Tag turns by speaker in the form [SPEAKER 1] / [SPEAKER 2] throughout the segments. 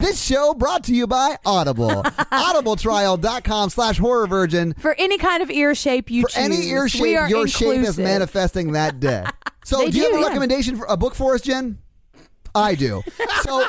[SPEAKER 1] This show brought to you by Audible. Audibletrial.com/horrorvirgin.
[SPEAKER 2] For any kind of ear shape you choose.
[SPEAKER 1] For any ear shape your shape is manifesting that day. So do you have a recommendation for a book for us, Jen? I do. So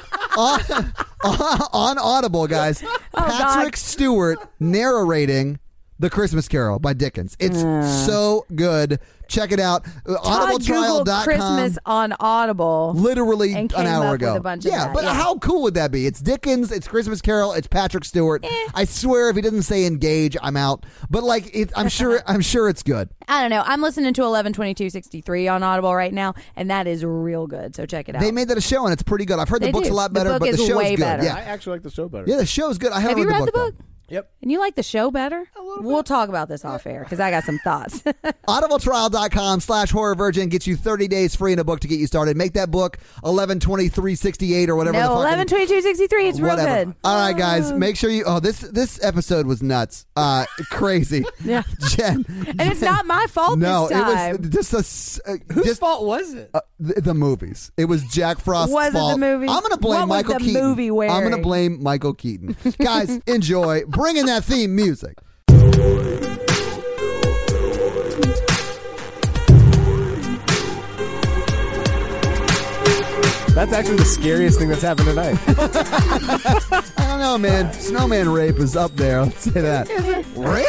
[SPEAKER 1] on Audible, guys, Patrick Stewart narrating The Christmas Carol by Dickens. It's so good. Check it out.
[SPEAKER 2] Audibletrial.com. Christmas on Audible.
[SPEAKER 1] Literally an hour ago.
[SPEAKER 2] But
[SPEAKER 1] how cool would that be? It's Dickens, it's Christmas Carol, it's Patrick Stewart. I swear if he doesn't say engage, I'm out. But I'm sure it's good.
[SPEAKER 2] I don't know. I'm listening to 11/22/63 on Audible right now, and that is real good. So check it out.
[SPEAKER 1] They made that a show, and it's pretty good. I've heard the book's a lot better, but the show's good.
[SPEAKER 2] Better.
[SPEAKER 1] Yeah.
[SPEAKER 3] I actually like the show better.
[SPEAKER 1] Yeah, the show's good. I haven't
[SPEAKER 2] read
[SPEAKER 1] read
[SPEAKER 2] the book.
[SPEAKER 3] Yep.
[SPEAKER 2] And you like the show better? We'll talk about this off air because I got some thoughts.
[SPEAKER 1] Audibletrial.com/horrorvirgin gets you 30 days free in a book to get you started. Make that book 11/23/68 or whatever.
[SPEAKER 2] No, 11/22/63. It's real good.
[SPEAKER 1] All right, guys, make sure you. Oh, this episode was nuts, crazy.
[SPEAKER 2] Yeah,
[SPEAKER 1] Jen.
[SPEAKER 2] And it's not my fault.
[SPEAKER 1] No,
[SPEAKER 2] this time.
[SPEAKER 1] it was just
[SPEAKER 3] whose fault was it?
[SPEAKER 1] The movies. It was Jack Frost's fault.
[SPEAKER 2] Was it the movies?
[SPEAKER 1] I'm going to blame Michael Keaton.
[SPEAKER 2] Movie wearing?
[SPEAKER 1] I'm going to blame Michael Keaton. Guys, enjoy. Bring in that theme music.
[SPEAKER 3] That's actually the scariest thing that's happened tonight.
[SPEAKER 1] I don't know, man. Snowman rape is up there. Let's say that. Really?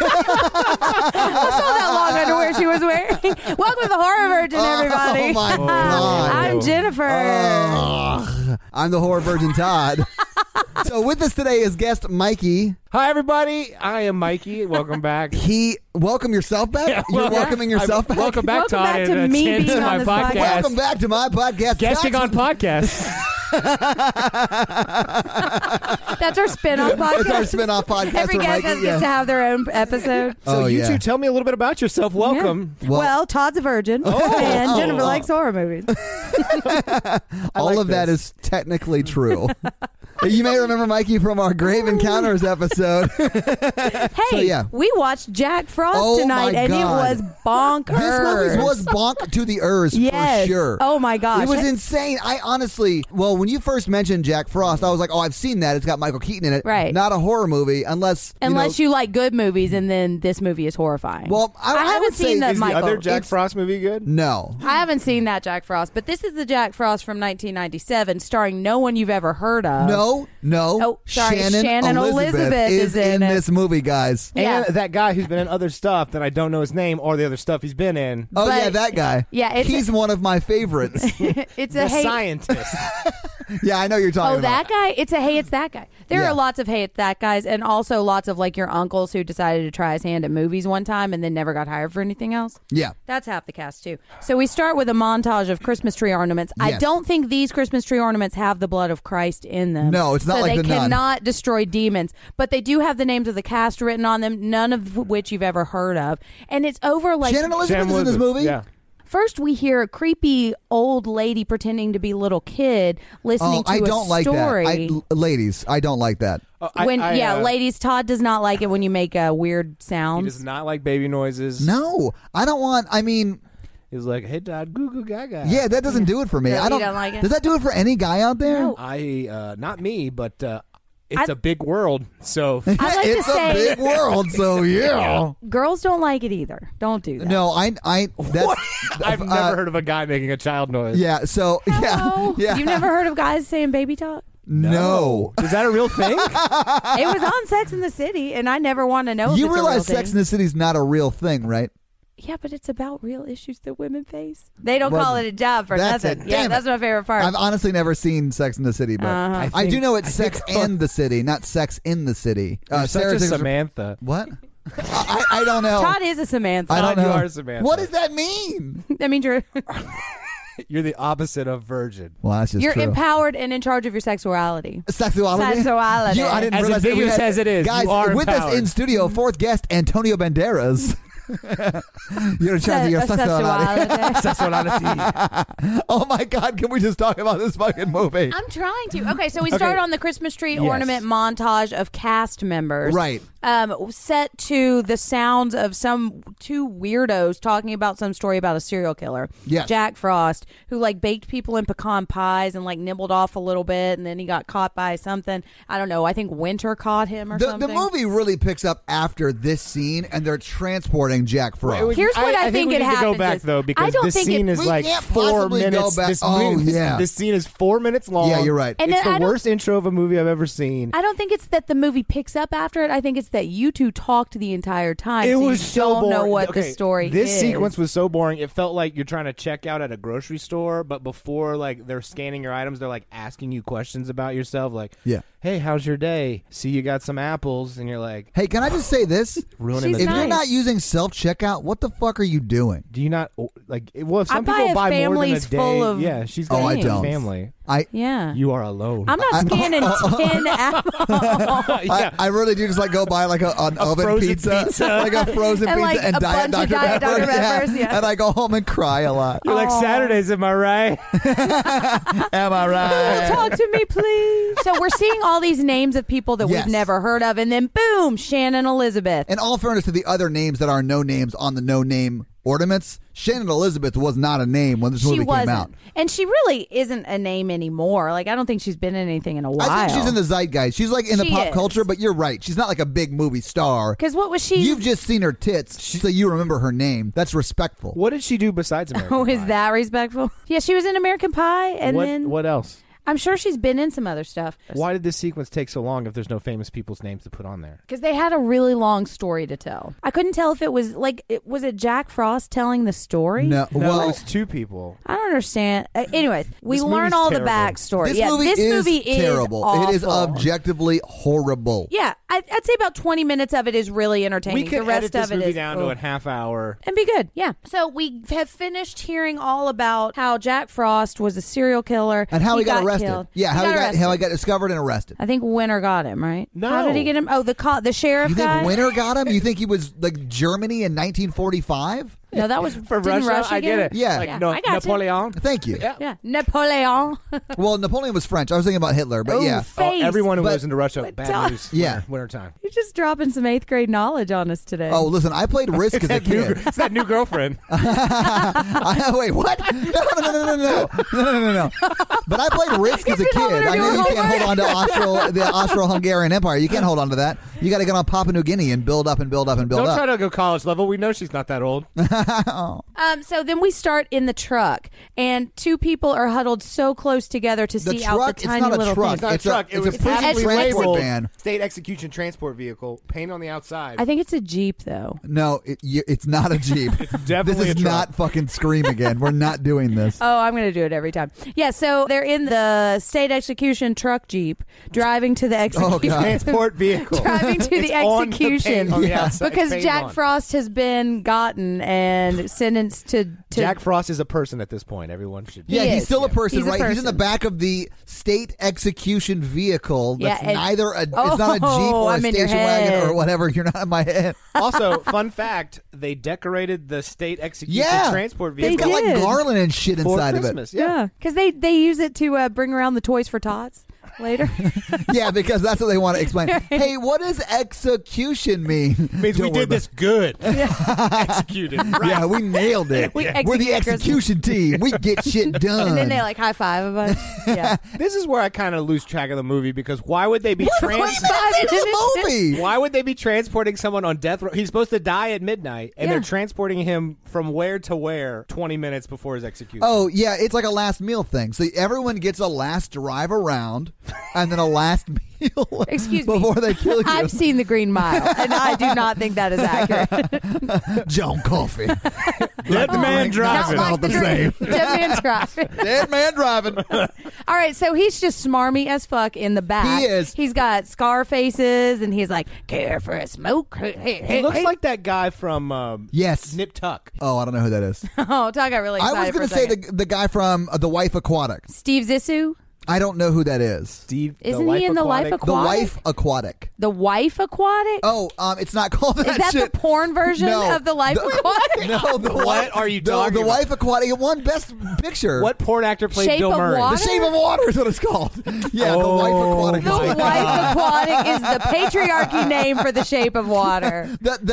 [SPEAKER 2] I saw that long underwear she was wearing. Welcome to the Horror Virgin, everybody.
[SPEAKER 1] Oh, my God.
[SPEAKER 2] I'm Jennifer.
[SPEAKER 1] I'm the Horror Virgin, Todd. So with us today is guest Mikey.
[SPEAKER 3] Hi, everybody. I am Mikey. Welcome back.
[SPEAKER 1] Welcome yourself back?
[SPEAKER 3] Yeah,
[SPEAKER 1] You're welcoming yourself back?
[SPEAKER 3] Welcome back,
[SPEAKER 2] Welcome
[SPEAKER 3] Todd.
[SPEAKER 2] back to me
[SPEAKER 3] Chance
[SPEAKER 2] being
[SPEAKER 3] to my
[SPEAKER 2] on this
[SPEAKER 3] podcast.
[SPEAKER 1] Welcome back to my podcast.
[SPEAKER 3] Guesting on podcasts.
[SPEAKER 2] That's our spin-off podcast.
[SPEAKER 1] It's our spin-off podcast.
[SPEAKER 2] Every
[SPEAKER 1] for
[SPEAKER 2] guest
[SPEAKER 1] Mikey.
[SPEAKER 2] gets to have their own episode.
[SPEAKER 3] So you two tell me a little bit about yourself. Welcome.
[SPEAKER 2] Yeah. Well, Todd's a virgin, and Jennifer likes horror movies.
[SPEAKER 1] All of that is technically true. You may remember Mikey from our Grave Encounters episode.
[SPEAKER 2] Hey, we watched Jack Frost tonight, and it was bonkers.
[SPEAKER 1] This movie was bonk to the ears for sure.
[SPEAKER 2] Oh, my gosh.
[SPEAKER 1] It was insane. I honestly, when you first mentioned Jack Frost, I was like, oh, I've seen that. It's got Michael Keaton in it.
[SPEAKER 2] Right.
[SPEAKER 1] Not a horror movie, unless
[SPEAKER 2] you like good movies, and then this movie is horrifying.
[SPEAKER 1] Well, I
[SPEAKER 2] haven't seen that.
[SPEAKER 3] Is
[SPEAKER 2] Michael.
[SPEAKER 3] the other Jack Frost movie good?
[SPEAKER 1] No.
[SPEAKER 2] I haven't seen that Jack Frost, but this is the Jack Frost from 1997, starring no one you've ever heard of.
[SPEAKER 1] No.
[SPEAKER 2] Oh, sorry. Shannon Elizabeth is in
[SPEAKER 1] this movie, guys.
[SPEAKER 2] Yeah.
[SPEAKER 3] And that guy who's been in other stuff that I don't know his name or the other stuff he's been in.
[SPEAKER 1] Oh, yeah, that guy.
[SPEAKER 2] Yeah,
[SPEAKER 1] he's one of my favorites.
[SPEAKER 2] It's
[SPEAKER 3] the scientist.
[SPEAKER 1] Yeah, I know you're talking about.
[SPEAKER 2] that guy? It's that guy. There are lots of hey, it's that guys, and also lots of like your uncles who decided to try his hand at movies one time and then never got hired for anything else.
[SPEAKER 1] Yeah.
[SPEAKER 2] That's half the cast, too. So we start with a montage of Christmas tree ornaments.
[SPEAKER 1] Yes.
[SPEAKER 2] I don't think these Christmas tree ornaments have the blood of Christ in them.
[SPEAKER 1] No, it's not like the
[SPEAKER 2] Nun. They cannot destroy demons. But they do have the names of the cast written on them, none of which you've ever heard of. And it's over like...
[SPEAKER 1] Shannon Elizabeth is in this movie?
[SPEAKER 3] Yeah.
[SPEAKER 2] First, we hear a creepy old lady pretending to be a little kid listening to
[SPEAKER 1] I don't like
[SPEAKER 2] story.
[SPEAKER 1] that. Ladies, I don't like that.
[SPEAKER 2] Ladies, Todd does not like it when you make weird sounds.
[SPEAKER 3] He does not like baby noises.
[SPEAKER 1] No, I don't want. I mean,
[SPEAKER 3] he's like, "Hey, Dad, goo goo gaga."
[SPEAKER 1] Yeah, that doesn't do it for me.
[SPEAKER 2] No,
[SPEAKER 1] I don't.
[SPEAKER 2] you don't like it?
[SPEAKER 1] Does that do it for any guy out there?
[SPEAKER 2] No.
[SPEAKER 3] Not me, but. It's a big world, so
[SPEAKER 2] I'd like
[SPEAKER 1] it's
[SPEAKER 2] to say,
[SPEAKER 1] a big world, so yeah.
[SPEAKER 2] Girls don't like it either. Don't do that.
[SPEAKER 1] No, that's,
[SPEAKER 3] I've never heard of a guy making a child noise.
[SPEAKER 1] Yeah, so
[SPEAKER 2] Hello?
[SPEAKER 1] yeah.
[SPEAKER 2] You've never heard of guys saying baby talk?
[SPEAKER 1] No.
[SPEAKER 3] Is that a real thing?
[SPEAKER 2] It was on Sex in the City, and I never want to know.
[SPEAKER 1] You
[SPEAKER 2] if it's
[SPEAKER 1] realize
[SPEAKER 2] a real
[SPEAKER 1] Sex
[SPEAKER 2] thing.
[SPEAKER 1] in the City's not a real thing, right?
[SPEAKER 2] Yeah, but it's about real issues that women face. They don't call it a job for
[SPEAKER 1] that's
[SPEAKER 2] nothing.
[SPEAKER 1] it.
[SPEAKER 2] Yeah,
[SPEAKER 1] Damn
[SPEAKER 2] that's my favorite part.
[SPEAKER 1] I've honestly never seen Sex in the City, but I do know it's Sex and the City, not Sex in the City.
[SPEAKER 3] You're such a Samantha.
[SPEAKER 1] What? I don't know.
[SPEAKER 2] Todd is a Samantha.
[SPEAKER 1] I don't know.
[SPEAKER 3] You are Samantha.
[SPEAKER 1] What does that mean?
[SPEAKER 2] That means you're
[SPEAKER 3] You're the opposite of virgin.
[SPEAKER 1] Well, that's just
[SPEAKER 2] you're
[SPEAKER 1] true.
[SPEAKER 2] empowered and in charge of your sexuality.
[SPEAKER 1] Sexuality?
[SPEAKER 2] Sexuality.
[SPEAKER 1] I didn't
[SPEAKER 3] As
[SPEAKER 1] realize that we
[SPEAKER 3] ambiguous
[SPEAKER 1] had,
[SPEAKER 3] as it is,
[SPEAKER 1] guys,
[SPEAKER 3] you are
[SPEAKER 1] with us
[SPEAKER 3] empowered.
[SPEAKER 1] in studio, fourth guest, Antonio Banderas. You're in charge of your sexuality.
[SPEAKER 3] Sexuality.
[SPEAKER 1] Oh my God, can we just talk about this fucking movie?
[SPEAKER 2] I'm trying to. Okay, so we start on the Christmas tree ornament montage of cast members.
[SPEAKER 1] Right.
[SPEAKER 2] set to the sounds of some two weirdos talking about some story about a serial killer.
[SPEAKER 1] Yes.
[SPEAKER 2] Jack Frost, who like baked people in pecan pies and like nibbled off a little bit, and then he got caught by something. I don't know. I think winter caught him or something.
[SPEAKER 1] The movie really picks up after this scene, and they're transporting Jack Frost.
[SPEAKER 2] Here's what I think
[SPEAKER 3] we
[SPEAKER 2] it
[SPEAKER 3] need
[SPEAKER 2] happens
[SPEAKER 3] to go back
[SPEAKER 2] is-
[SPEAKER 3] though,
[SPEAKER 2] I
[SPEAKER 3] because
[SPEAKER 2] don't
[SPEAKER 3] this
[SPEAKER 2] think
[SPEAKER 3] scene
[SPEAKER 2] it-
[SPEAKER 3] is
[SPEAKER 1] We
[SPEAKER 3] like
[SPEAKER 1] can't
[SPEAKER 3] 4
[SPEAKER 1] possibly go
[SPEAKER 3] minutes.
[SPEAKER 1] back-
[SPEAKER 3] This,
[SPEAKER 1] oh, yeah.
[SPEAKER 3] this scene is 4 minutes long.
[SPEAKER 1] Yeah, you're right.
[SPEAKER 2] And
[SPEAKER 3] It's
[SPEAKER 2] then
[SPEAKER 3] the
[SPEAKER 2] I don't-
[SPEAKER 3] worst intro of a movie I've ever seen.
[SPEAKER 2] I don't think it's that the movie picks up after it. I think it's that you two talked the entire time.
[SPEAKER 3] It
[SPEAKER 2] so
[SPEAKER 3] was
[SPEAKER 2] you
[SPEAKER 3] so
[SPEAKER 2] don't know
[SPEAKER 3] boring.
[SPEAKER 2] what
[SPEAKER 3] Okay,
[SPEAKER 2] the story
[SPEAKER 3] This
[SPEAKER 2] is.
[SPEAKER 3] sequence was so boring. It felt like you're trying to check out at a grocery store, but before like they're scanning your items, they're like asking you questions about yourself. Like,
[SPEAKER 1] Yeah.
[SPEAKER 3] hey, how's your day? See, you got some apples, and you're like,
[SPEAKER 1] Hey, can I just say this?
[SPEAKER 3] ruining
[SPEAKER 2] She's
[SPEAKER 3] the
[SPEAKER 1] If
[SPEAKER 3] day.
[SPEAKER 1] you're
[SPEAKER 2] nice.
[SPEAKER 1] not using self-checkout, what the fuck are you doing?
[SPEAKER 3] Do you not like? Well, some
[SPEAKER 2] I buy
[SPEAKER 3] people
[SPEAKER 2] a
[SPEAKER 3] buy more than a
[SPEAKER 2] families
[SPEAKER 3] day.
[SPEAKER 2] full of
[SPEAKER 3] Yeah, she's
[SPEAKER 1] Oh,
[SPEAKER 3] got
[SPEAKER 1] I
[SPEAKER 3] a
[SPEAKER 1] don't.
[SPEAKER 3] family.
[SPEAKER 2] Yeah.
[SPEAKER 3] You are alone.
[SPEAKER 2] I'm not scanning 10 apples.
[SPEAKER 3] Yeah.
[SPEAKER 1] I really do just like go buy like an oven
[SPEAKER 3] frozen
[SPEAKER 1] pizza,
[SPEAKER 3] pizza.
[SPEAKER 1] like a frozen
[SPEAKER 2] And,
[SPEAKER 1] pizza
[SPEAKER 2] like,
[SPEAKER 1] and
[SPEAKER 2] a
[SPEAKER 1] Diet
[SPEAKER 2] bunch of
[SPEAKER 1] Dr.
[SPEAKER 2] Diet
[SPEAKER 1] Pepper.
[SPEAKER 2] Dr. Peppers, yeah.
[SPEAKER 1] And I go home and cry a lot.
[SPEAKER 3] You're like,
[SPEAKER 2] Aw.
[SPEAKER 3] Saturdays, am I right?
[SPEAKER 1] Am I right?
[SPEAKER 2] Talk to me, please. So we're seeing all these names of people that
[SPEAKER 1] Yes.
[SPEAKER 2] we've never heard of, and then boom, Shannon Elizabeth.
[SPEAKER 1] In all fairness to the other names that are no names on the no name ornaments, Shannon Elizabeth was not a name when this
[SPEAKER 2] She
[SPEAKER 1] movie
[SPEAKER 2] wasn't,
[SPEAKER 1] came out.
[SPEAKER 2] and she really isn't a name anymore. Like I don't think she's been in anything in a while.
[SPEAKER 1] I think she's in the zeitgeist. She's like in the
[SPEAKER 2] She
[SPEAKER 1] pop
[SPEAKER 2] is.
[SPEAKER 1] culture, but you're right. She's not like a big movie star.
[SPEAKER 2] Because what was she?
[SPEAKER 1] You've just seen her tits, so you remember her name. That's respectful.
[SPEAKER 3] What did she do besides American
[SPEAKER 2] Oh,
[SPEAKER 3] Pie?
[SPEAKER 2] is that respectful? Yeah, she was in American Pie, and then
[SPEAKER 3] what else?
[SPEAKER 2] I'm sure she's been in some other stuff.
[SPEAKER 3] Why did this sequence take so long if there's no famous people's names to put on there?
[SPEAKER 2] Because they had a really long story to tell. I couldn't tell if it was like, was it Jack Frost telling the story?
[SPEAKER 1] No,
[SPEAKER 3] No,
[SPEAKER 1] well,
[SPEAKER 3] it was two people.
[SPEAKER 2] I don't understand. Anyways, we
[SPEAKER 3] This
[SPEAKER 2] learn
[SPEAKER 3] movie's
[SPEAKER 2] all
[SPEAKER 3] terrible.
[SPEAKER 2] the backstory.
[SPEAKER 1] this
[SPEAKER 2] Yeah,
[SPEAKER 1] movie
[SPEAKER 2] this
[SPEAKER 1] is
[SPEAKER 2] movie is
[SPEAKER 1] terrible. It is
[SPEAKER 2] awful.
[SPEAKER 1] objectively horrible.
[SPEAKER 2] Yeah, I'd say about 20 minutes of it is really entertaining.
[SPEAKER 3] We could
[SPEAKER 2] the rest
[SPEAKER 3] edit this
[SPEAKER 2] of it
[SPEAKER 3] movie
[SPEAKER 2] is
[SPEAKER 3] down to a half hour.
[SPEAKER 2] and be good. Yeah. So we have finished hearing all about how Jack Frost was a serial killer
[SPEAKER 1] And how he got arrested.
[SPEAKER 2] killed.
[SPEAKER 1] Yeah, how he
[SPEAKER 2] arrested.
[SPEAKER 1] got discovered and arrested.
[SPEAKER 2] I think Winter got him, right?
[SPEAKER 3] No.
[SPEAKER 2] How did he get him? Oh, the sheriff
[SPEAKER 1] You think
[SPEAKER 2] guy.
[SPEAKER 1] Winter got him? You think he was like Germany in 1945?
[SPEAKER 2] No, that was
[SPEAKER 3] For
[SPEAKER 2] didn't
[SPEAKER 3] Russia, I
[SPEAKER 2] get
[SPEAKER 3] get it.
[SPEAKER 1] Yeah.
[SPEAKER 3] Like
[SPEAKER 2] Yeah,
[SPEAKER 3] no,
[SPEAKER 2] I got you.
[SPEAKER 3] Napoleon.
[SPEAKER 1] Thank you.
[SPEAKER 3] Yeah.
[SPEAKER 2] Yeah, Napoleon.
[SPEAKER 1] Well, Napoleon was French. I was thinking about Hitler, but
[SPEAKER 2] Oh,
[SPEAKER 1] yeah.
[SPEAKER 2] face.
[SPEAKER 3] Everyone who
[SPEAKER 1] But-
[SPEAKER 3] goes into Russia,
[SPEAKER 2] but
[SPEAKER 3] bad
[SPEAKER 2] Tom-
[SPEAKER 3] news.
[SPEAKER 1] Yeah.
[SPEAKER 3] Wintertime.
[SPEAKER 2] You're just dropping some 8th grade knowledge on us today.
[SPEAKER 1] Oh, listen, I played Risk as a
[SPEAKER 3] That new,
[SPEAKER 1] kid.
[SPEAKER 3] it's that new girlfriend.
[SPEAKER 1] Wait, what? No. But I played Risk as a
[SPEAKER 2] You've been
[SPEAKER 1] kid.
[SPEAKER 2] having
[SPEAKER 1] I
[SPEAKER 2] to
[SPEAKER 1] know
[SPEAKER 2] do
[SPEAKER 1] you
[SPEAKER 2] a
[SPEAKER 1] can't hold
[SPEAKER 2] whole
[SPEAKER 1] on to the Austro-Hungarian Empire. You can't hold on to that. You got to get on Papua New Guinea and build up and build up and build
[SPEAKER 3] Don't
[SPEAKER 1] up.
[SPEAKER 3] try to go college level. We know she's not that old.
[SPEAKER 2] So then we start in the truck, and two people are huddled so close together to
[SPEAKER 1] The
[SPEAKER 2] see out
[SPEAKER 1] truck,
[SPEAKER 2] the
[SPEAKER 1] it's
[SPEAKER 2] tiny
[SPEAKER 1] not a
[SPEAKER 2] little
[SPEAKER 1] truck.
[SPEAKER 3] It's
[SPEAKER 2] things.
[SPEAKER 3] not
[SPEAKER 1] It's
[SPEAKER 3] a
[SPEAKER 1] a-
[SPEAKER 3] truck.
[SPEAKER 1] it's a
[SPEAKER 3] was
[SPEAKER 1] prison
[SPEAKER 3] actually
[SPEAKER 1] transport
[SPEAKER 3] labeled
[SPEAKER 1] van.
[SPEAKER 3] State execution transport vehicle. Paint on the outside.
[SPEAKER 2] I think it's a Jeep, though.
[SPEAKER 1] No, it's not a Jeep.
[SPEAKER 3] definitely
[SPEAKER 1] This
[SPEAKER 3] a
[SPEAKER 1] is
[SPEAKER 3] truck.
[SPEAKER 1] not fucking Scream again. We're not doing this.
[SPEAKER 2] Oh, I'm going to do it every time. Yeah, so they're in the state execution truck Jeep driving to the execution.
[SPEAKER 1] God.
[SPEAKER 3] transport vehicle.
[SPEAKER 2] Driving to
[SPEAKER 3] It's
[SPEAKER 2] the
[SPEAKER 3] on
[SPEAKER 2] execution.
[SPEAKER 3] paint on the
[SPEAKER 1] Yeah.
[SPEAKER 3] outside.
[SPEAKER 2] Because
[SPEAKER 3] Paint
[SPEAKER 2] Jack
[SPEAKER 3] on.
[SPEAKER 2] Frost has been gotten and sentenced to
[SPEAKER 3] Jack Frost is a person at this point. Everyone should.
[SPEAKER 1] Yeah,
[SPEAKER 2] He
[SPEAKER 1] he's
[SPEAKER 2] is.
[SPEAKER 1] still a person,
[SPEAKER 2] He's a
[SPEAKER 1] right? He's in the
[SPEAKER 2] person.
[SPEAKER 1] back of the state execution vehicle. That's
[SPEAKER 2] Yeah, and-
[SPEAKER 1] neither a. It's not a Jeep
[SPEAKER 2] Oh,
[SPEAKER 1] or a
[SPEAKER 2] I'm in your
[SPEAKER 1] station wagon
[SPEAKER 2] head.
[SPEAKER 1] or whatever. You're not in my head.
[SPEAKER 3] Also, fun fact: they decorated the state execution
[SPEAKER 1] Yeah,
[SPEAKER 3] transport
[SPEAKER 1] It's
[SPEAKER 3] vehicle
[SPEAKER 1] got like
[SPEAKER 2] did.
[SPEAKER 1] garland and shit
[SPEAKER 3] for
[SPEAKER 1] inside of it.
[SPEAKER 3] Christmas.
[SPEAKER 2] Yeah, because they use it to bring around the toys for tots later.
[SPEAKER 1] Yeah, because that's what they want to explain. Hey, what does execution mean?
[SPEAKER 3] Means
[SPEAKER 1] Don't
[SPEAKER 3] we
[SPEAKER 1] worry
[SPEAKER 3] did this good. Executed. Right.
[SPEAKER 1] Yeah, we nailed it.
[SPEAKER 2] We
[SPEAKER 1] We're the
[SPEAKER 2] execute
[SPEAKER 1] execution team. We get shit done.
[SPEAKER 2] And then they like high five a bunch. Yeah.
[SPEAKER 3] This is where I kind of lose track of the movie because why would they be
[SPEAKER 1] What 20 minutes into the movie?
[SPEAKER 3] Why would they be transporting someone on death row? He's supposed to die at midnight, and
[SPEAKER 2] Yeah.
[SPEAKER 3] they're transporting him from where to where 20 minutes before his execution.
[SPEAKER 1] Oh, yeah, it's like a last meal thing. So everyone gets a last drive around and then a last meal
[SPEAKER 2] Excuse me.
[SPEAKER 1] before they kill you.
[SPEAKER 2] I've seen The Green Mile, and I do not think that is accurate.
[SPEAKER 1] John Coffey.
[SPEAKER 3] Let the man drive
[SPEAKER 1] Not
[SPEAKER 3] it.
[SPEAKER 1] like the same.
[SPEAKER 2] Dead man driving.
[SPEAKER 1] Dead man driving.
[SPEAKER 2] All right, so he's just smarmy as fuck in the back.
[SPEAKER 1] He is.
[SPEAKER 2] He's got scar faces, and he's like, care for a smoke? Hey,
[SPEAKER 3] He looks
[SPEAKER 2] hey.
[SPEAKER 3] like that guy from
[SPEAKER 1] Yes.
[SPEAKER 3] Nip Tuck.
[SPEAKER 1] Oh, I don't know who that is.
[SPEAKER 2] Oh, Todd got really
[SPEAKER 1] I
[SPEAKER 2] excited
[SPEAKER 1] was
[SPEAKER 2] going to
[SPEAKER 1] say the guy from The Wife Aquatic.
[SPEAKER 2] Steve Zissou?
[SPEAKER 1] I don't know who that is.
[SPEAKER 3] Steve,
[SPEAKER 2] Isn't he in The Life
[SPEAKER 1] The
[SPEAKER 2] Aquatic?
[SPEAKER 1] Wife Aquatic.
[SPEAKER 2] The Wife Aquatic?
[SPEAKER 1] Oh, it's not called that
[SPEAKER 2] is that
[SPEAKER 1] shit.
[SPEAKER 2] the porn version
[SPEAKER 1] No.
[SPEAKER 2] of The Life
[SPEAKER 1] The-
[SPEAKER 2] Aquatic?
[SPEAKER 1] No, the
[SPEAKER 3] What
[SPEAKER 1] Wife-
[SPEAKER 3] are you
[SPEAKER 1] the,
[SPEAKER 3] talking
[SPEAKER 1] The
[SPEAKER 3] about?
[SPEAKER 1] Wife Aquatic. It won Best Picture.
[SPEAKER 3] What porn actor played
[SPEAKER 2] Shape
[SPEAKER 3] Bill
[SPEAKER 2] of
[SPEAKER 3] Murray?
[SPEAKER 2] Water?
[SPEAKER 1] The Shape of Water is what it's called. Yeah, The Wife
[SPEAKER 3] Oh,
[SPEAKER 1] Aquatic. is
[SPEAKER 2] The
[SPEAKER 1] what
[SPEAKER 2] The Wife Aquatic is the patriarchy name for The Shape of Water.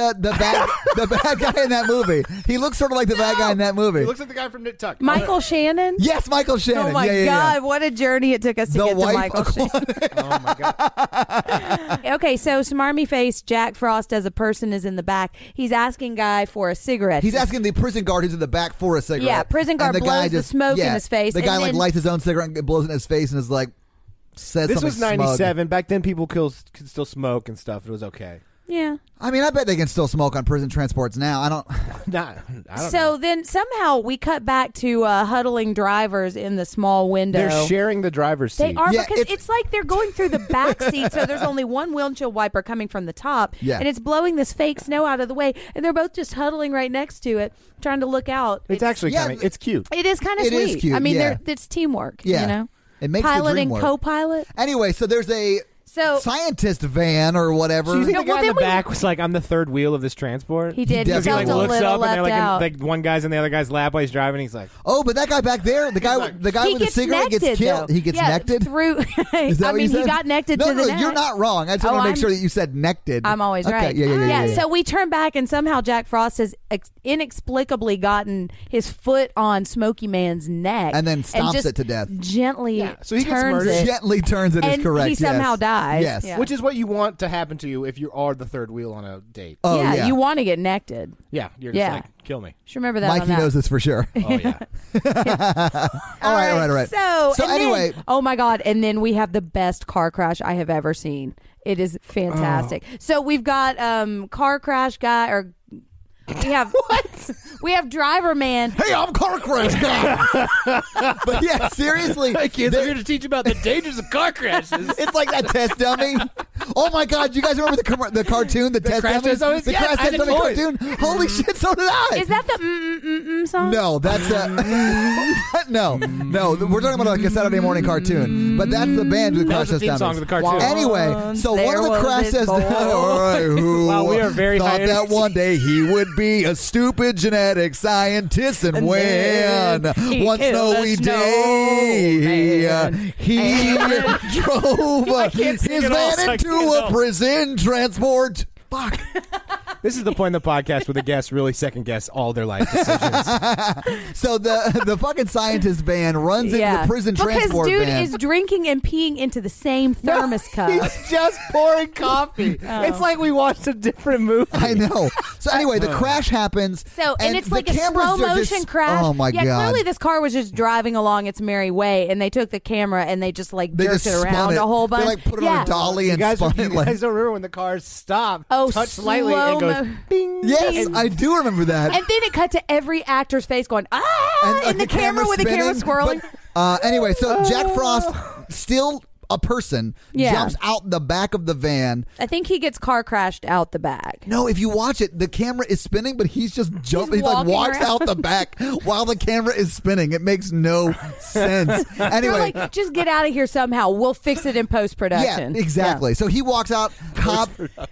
[SPEAKER 1] The bad guy in that movie. He looks sort of like the bad guy in that movie.
[SPEAKER 3] He looks like the guy from Nip Tuck.
[SPEAKER 2] Michael Shannon?
[SPEAKER 1] Yes, Michael Shannon.
[SPEAKER 2] Oh my
[SPEAKER 1] yeah,
[SPEAKER 2] God, what a journey it took us to
[SPEAKER 1] The
[SPEAKER 2] get to
[SPEAKER 1] Wife
[SPEAKER 2] Michael Shannon.
[SPEAKER 3] Oh my God.
[SPEAKER 2] Okay, so smarmy face Jack Frost as a person is in the back. He's asking guy for a cigarette.
[SPEAKER 1] He's asking the prison guard who's in the back for a cigarette.
[SPEAKER 2] Yeah, prison guard
[SPEAKER 1] And
[SPEAKER 2] blows the smoke in his face.
[SPEAKER 1] The guy
[SPEAKER 2] and
[SPEAKER 1] like
[SPEAKER 2] then,
[SPEAKER 1] lights his own cigarette and blows it in his face and is like, says
[SPEAKER 3] This
[SPEAKER 1] something
[SPEAKER 3] was
[SPEAKER 1] smug.
[SPEAKER 3] 97. Back then, people could still smoke and stuff. It was okay.
[SPEAKER 2] yeah.
[SPEAKER 1] I mean, I bet they can still smoke on prison transports now. I don't
[SPEAKER 3] I don't
[SPEAKER 2] So
[SPEAKER 3] know.
[SPEAKER 2] then somehow we cut back to huddling drivers in the small window.
[SPEAKER 3] They're sharing the driver's seat.
[SPEAKER 2] They are
[SPEAKER 1] Yeah,
[SPEAKER 2] because
[SPEAKER 1] it's-
[SPEAKER 2] it's like they're going through the back seat, so there's only one windshield wiper coming from the top,
[SPEAKER 1] Yeah.
[SPEAKER 2] and it's blowing this fake snow out of the way, and they're both just huddling right next to it, trying to look out.
[SPEAKER 3] It's actually
[SPEAKER 1] yeah,
[SPEAKER 3] kind of it's cute.
[SPEAKER 2] It is kind of
[SPEAKER 1] It
[SPEAKER 2] sweet.
[SPEAKER 1] is cute,
[SPEAKER 2] I mean,
[SPEAKER 1] yeah.
[SPEAKER 2] it's teamwork.
[SPEAKER 1] Yeah.
[SPEAKER 2] You know,
[SPEAKER 1] It makes the
[SPEAKER 2] pilot
[SPEAKER 1] dream
[SPEAKER 2] and
[SPEAKER 1] work.
[SPEAKER 2] co-pilot.
[SPEAKER 1] Anyway, so there's a
[SPEAKER 2] So
[SPEAKER 1] scientist van or whatever.
[SPEAKER 3] So you think
[SPEAKER 2] No,
[SPEAKER 3] the guy
[SPEAKER 2] well,
[SPEAKER 3] in the
[SPEAKER 2] then we-
[SPEAKER 3] back was like, "I'm the third wheel of this transport"?
[SPEAKER 2] he did. He
[SPEAKER 1] definitely
[SPEAKER 3] He
[SPEAKER 2] felt
[SPEAKER 3] like
[SPEAKER 2] a
[SPEAKER 3] looks
[SPEAKER 2] little
[SPEAKER 3] up and they're
[SPEAKER 2] left out.
[SPEAKER 3] like one guy's in the other guy's lap while he's driving. He's like,
[SPEAKER 1] Oh, but that guy back there, the guy
[SPEAKER 3] like-
[SPEAKER 1] with the
[SPEAKER 2] gets
[SPEAKER 1] cigarette gets
[SPEAKER 2] nected,
[SPEAKER 1] killed.
[SPEAKER 2] though.
[SPEAKER 1] He gets
[SPEAKER 2] yeah,
[SPEAKER 1] nected.
[SPEAKER 2] through.
[SPEAKER 1] Is that
[SPEAKER 2] I
[SPEAKER 1] what you
[SPEAKER 2] mean, he
[SPEAKER 1] said?
[SPEAKER 2] got nected
[SPEAKER 1] no,
[SPEAKER 2] to the
[SPEAKER 1] no,
[SPEAKER 2] neck.
[SPEAKER 1] you're not wrong. I just want to make sure that you said nected.
[SPEAKER 2] I'm always
[SPEAKER 1] okay,
[SPEAKER 2] right.
[SPEAKER 1] Yeah.
[SPEAKER 2] So we turn back, and somehow Jack Frost has inexplicably gotten his foot on Smokey Man's neck,
[SPEAKER 1] And then stomps
[SPEAKER 2] just
[SPEAKER 1] it to death.
[SPEAKER 2] Gently
[SPEAKER 3] Yeah, so he gets
[SPEAKER 2] turns
[SPEAKER 3] murdered.
[SPEAKER 2] it.
[SPEAKER 1] Gently turns it is
[SPEAKER 2] And
[SPEAKER 1] correct.
[SPEAKER 2] he somehow
[SPEAKER 1] yes.
[SPEAKER 2] dies.
[SPEAKER 1] Yes.
[SPEAKER 2] Yeah.
[SPEAKER 3] which is what you want to happen to you if you are the third wheel on a date.
[SPEAKER 1] Oh yeah.
[SPEAKER 2] you want to get nected.
[SPEAKER 3] Yeah, you're just
[SPEAKER 2] Yeah.
[SPEAKER 3] like, kill me.
[SPEAKER 2] Just remember that.
[SPEAKER 1] Mikey
[SPEAKER 2] on that.
[SPEAKER 1] knows this for sure.
[SPEAKER 3] Oh yeah.
[SPEAKER 1] All right.
[SPEAKER 2] So and then-
[SPEAKER 1] anyway,
[SPEAKER 2] oh my God! And then we have the best car crash I have ever seen. It is fantastic. So we've got car crash guy, or we have we have driver man.
[SPEAKER 1] hey, I'm car crash guy. But yeah, seriously,
[SPEAKER 3] Kids, I'm here to teach you about the dangers of car crashes.
[SPEAKER 1] it's like that test dummy. Oh my God, you guys remember the cartoon, the test
[SPEAKER 3] Crash
[SPEAKER 1] dummy?
[SPEAKER 3] Test Dummies?
[SPEAKER 1] The
[SPEAKER 3] Yes,
[SPEAKER 1] crash
[SPEAKER 3] I had
[SPEAKER 1] test
[SPEAKER 3] the
[SPEAKER 1] dummy
[SPEAKER 3] toys.
[SPEAKER 1] cartoon. Holy shit, so did I.
[SPEAKER 2] Is that the song?
[SPEAKER 1] No, that's no. We're talking about like a Saturday morning cartoon, but that's the band who
[SPEAKER 3] That was
[SPEAKER 1] crash
[SPEAKER 3] the
[SPEAKER 1] test
[SPEAKER 3] theme song
[SPEAKER 1] dummies.
[SPEAKER 3] of the cartoon.
[SPEAKER 1] Anyway, so one
[SPEAKER 2] There
[SPEAKER 1] of the
[SPEAKER 2] was
[SPEAKER 1] crash
[SPEAKER 2] this
[SPEAKER 1] test
[SPEAKER 2] boy.
[SPEAKER 1] all right, who
[SPEAKER 3] Wow, we are very
[SPEAKER 1] thought
[SPEAKER 3] high
[SPEAKER 1] that
[SPEAKER 3] energy.
[SPEAKER 1] one day he would be a stupid genetic scientist, and when
[SPEAKER 2] then he
[SPEAKER 1] one
[SPEAKER 2] killed
[SPEAKER 1] snowy
[SPEAKER 2] a
[SPEAKER 1] day
[SPEAKER 2] snowman.
[SPEAKER 1] he drove his
[SPEAKER 3] sing it all,
[SPEAKER 1] van
[SPEAKER 3] so I
[SPEAKER 1] into
[SPEAKER 3] can't
[SPEAKER 1] a
[SPEAKER 3] help.
[SPEAKER 1] prison transport. Fuck.
[SPEAKER 3] This is the point in the podcast where the guests really second guess all their life decisions.
[SPEAKER 1] So the fucking scientist van runs into the prison
[SPEAKER 2] because
[SPEAKER 1] transport
[SPEAKER 2] dude
[SPEAKER 1] van.
[SPEAKER 2] is drinking and peeing into the same thermos cup.
[SPEAKER 3] He's just pouring coffee. It's like we watched a different movie.
[SPEAKER 1] I know. So anyway, the crash happens.
[SPEAKER 2] So and it's
[SPEAKER 1] the
[SPEAKER 2] like a
[SPEAKER 1] cameras
[SPEAKER 2] slow
[SPEAKER 1] are
[SPEAKER 2] motion
[SPEAKER 1] just-
[SPEAKER 2] crash.
[SPEAKER 1] Oh my
[SPEAKER 2] yeah,
[SPEAKER 1] God.
[SPEAKER 2] clearly this car was just driving along its merry way, and they took the camera and they just like
[SPEAKER 1] They
[SPEAKER 2] jerked
[SPEAKER 1] just
[SPEAKER 2] it around
[SPEAKER 1] spun it.
[SPEAKER 2] a whole bunch.
[SPEAKER 1] They like put it
[SPEAKER 2] yeah.
[SPEAKER 1] on a dolly
[SPEAKER 3] You
[SPEAKER 1] and
[SPEAKER 3] guys,
[SPEAKER 1] spun
[SPEAKER 3] you
[SPEAKER 1] it. Like,
[SPEAKER 3] guys don't remember when the cars stopped,
[SPEAKER 2] Oh,
[SPEAKER 3] touch slightly, and
[SPEAKER 2] slow-mo.
[SPEAKER 3] goes bing.
[SPEAKER 1] yes, I do remember that.
[SPEAKER 2] And then it cut to every actor's face going
[SPEAKER 1] And,
[SPEAKER 2] in the camera with the camera
[SPEAKER 1] spinning,
[SPEAKER 2] swirling.
[SPEAKER 1] but, anyway, so Jack Frost, still a person,
[SPEAKER 2] Yeah.
[SPEAKER 1] jumps out the back of the van.
[SPEAKER 2] I think he gets car crashed out the back.
[SPEAKER 1] No, if you watch it, the camera is spinning, but he's just jumping. He like
[SPEAKER 2] walking
[SPEAKER 1] walks
[SPEAKER 2] around.
[SPEAKER 1] out the back while the camera is spinning. It makes no sense.
[SPEAKER 2] They're
[SPEAKER 1] Anyway,
[SPEAKER 2] like, just get out of here somehow. We'll fix it in post
[SPEAKER 1] yeah,
[SPEAKER 2] production.
[SPEAKER 1] exactly. So he walks out. Cop.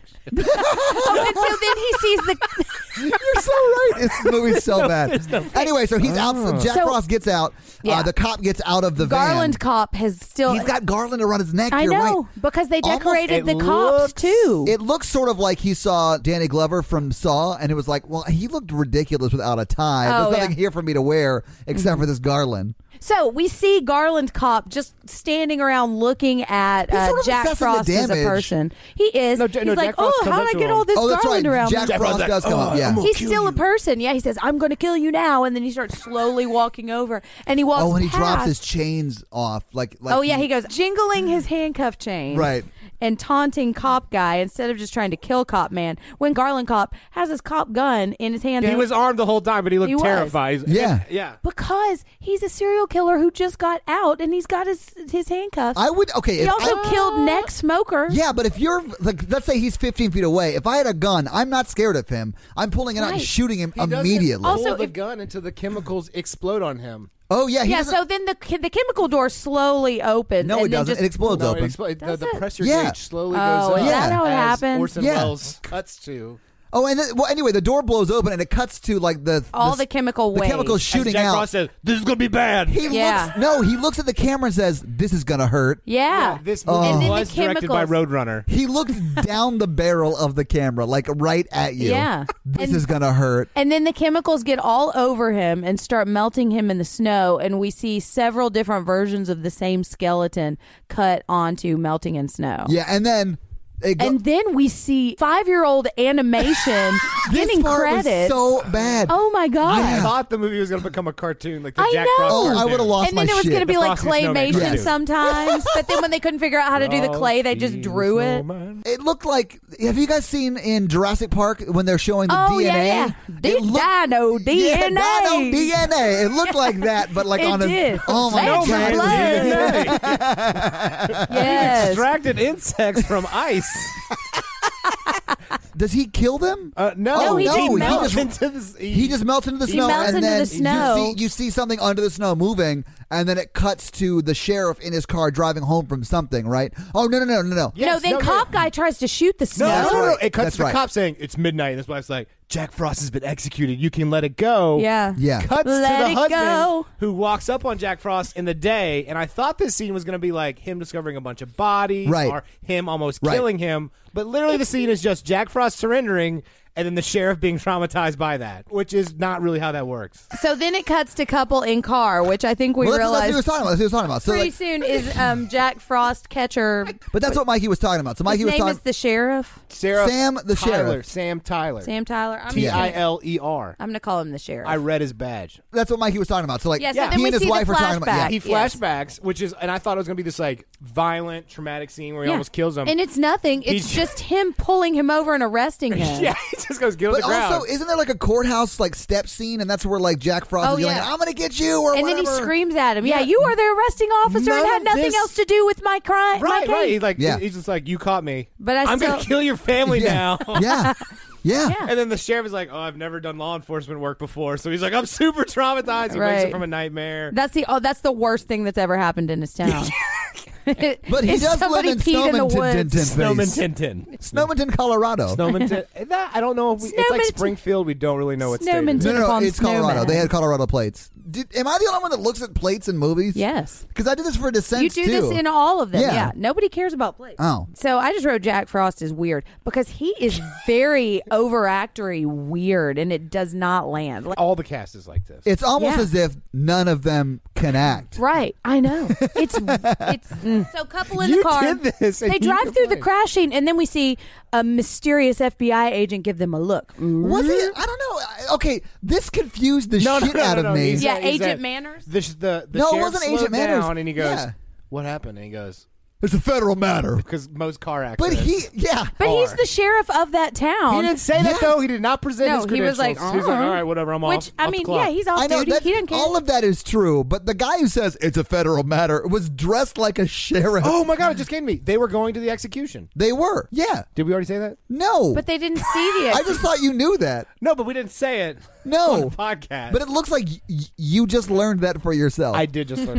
[SPEAKER 2] Oh, and so then he sees the.
[SPEAKER 1] You're so right. This movie's so bad. Anyway, so he's out. Jack
[SPEAKER 2] So-
[SPEAKER 1] Frost gets out.
[SPEAKER 2] Yeah.
[SPEAKER 1] The cop gets out of the
[SPEAKER 2] Garland
[SPEAKER 1] van.
[SPEAKER 2] cop has still.
[SPEAKER 1] He's got garland around his neck.
[SPEAKER 2] I
[SPEAKER 1] You're
[SPEAKER 2] know
[SPEAKER 1] right.
[SPEAKER 2] because they
[SPEAKER 1] Almost-
[SPEAKER 2] decorated the
[SPEAKER 3] it
[SPEAKER 2] cops
[SPEAKER 3] looks-
[SPEAKER 2] too.
[SPEAKER 1] It looks sort of like he saw Danny Glover from Saw, and it was like, well, he looked ridiculous without a tie.
[SPEAKER 2] Oh,
[SPEAKER 1] There's nothing
[SPEAKER 2] yeah.
[SPEAKER 1] here for me to wear except for this garland.
[SPEAKER 2] So we see Garland cop just standing around looking at
[SPEAKER 1] He's sort of
[SPEAKER 2] Jack
[SPEAKER 1] assessing the
[SPEAKER 2] Frost as a
[SPEAKER 1] damage.
[SPEAKER 2] person. He is.
[SPEAKER 3] No,
[SPEAKER 2] He's
[SPEAKER 3] no,
[SPEAKER 2] like,
[SPEAKER 3] Jack Frost
[SPEAKER 2] oh,
[SPEAKER 3] comes
[SPEAKER 2] how
[SPEAKER 3] up
[SPEAKER 2] did I
[SPEAKER 3] to
[SPEAKER 2] get
[SPEAKER 3] him.
[SPEAKER 2] all this
[SPEAKER 1] Oh, that's
[SPEAKER 2] garland
[SPEAKER 1] right.
[SPEAKER 2] around
[SPEAKER 1] Jack
[SPEAKER 2] me?
[SPEAKER 1] Frost does come up. Yeah.
[SPEAKER 2] He's still a person. Yeah, he says, I'm going to kill you now. And then he starts slowly walking over. And he walks
[SPEAKER 1] Oh, and he
[SPEAKER 2] past.
[SPEAKER 1] drops his chains off. Like
[SPEAKER 2] Oh, yeah, he goes jingling his handcuff chain.
[SPEAKER 1] Right.
[SPEAKER 2] And taunting cop guy instead of just trying to kill cop man. When Garland cop has his cop gun in his hand.
[SPEAKER 3] He was armed the whole time, but he looked
[SPEAKER 2] He was.
[SPEAKER 3] terrified.
[SPEAKER 1] Yeah.
[SPEAKER 3] Yeah.
[SPEAKER 2] Because he's a serial killer who just got out and he's got his handcuffs.
[SPEAKER 1] I would, okay.
[SPEAKER 2] He
[SPEAKER 1] if
[SPEAKER 2] also
[SPEAKER 1] I-
[SPEAKER 2] killed Neck Smoker.
[SPEAKER 1] Yeah, but if you're, like, let's say he's 15 feet away. If I had a gun, I'm not scared of him. I'm pulling it out and
[SPEAKER 2] Right.
[SPEAKER 1] shooting him
[SPEAKER 3] He doesn't
[SPEAKER 1] immediately.
[SPEAKER 2] Also,
[SPEAKER 3] pull the
[SPEAKER 2] if-
[SPEAKER 3] gun until the chemicals explode on him.
[SPEAKER 1] Oh, yeah. He
[SPEAKER 2] Yeah,
[SPEAKER 1] doesn't-
[SPEAKER 2] so then the chemical door slowly opens.
[SPEAKER 1] No,
[SPEAKER 2] and
[SPEAKER 1] it
[SPEAKER 2] then
[SPEAKER 1] doesn't.
[SPEAKER 2] Just,
[SPEAKER 1] It explodes
[SPEAKER 3] No,
[SPEAKER 1] open.
[SPEAKER 3] the
[SPEAKER 2] Does it?
[SPEAKER 3] pressure
[SPEAKER 1] Yeah.
[SPEAKER 3] gauge slowly
[SPEAKER 2] Oh,
[SPEAKER 3] goes
[SPEAKER 2] is
[SPEAKER 3] up.
[SPEAKER 1] that
[SPEAKER 2] how it
[SPEAKER 3] as
[SPEAKER 2] happens?
[SPEAKER 3] Orson
[SPEAKER 1] Yeah.
[SPEAKER 3] Welles cuts to
[SPEAKER 1] Oh, and then, well, anyway, the door blows open and it cuts to like
[SPEAKER 2] all the chemical waste.
[SPEAKER 1] The chemicals shooting
[SPEAKER 3] Jack
[SPEAKER 1] out.
[SPEAKER 3] Frost says, "This is gonna be bad."
[SPEAKER 1] He looks at the camera and says, "This is gonna hurt."
[SPEAKER 2] Yeah.
[SPEAKER 3] This movie
[SPEAKER 2] And then
[SPEAKER 3] was
[SPEAKER 2] the
[SPEAKER 3] directed by
[SPEAKER 2] chemicals.
[SPEAKER 3] Roadrunner.
[SPEAKER 1] He looks down the barrel of the camera, like right at you.
[SPEAKER 2] Yeah.
[SPEAKER 1] This is gonna hurt.
[SPEAKER 2] And then the chemicals get all over him and start melting him in the snow, and we see several different versions of the same skeleton cut onto melting in snow.
[SPEAKER 1] Yeah, and then.
[SPEAKER 2] And then we see 5-year-old animation getting
[SPEAKER 1] this part
[SPEAKER 2] credits.
[SPEAKER 1] was so bad.
[SPEAKER 2] Oh my god!
[SPEAKER 3] I thought the movie was going to become a cartoon, like the
[SPEAKER 2] I
[SPEAKER 3] Jack
[SPEAKER 2] know.
[SPEAKER 3] Frost
[SPEAKER 1] Oh,
[SPEAKER 3] cartoon.
[SPEAKER 1] I would have lost
[SPEAKER 2] And
[SPEAKER 1] my
[SPEAKER 2] then it was
[SPEAKER 1] shit.
[SPEAKER 2] going to be
[SPEAKER 3] The
[SPEAKER 2] like
[SPEAKER 3] Frosty Snowman
[SPEAKER 2] claymation
[SPEAKER 3] cartoon.
[SPEAKER 2] sometimes, but then when they couldn't figure out how to do the clay, they just drew it.
[SPEAKER 1] It looked like. Have you guys seen in Jurassic Park when they're showing the
[SPEAKER 2] Oh
[SPEAKER 1] DNA?
[SPEAKER 2] yeah,
[SPEAKER 1] It looked-
[SPEAKER 2] Dino DNA.
[SPEAKER 1] Yeah, Dino DNA. It looked like that, but like
[SPEAKER 2] It
[SPEAKER 1] on a.
[SPEAKER 2] did.
[SPEAKER 1] Oh my
[SPEAKER 2] Snowman
[SPEAKER 1] god!
[SPEAKER 2] blood. Yes.
[SPEAKER 3] Extracted insects from ice.
[SPEAKER 1] Does he kill them?
[SPEAKER 3] No,
[SPEAKER 2] No, he just melts.
[SPEAKER 1] He just melts into the snow,
[SPEAKER 2] melts
[SPEAKER 1] and
[SPEAKER 2] into
[SPEAKER 1] then
[SPEAKER 2] the snow.
[SPEAKER 1] You see something under the snow moving, and then it cuts to the sheriff in his car driving home from something. Right? Oh no!
[SPEAKER 2] No, then cop guy tries to shoot the snow.
[SPEAKER 1] right.
[SPEAKER 3] It cuts
[SPEAKER 1] That's
[SPEAKER 3] to the
[SPEAKER 1] right.
[SPEAKER 3] cop saying it's midnight, and his wife's like, "Jack Frost has been executed. You can let it go."
[SPEAKER 2] Yeah.
[SPEAKER 1] Yeah.
[SPEAKER 3] Cuts
[SPEAKER 2] Let
[SPEAKER 3] to the
[SPEAKER 2] it
[SPEAKER 3] husband
[SPEAKER 2] go.
[SPEAKER 3] who walks up on Jack Frost in the day, and I thought this scene was going to be like him discovering a bunch of bodies,
[SPEAKER 1] Right.
[SPEAKER 3] or him almost
[SPEAKER 1] Right.
[SPEAKER 3] killing him. But literally, the scene is just Jack Frost surrendering, and then the sheriff being traumatized by that, which is not really how that works.
[SPEAKER 2] So then it cuts to couple in car, which I think we
[SPEAKER 1] Well, that's what he
[SPEAKER 2] realized
[SPEAKER 1] was talking about. That's what he was talking about. So,
[SPEAKER 2] pretty
[SPEAKER 1] like,
[SPEAKER 2] soon is Jack Frost catcher.
[SPEAKER 1] but that's what Mikey was talking about. So Mikey
[SPEAKER 2] His
[SPEAKER 1] was
[SPEAKER 2] name
[SPEAKER 1] talking.
[SPEAKER 2] is the sheriff,
[SPEAKER 1] Sam the
[SPEAKER 3] Tyler,
[SPEAKER 1] sheriff.
[SPEAKER 3] Sam Tyler.
[SPEAKER 2] Sam Tyler. I'm
[SPEAKER 3] Tyler.
[SPEAKER 2] gonna call him the sheriff.
[SPEAKER 3] I read his badge.
[SPEAKER 1] That's what Mikey was talking about. So like,
[SPEAKER 2] Yeah, so then
[SPEAKER 1] he
[SPEAKER 2] we
[SPEAKER 1] and his
[SPEAKER 2] see the
[SPEAKER 1] wife are talking about. Yeah,
[SPEAKER 2] flashback.
[SPEAKER 3] He
[SPEAKER 2] Yes.
[SPEAKER 3] flashbacks, which is, and I thought it was going to be this like violent, traumatic scene where he
[SPEAKER 2] Yeah.
[SPEAKER 3] almost kills him.
[SPEAKER 2] And it's nothing. It's
[SPEAKER 3] He's-
[SPEAKER 2] just him pulling him over and arresting him.
[SPEAKER 3] yeah, he just goes get on
[SPEAKER 1] But
[SPEAKER 3] the ground.
[SPEAKER 1] also, isn't there like a courthouse like step scene, and that's where like Jack Frost
[SPEAKER 2] Oh,
[SPEAKER 1] is yelling,
[SPEAKER 2] yeah.
[SPEAKER 1] "I'm gonna get you," or
[SPEAKER 2] And
[SPEAKER 1] whatever.
[SPEAKER 2] then he screams at him. Yeah, you are the arresting officer and
[SPEAKER 3] None
[SPEAKER 2] had
[SPEAKER 3] of
[SPEAKER 2] nothing
[SPEAKER 3] this-
[SPEAKER 2] else to do with my crime. my
[SPEAKER 3] right,
[SPEAKER 2] case.
[SPEAKER 3] right. He's like,
[SPEAKER 1] Yeah.
[SPEAKER 3] he's just like, you caught me,
[SPEAKER 2] But
[SPEAKER 3] I'm
[SPEAKER 2] still,
[SPEAKER 3] gonna kill your family
[SPEAKER 1] Yeah.
[SPEAKER 3] now.
[SPEAKER 1] Yeah, yeah.
[SPEAKER 2] Yeah.
[SPEAKER 3] And then the sheriff is like, "Oh, I've never done law enforcement work before," so he's like, "I'm super traumatized." He wakes
[SPEAKER 2] Right.
[SPEAKER 3] up from a nightmare.
[SPEAKER 2] That's the worst thing that's ever happened in his town.
[SPEAKER 1] But he
[SPEAKER 2] If
[SPEAKER 1] does live
[SPEAKER 2] somebody
[SPEAKER 1] in
[SPEAKER 2] peed in the woods.
[SPEAKER 3] Snowman Tintin.
[SPEAKER 1] Snowmanton, Colorado.
[SPEAKER 3] Snowman Tintin. That I don't know if it's like
[SPEAKER 2] Snowman-
[SPEAKER 3] Springfield. We don't really know what state.
[SPEAKER 2] Snowman
[SPEAKER 3] it is.
[SPEAKER 1] No,
[SPEAKER 2] Upon
[SPEAKER 1] it's Colorado.
[SPEAKER 2] Snowman.
[SPEAKER 1] They had Colorado plates. Am I the only one that looks at plates in movies?
[SPEAKER 2] Yes.
[SPEAKER 1] Because I did this for Descent
[SPEAKER 2] You do
[SPEAKER 1] too.
[SPEAKER 2] this in all of them.
[SPEAKER 1] Yeah.
[SPEAKER 2] Yeah. Nobody cares about plates.
[SPEAKER 1] Oh.
[SPEAKER 2] So I just wrote Jack Frost is weird because he is very overactory weird and it does not land. Like,
[SPEAKER 3] All the cast is like this.
[SPEAKER 1] It's almost
[SPEAKER 2] Yeah.
[SPEAKER 1] as if none of them can act.
[SPEAKER 2] right. I know. It's so couple in
[SPEAKER 3] You
[SPEAKER 2] the car.
[SPEAKER 3] did this and
[SPEAKER 2] They
[SPEAKER 3] you
[SPEAKER 2] drive through the
[SPEAKER 3] complained.
[SPEAKER 2] crash scene and then we see a mysterious FBI agent give them a look.
[SPEAKER 1] Was it? I don't know. Okay, this confused the
[SPEAKER 3] No, no,
[SPEAKER 1] shit
[SPEAKER 3] no,
[SPEAKER 1] out
[SPEAKER 3] no,
[SPEAKER 1] of
[SPEAKER 3] no.
[SPEAKER 1] me.
[SPEAKER 3] He's-
[SPEAKER 2] Yeah,
[SPEAKER 3] he's
[SPEAKER 2] Agent
[SPEAKER 3] a-
[SPEAKER 2] Manners.
[SPEAKER 3] The
[SPEAKER 1] No, it
[SPEAKER 3] sheriff
[SPEAKER 1] wasn't
[SPEAKER 3] slowed
[SPEAKER 1] Agent Manners.
[SPEAKER 3] down and he goes,
[SPEAKER 1] Yeah.
[SPEAKER 3] "What happened?" And he goes,
[SPEAKER 1] It's a federal matter.
[SPEAKER 3] "Because most car
[SPEAKER 1] But
[SPEAKER 3] accidents."
[SPEAKER 2] But he's
[SPEAKER 3] Are.
[SPEAKER 2] the sheriff of that town.
[SPEAKER 3] He didn't say that
[SPEAKER 1] Yeah.
[SPEAKER 3] though. He did not present
[SPEAKER 2] No,
[SPEAKER 3] his
[SPEAKER 2] he
[SPEAKER 3] credentials.
[SPEAKER 2] was like,
[SPEAKER 3] He's like, "All right, whatever. I'm
[SPEAKER 2] Which
[SPEAKER 3] off."
[SPEAKER 2] I
[SPEAKER 3] off
[SPEAKER 2] mean,
[SPEAKER 3] the clock.
[SPEAKER 2] yeah, he's off
[SPEAKER 1] I know
[SPEAKER 2] duty.
[SPEAKER 1] that
[SPEAKER 2] He didn't care.
[SPEAKER 1] all of that is true, but the guy who says it's a federal matter was dressed like a sheriff.
[SPEAKER 3] Oh my god! It just came to me. They were going to the execution.
[SPEAKER 1] They were. Yeah.
[SPEAKER 3] Did we already say that?
[SPEAKER 1] No.
[SPEAKER 2] But they didn't see the.
[SPEAKER 1] I just thought you knew that.
[SPEAKER 3] No, but we didn't say it on
[SPEAKER 1] No.
[SPEAKER 3] the podcast.
[SPEAKER 1] But it looks like you just learned that for yourself.
[SPEAKER 3] I did just learn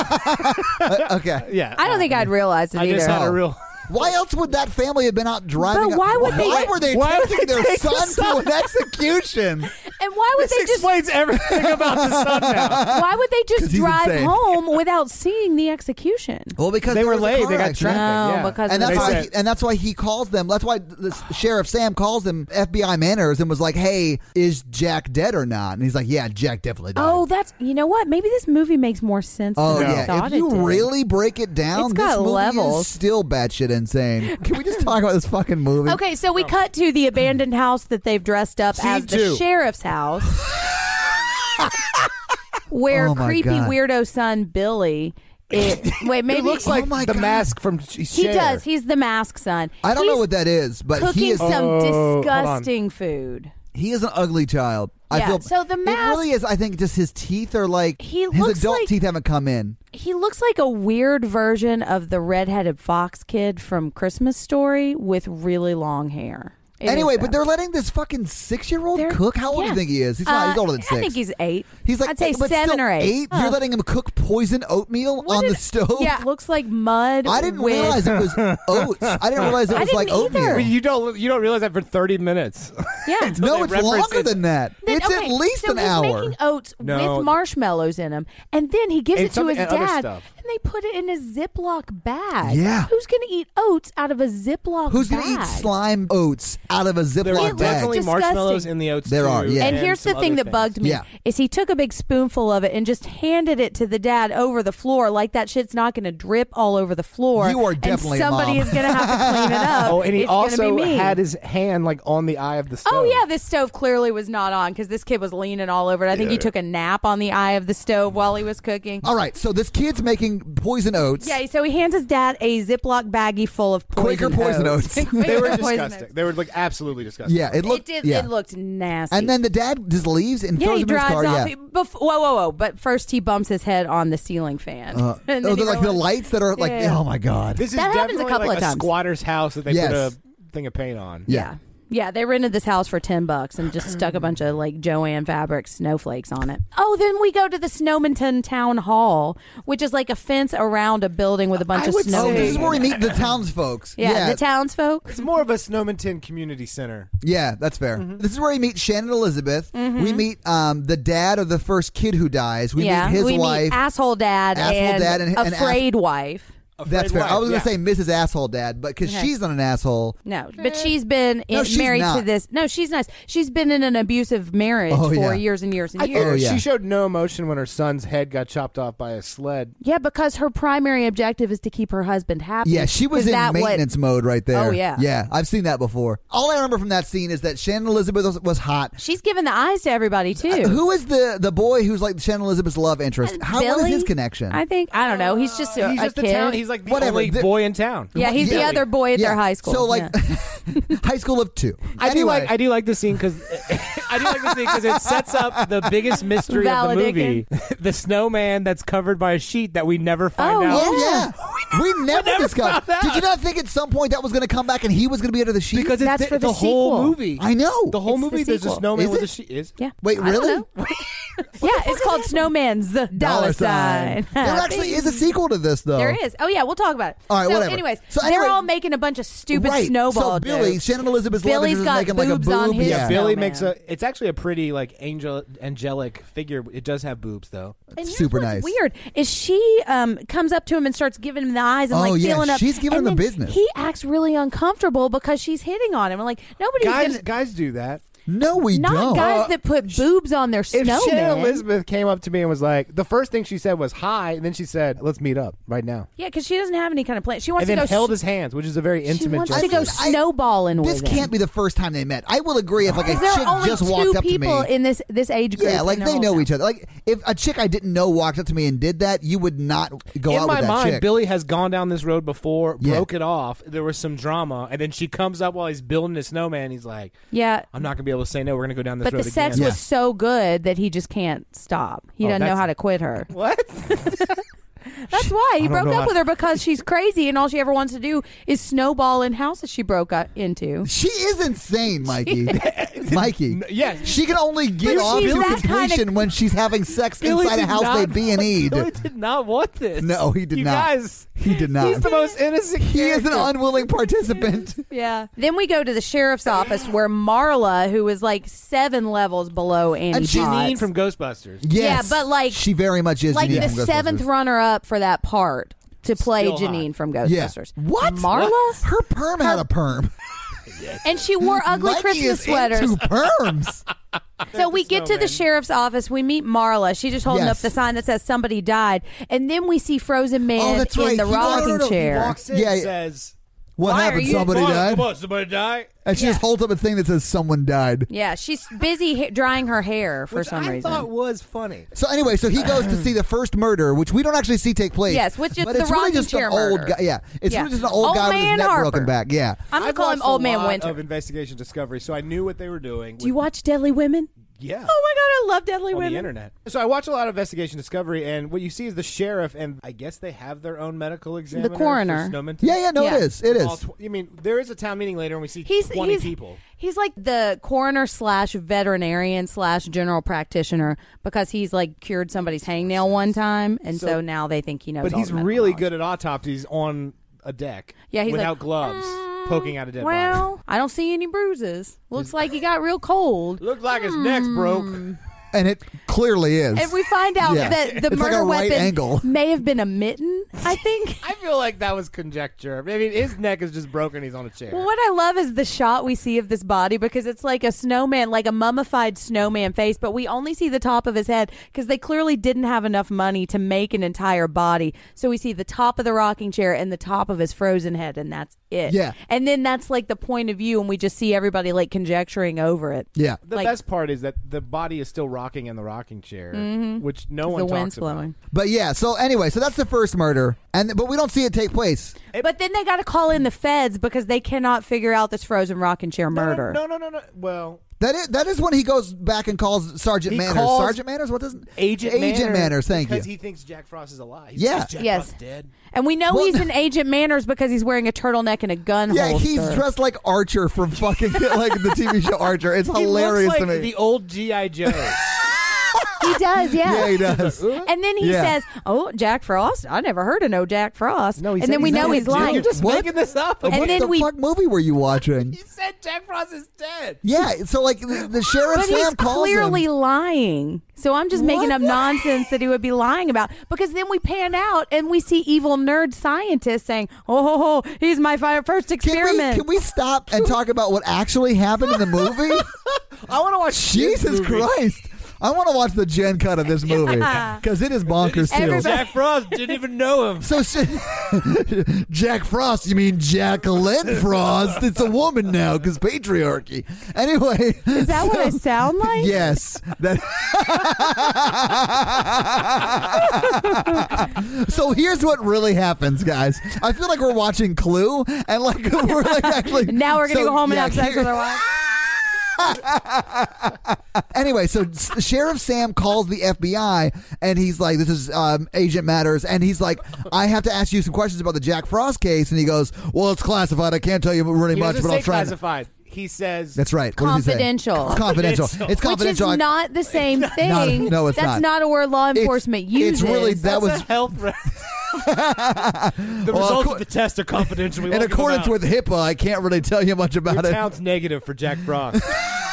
[SPEAKER 3] that.
[SPEAKER 1] Okay.
[SPEAKER 3] Yeah.
[SPEAKER 2] I don't think I'd realized it
[SPEAKER 3] I
[SPEAKER 2] either.
[SPEAKER 3] just had a
[SPEAKER 1] Oh.
[SPEAKER 3] real.
[SPEAKER 1] Why else would that family have been out driving?
[SPEAKER 2] But why would they-
[SPEAKER 1] Why were they
[SPEAKER 3] Why would
[SPEAKER 1] taking
[SPEAKER 3] they
[SPEAKER 1] their
[SPEAKER 3] take the
[SPEAKER 1] son
[SPEAKER 3] son?
[SPEAKER 1] to an execution?
[SPEAKER 2] And why would
[SPEAKER 3] This
[SPEAKER 2] they just?
[SPEAKER 3] explains everything about the son now.
[SPEAKER 2] Why would they
[SPEAKER 1] 'Cause
[SPEAKER 2] just
[SPEAKER 1] he's
[SPEAKER 2] drive
[SPEAKER 1] insane.
[SPEAKER 2] home without seeing the execution?
[SPEAKER 1] Well, because
[SPEAKER 3] They
[SPEAKER 1] there
[SPEAKER 3] were
[SPEAKER 1] was a
[SPEAKER 3] late.
[SPEAKER 1] car
[SPEAKER 3] They got
[SPEAKER 1] accident.
[SPEAKER 3] traffic.
[SPEAKER 2] No,
[SPEAKER 3] Yeah.
[SPEAKER 2] because
[SPEAKER 1] And
[SPEAKER 2] of
[SPEAKER 1] that's
[SPEAKER 2] the-
[SPEAKER 1] why.
[SPEAKER 3] said-
[SPEAKER 1] And that's why he calls them. That's why the sheriff Sam calls them FBI Manners and was like, "Hey, is Jack dead or not?" And he's like, "Yeah, Jack definitely died."
[SPEAKER 2] Oh, that's you know what? Maybe this movie makes more sense.
[SPEAKER 1] Oh
[SPEAKER 2] than I
[SPEAKER 1] yeah!
[SPEAKER 2] thought
[SPEAKER 1] If you
[SPEAKER 2] it did.
[SPEAKER 1] really break it down,
[SPEAKER 2] It's
[SPEAKER 1] this
[SPEAKER 2] got
[SPEAKER 1] movie
[SPEAKER 2] levels.
[SPEAKER 1] is still batshit insane. Can we just talk about this fucking movie?
[SPEAKER 2] Okay, so we cut to the abandoned house that they've dressed up
[SPEAKER 3] Scene
[SPEAKER 2] as the
[SPEAKER 3] 2.
[SPEAKER 2] sheriff's house, where
[SPEAKER 1] Oh my
[SPEAKER 2] creepy
[SPEAKER 1] God.
[SPEAKER 2] weirdo son Billy. Wait, maybe
[SPEAKER 3] He looks like
[SPEAKER 1] my
[SPEAKER 3] the
[SPEAKER 1] God.
[SPEAKER 3] mask from
[SPEAKER 2] he
[SPEAKER 3] Cher.
[SPEAKER 2] does. He's the mask son.
[SPEAKER 1] I don't know
[SPEAKER 2] He's
[SPEAKER 1] what that is, but he
[SPEAKER 2] cooking
[SPEAKER 1] is
[SPEAKER 2] some
[SPEAKER 3] hold on.
[SPEAKER 2] disgusting food.
[SPEAKER 1] he is an ugly child. I
[SPEAKER 2] Yeah,
[SPEAKER 1] feel
[SPEAKER 2] so the
[SPEAKER 1] it
[SPEAKER 2] mask-
[SPEAKER 1] really is. I think just his teeth are like
[SPEAKER 2] He
[SPEAKER 1] his
[SPEAKER 2] looks
[SPEAKER 1] adult
[SPEAKER 2] like-
[SPEAKER 1] teeth haven't come in.
[SPEAKER 2] He looks like a weird version of the redheaded fox kid from Christmas Story with really long hair.
[SPEAKER 1] Anyway, but they're letting this fucking 6-year-old cook. How old do you think he is? He's not. He's older than 6.
[SPEAKER 2] I think he's 8.
[SPEAKER 1] He's like,
[SPEAKER 2] I'd say
[SPEAKER 1] but
[SPEAKER 2] 7
[SPEAKER 1] still
[SPEAKER 2] or 8.
[SPEAKER 1] 8. You're letting him cook poison oatmeal on the stove.
[SPEAKER 2] Yeah, it looks like mud.
[SPEAKER 1] I didn't realize it was oats. I didn't realize it was like oatmeal.
[SPEAKER 3] You don't realize that for 30 minutes.
[SPEAKER 2] Yeah.
[SPEAKER 1] No, it's longer than that. It's at least an hour.
[SPEAKER 2] He's making oats with marshmallows in them, and then he gives it to his dad, and they put it in a Ziploc bag.
[SPEAKER 1] Yeah.
[SPEAKER 2] Who's going to eat oats out of a Ziploc bag?
[SPEAKER 1] Who's going to eat slime oats out of a Ziploc
[SPEAKER 3] there are
[SPEAKER 1] bag?
[SPEAKER 3] definitely
[SPEAKER 2] disgusting.
[SPEAKER 3] marshmallows in the oats.
[SPEAKER 1] There are, yeah.
[SPEAKER 2] And here's the thing that bugged me is he took a big spoonful of it and just handed it to the dad over the floor like that shit's not going to drip all over the floor.
[SPEAKER 1] You are definitely
[SPEAKER 2] and somebody
[SPEAKER 1] a mom.
[SPEAKER 2] is going to have to clean it up.
[SPEAKER 3] Oh, and he
[SPEAKER 2] it's
[SPEAKER 3] also
[SPEAKER 2] be me.
[SPEAKER 3] had his hand like on the eye of the stove.
[SPEAKER 2] Oh yeah, this stove clearly was not on because this kid was leaning all over it. I think he took a nap on the eye of the stove while he was cooking.
[SPEAKER 1] All right, so this kid's making poison oats.
[SPEAKER 2] Yeah, so he hands his dad a Ziploc baggie full of
[SPEAKER 1] Quaker poison oats.
[SPEAKER 3] They were disgusting. They were like absolutely disgusting.
[SPEAKER 1] Yeah, it looked.
[SPEAKER 2] It looked nasty.
[SPEAKER 1] And then the dad just leaves and throws
[SPEAKER 2] he
[SPEAKER 1] him in his
[SPEAKER 2] drives
[SPEAKER 1] car.
[SPEAKER 2] off.
[SPEAKER 1] Yeah.
[SPEAKER 2] Whoa! But first he bumps his head on the ceiling fan.
[SPEAKER 1] Oh, they're like the lights that are like. Oh my god!
[SPEAKER 3] This is
[SPEAKER 2] That happens a
[SPEAKER 3] definitely
[SPEAKER 2] couple
[SPEAKER 3] like
[SPEAKER 2] of
[SPEAKER 3] a
[SPEAKER 2] times.
[SPEAKER 3] squatter's house that they put a thing of paint on.
[SPEAKER 1] Yeah.
[SPEAKER 2] Yeah, they rented this house for $10 and just stuck a bunch of like Joanne fabric snowflakes on it. Oh, then we go to the Snowminton Town Hall, which is like a fence around a building with a bunch of snow.
[SPEAKER 1] Oh, this is where we meet the townsfolk.
[SPEAKER 2] Yeah, the townsfolk.
[SPEAKER 3] It's more of a Snowminton community center.
[SPEAKER 1] Yeah, that's fair. This is where we meet Shannon Elizabeth. We meet the dad of the first kid who dies. We meet his wife.
[SPEAKER 2] Meet asshole dad and afraid wife.
[SPEAKER 1] That's fair. I was going to say Mrs. Asshole Dad, but because she's not an asshole.
[SPEAKER 2] No, but she's been married
[SPEAKER 1] not.
[SPEAKER 2] to this. No, she's nice. She's been in an abusive marriage for years and years and years.
[SPEAKER 3] She showed no emotion when her son's head got chopped off by a sled.
[SPEAKER 2] Yeah, because her primary objective is to keep her husband happy.
[SPEAKER 1] Yeah, she was in maintenance mode right there.
[SPEAKER 2] Oh, yeah.
[SPEAKER 1] Yeah, I've seen that before. All I remember from that scene is that Shannon Elizabeth was hot.
[SPEAKER 2] She's giving the eyes to everybody, too.
[SPEAKER 1] Who is the boy who's like Shannon Elizabeth's love interest? What is his connection?
[SPEAKER 2] I don't know. He's just a kid.
[SPEAKER 3] He's like the only boy in town.
[SPEAKER 2] Yeah, he's the other boy at their high school.
[SPEAKER 1] So like high school of 2.
[SPEAKER 3] I do like the scene because it sets up the biggest mystery of the movie: the snowman that's covered by a sheet that we never find out.
[SPEAKER 1] Oh yeah, we never discovered. Did you not think at some point that was going to come back and he was going to be under the sheet?
[SPEAKER 3] Because
[SPEAKER 2] that's for the
[SPEAKER 3] whole movie.
[SPEAKER 1] I know
[SPEAKER 3] the whole movie. There's a snowman with a sheet.
[SPEAKER 2] Yeah.
[SPEAKER 1] Wait, really?
[SPEAKER 2] Yeah, it's called Snowman's Dollar Sign.
[SPEAKER 1] There actually is a sequel to this, though.
[SPEAKER 2] There is. Oh yeah, we'll talk about it.
[SPEAKER 1] All right,
[SPEAKER 2] so
[SPEAKER 1] whatever.
[SPEAKER 2] Anyways,
[SPEAKER 1] So
[SPEAKER 2] they're all making a bunch of stupid snowball
[SPEAKER 1] So Billy,
[SPEAKER 2] jokes.
[SPEAKER 1] Shannon Elizabeth's love
[SPEAKER 2] Billy's
[SPEAKER 1] interest
[SPEAKER 2] got
[SPEAKER 1] is making like a
[SPEAKER 2] boobs
[SPEAKER 1] boob.
[SPEAKER 2] on his
[SPEAKER 1] Yeah.
[SPEAKER 3] Billy
[SPEAKER 2] snowman.
[SPEAKER 3] makes it's actually a pretty like angelic figure. It does have boobs though.
[SPEAKER 2] And here's
[SPEAKER 1] super
[SPEAKER 2] what's
[SPEAKER 1] nice.
[SPEAKER 2] Weird is she comes up to him and starts giving him the eyes and feeling up.
[SPEAKER 1] She's giving
[SPEAKER 2] and
[SPEAKER 1] him the
[SPEAKER 2] then
[SPEAKER 1] business.
[SPEAKER 2] He acts really uncomfortable because she's hitting on him. I'm like, nobody's
[SPEAKER 3] Guys do that.
[SPEAKER 1] No, we
[SPEAKER 2] not
[SPEAKER 1] don't.
[SPEAKER 2] guys that put boobs on their
[SPEAKER 3] If
[SPEAKER 2] snowman.
[SPEAKER 3] Shannon Elizabeth came up to me and was like, the first thing she said was hi, and then she said, "Let's meet up right now."
[SPEAKER 2] Yeah, because she doesn't have any kind of plan. She wants
[SPEAKER 3] And
[SPEAKER 2] to
[SPEAKER 3] then
[SPEAKER 2] go.
[SPEAKER 3] held his hands, which is a very
[SPEAKER 2] She
[SPEAKER 3] intimate
[SPEAKER 2] wants
[SPEAKER 3] gesture.
[SPEAKER 2] to go snowballing with
[SPEAKER 1] This
[SPEAKER 2] him.
[SPEAKER 1] can't be the first time they met. I will agree if like a
[SPEAKER 2] There
[SPEAKER 1] chick
[SPEAKER 2] are only
[SPEAKER 1] just
[SPEAKER 2] two
[SPEAKER 1] walked up to
[SPEAKER 2] people
[SPEAKER 1] me.
[SPEAKER 2] in this age group.
[SPEAKER 1] Yeah, like
[SPEAKER 2] in
[SPEAKER 1] they
[SPEAKER 2] their
[SPEAKER 1] know
[SPEAKER 2] whole
[SPEAKER 1] each other. Like if a chick I didn't know walked up to me and did that, you would not go
[SPEAKER 3] In
[SPEAKER 1] out
[SPEAKER 3] my
[SPEAKER 1] with that
[SPEAKER 3] mind,
[SPEAKER 1] chick.
[SPEAKER 3] Billy has gone down this road before,
[SPEAKER 1] Yeah.
[SPEAKER 3] broke it off. There was some drama, and then she comes up while he's building his snowman. He's like,
[SPEAKER 2] Yeah.
[SPEAKER 3] "I'm not gonna be able to say no. We're gonna go down this
[SPEAKER 2] But
[SPEAKER 3] road
[SPEAKER 2] the sex
[SPEAKER 3] again."
[SPEAKER 2] was so good that he just can't stop. He doesn't know
[SPEAKER 3] that's-
[SPEAKER 2] how to quit her.
[SPEAKER 3] What?
[SPEAKER 2] That's why he
[SPEAKER 3] don't
[SPEAKER 2] broke
[SPEAKER 3] know
[SPEAKER 2] up
[SPEAKER 3] how-
[SPEAKER 2] with her because she's crazy and all she ever wants to do is snowball in houses she broke into.
[SPEAKER 1] She is insane, Mikey. Mikey.
[SPEAKER 3] Yes.
[SPEAKER 1] She can only get
[SPEAKER 2] But
[SPEAKER 1] off
[SPEAKER 2] she's
[SPEAKER 1] to
[SPEAKER 2] that
[SPEAKER 1] completion
[SPEAKER 2] kinda-
[SPEAKER 1] when she's having sex
[SPEAKER 3] Billy
[SPEAKER 1] inside a
[SPEAKER 3] did
[SPEAKER 1] house
[SPEAKER 3] not
[SPEAKER 1] they B&E'd.
[SPEAKER 3] Billy did not want this.
[SPEAKER 1] No, he did
[SPEAKER 3] you
[SPEAKER 1] not.
[SPEAKER 3] Guys,
[SPEAKER 1] He did not.
[SPEAKER 3] He's the most innocent.
[SPEAKER 1] He is an
[SPEAKER 3] character.
[SPEAKER 1] unwilling participant.
[SPEAKER 2] Yeah. Then we go to the sheriff's office where Marla, who is like 7 levels below Annie
[SPEAKER 1] And she's
[SPEAKER 3] Janine
[SPEAKER 2] Potts,
[SPEAKER 3] from Ghostbusters.
[SPEAKER 1] Yes.
[SPEAKER 2] but like-
[SPEAKER 1] she very much is
[SPEAKER 2] like
[SPEAKER 1] Janine
[SPEAKER 2] the
[SPEAKER 1] from
[SPEAKER 2] 7th
[SPEAKER 1] Ghostbusters.
[SPEAKER 2] runner-up for that part to play
[SPEAKER 3] Still hot.
[SPEAKER 2] Janine from
[SPEAKER 1] Yeah.
[SPEAKER 2] Ghostbusters.
[SPEAKER 1] What?
[SPEAKER 2] Marla?
[SPEAKER 1] Her perm had a perm.
[SPEAKER 2] And she wore ugly
[SPEAKER 1] Mikey
[SPEAKER 2] Christmas
[SPEAKER 1] is
[SPEAKER 2] sweaters.
[SPEAKER 1] into perms.
[SPEAKER 2] So we get to the sheriff's office. We meet Marla. She's just holding
[SPEAKER 1] Yes.
[SPEAKER 2] up the sign that says somebody died. And then we see Frozen Man
[SPEAKER 1] that's
[SPEAKER 2] in
[SPEAKER 1] right.
[SPEAKER 2] the
[SPEAKER 1] He-
[SPEAKER 2] rocking
[SPEAKER 3] He
[SPEAKER 2] chair.
[SPEAKER 3] walks in
[SPEAKER 1] Yeah,
[SPEAKER 3] and
[SPEAKER 1] yeah.
[SPEAKER 3] says,
[SPEAKER 1] What
[SPEAKER 2] Why
[SPEAKER 1] happened?
[SPEAKER 2] are you-
[SPEAKER 1] Somebody died?
[SPEAKER 3] Come on, somebody die?
[SPEAKER 1] And she just holds up a thing that says someone died.
[SPEAKER 2] Yeah, she's busy drying her hair for
[SPEAKER 3] Which
[SPEAKER 2] some
[SPEAKER 3] I
[SPEAKER 2] reason.
[SPEAKER 3] thought was funny.
[SPEAKER 1] So anyway, so he goes to see the first murder, which we don't actually see take place.
[SPEAKER 2] Yes, which is
[SPEAKER 1] but
[SPEAKER 2] the
[SPEAKER 1] it's really
[SPEAKER 2] rocking
[SPEAKER 1] just
[SPEAKER 2] chair
[SPEAKER 1] an old
[SPEAKER 2] murder.
[SPEAKER 1] guy. Yeah, it's
[SPEAKER 2] Yeah.
[SPEAKER 1] really just an old
[SPEAKER 2] Old
[SPEAKER 1] guy with his
[SPEAKER 2] Man
[SPEAKER 1] neck
[SPEAKER 2] Harper.
[SPEAKER 1] broken back. Yeah.
[SPEAKER 2] I'm going
[SPEAKER 3] I've
[SPEAKER 2] to call him
[SPEAKER 3] watched
[SPEAKER 2] Old
[SPEAKER 3] a
[SPEAKER 2] Man
[SPEAKER 3] lot
[SPEAKER 2] Winter.
[SPEAKER 3] of Investigation Discovery, so I knew what they were doing.
[SPEAKER 2] Do you watch Deadly Women?
[SPEAKER 3] Yeah.
[SPEAKER 2] Oh my God, I love Deadly
[SPEAKER 3] On
[SPEAKER 2] Women.
[SPEAKER 3] the internet. So I watch a lot of Investigation Discovery, and what you see is the sheriff, and I guess they have their own medical examiner.
[SPEAKER 2] The coroner.
[SPEAKER 3] For snowmen.
[SPEAKER 1] Yeah, no,
[SPEAKER 2] Yeah.
[SPEAKER 1] it is. It is.
[SPEAKER 3] I mean, there is a town meeting later, and we see 20 people.
[SPEAKER 2] He's like the coroner / veterinarian / general practitioner because he's like cured somebody's hangnail one time, and so now they think he knows.
[SPEAKER 3] But
[SPEAKER 2] all
[SPEAKER 3] he's
[SPEAKER 2] the medical
[SPEAKER 3] really
[SPEAKER 2] knowledge.
[SPEAKER 3] good at autopsies on a deck.
[SPEAKER 2] Yeah, he's
[SPEAKER 3] without
[SPEAKER 2] like,
[SPEAKER 3] gloves, poking out a dead body.
[SPEAKER 2] Well, I don't see any bruises. Looks like he got real cold.
[SPEAKER 3] Looked like his neck's broke.
[SPEAKER 1] And it clearly is.
[SPEAKER 2] And we find out
[SPEAKER 1] Yeah.
[SPEAKER 2] that the
[SPEAKER 1] It's like
[SPEAKER 2] murder
[SPEAKER 1] a right
[SPEAKER 2] weapon
[SPEAKER 1] angle.
[SPEAKER 2] may have been a mitten, I think.
[SPEAKER 3] I feel like that was conjecture. I mean, his neck is just broken. He's on a chair.
[SPEAKER 2] Well, what I love is the shot we see of this body because it's like a snowman, like a mummified snowman face, but we only see the top of his head because they clearly didn't have enough money to make an entire body. So we see the top of the rocking chair and the top of his frozen head, and that's it.
[SPEAKER 1] Yeah.
[SPEAKER 2] And then that's like the point of view, and we just see everybody like conjecturing over it.
[SPEAKER 1] Yeah.
[SPEAKER 3] The
[SPEAKER 2] like-
[SPEAKER 3] best part is that the body is still rocking in the rocking chair, which no one
[SPEAKER 2] The
[SPEAKER 3] talks
[SPEAKER 2] wind's
[SPEAKER 3] about.
[SPEAKER 2] blowing.
[SPEAKER 1] But yeah, so anyway, so that's the first murder, but we don't see it take place.
[SPEAKER 2] But then they got to call in the feds because they cannot figure out this frozen rocking chair murder.
[SPEAKER 3] No. Well,
[SPEAKER 1] That is when he goes back and calls Sergeant
[SPEAKER 3] He
[SPEAKER 1] Manners.
[SPEAKER 3] calls
[SPEAKER 1] Sergeant Manners? What does
[SPEAKER 3] Agent
[SPEAKER 1] Manners? Thank you.
[SPEAKER 3] because he thinks Jack Frost is alive.
[SPEAKER 1] Yeah.
[SPEAKER 3] Jack
[SPEAKER 2] Yes.
[SPEAKER 3] Frost dead.
[SPEAKER 2] And we know
[SPEAKER 1] Well,
[SPEAKER 2] he's an Agent Manners because he's wearing a turtleneck and a gun
[SPEAKER 1] Yeah,
[SPEAKER 2] holster.
[SPEAKER 1] he's dressed like Archer from fucking like the TV show Archer. It's hilarious
[SPEAKER 3] he looks like
[SPEAKER 1] to me.
[SPEAKER 3] the old G.I. Joe.
[SPEAKER 2] He does, yeah.
[SPEAKER 1] Yeah, he does.
[SPEAKER 2] And then he
[SPEAKER 1] Yeah.
[SPEAKER 2] says, "Oh, Jack Frost? I never heard of no Jack Frost."
[SPEAKER 3] No, he
[SPEAKER 2] and
[SPEAKER 3] said
[SPEAKER 2] then we
[SPEAKER 3] he's
[SPEAKER 2] know
[SPEAKER 3] not
[SPEAKER 2] he's
[SPEAKER 3] a Jew.
[SPEAKER 2] lying.
[SPEAKER 3] You're just
[SPEAKER 1] What?
[SPEAKER 3] making this up.
[SPEAKER 2] And
[SPEAKER 1] what
[SPEAKER 2] then
[SPEAKER 1] the
[SPEAKER 2] we-
[SPEAKER 1] fuck movie were you watching?
[SPEAKER 3] You said Jack Frost is dead.
[SPEAKER 1] Yeah, so like the sheriff
[SPEAKER 2] But he's
[SPEAKER 1] Sam calls
[SPEAKER 2] clearly
[SPEAKER 1] him.
[SPEAKER 2] lying. So I'm just making
[SPEAKER 1] What?
[SPEAKER 2] up nonsense that he would be lying about. Because then we pan out and we see evil nerd scientists saying, "Oh, he's my first experiment."
[SPEAKER 1] Can we stop and talk about what actually happened in the movie?
[SPEAKER 3] I want to watch
[SPEAKER 1] Jesus
[SPEAKER 3] this movie.
[SPEAKER 1] Christ. I want to watch the Gen cut of this movie because it is bonkers too.
[SPEAKER 2] Everybody-
[SPEAKER 3] Jack Frost didn't even know him.
[SPEAKER 1] So Jack Frost, you mean Jacqueline Frost? It's a woman now because patriarchy. Anyway,
[SPEAKER 2] Is that what I sound like?
[SPEAKER 1] yes. So here's what really happens, guys. I feel like we're watching Clue, and like we're like actually.
[SPEAKER 2] Now we're going to
[SPEAKER 1] So,
[SPEAKER 2] go home and
[SPEAKER 1] yeah,
[SPEAKER 2] have sex
[SPEAKER 1] here-
[SPEAKER 2] with our wife.
[SPEAKER 1] Anyway, so Sheriff Sam calls the FBI, and he's like, "This is Agent Matters," and he's like, "I have to ask you some questions about the Jack Frost case," and he goes, "Well, it's classified. I can't tell you really
[SPEAKER 3] He
[SPEAKER 1] much,
[SPEAKER 3] doesn't
[SPEAKER 1] but
[SPEAKER 3] say
[SPEAKER 1] I'll try."
[SPEAKER 3] classified. He says
[SPEAKER 1] That's right. What does he say?
[SPEAKER 2] Confidential.
[SPEAKER 1] It's confidential.
[SPEAKER 3] Confidential.
[SPEAKER 1] It's confidential.
[SPEAKER 2] Which is not the same thing.
[SPEAKER 1] No, it's
[SPEAKER 2] That's
[SPEAKER 1] not.
[SPEAKER 2] not a word law enforcement uses.
[SPEAKER 1] It's really that
[SPEAKER 3] That's
[SPEAKER 1] was
[SPEAKER 3] a health threat. The results of the test are confidential. We
[SPEAKER 1] in
[SPEAKER 3] won't give them
[SPEAKER 1] accordance
[SPEAKER 3] out.
[SPEAKER 1] with HIPAA. I can't really tell you much about
[SPEAKER 3] Your
[SPEAKER 1] it.
[SPEAKER 3] town's negative for Jack Frost.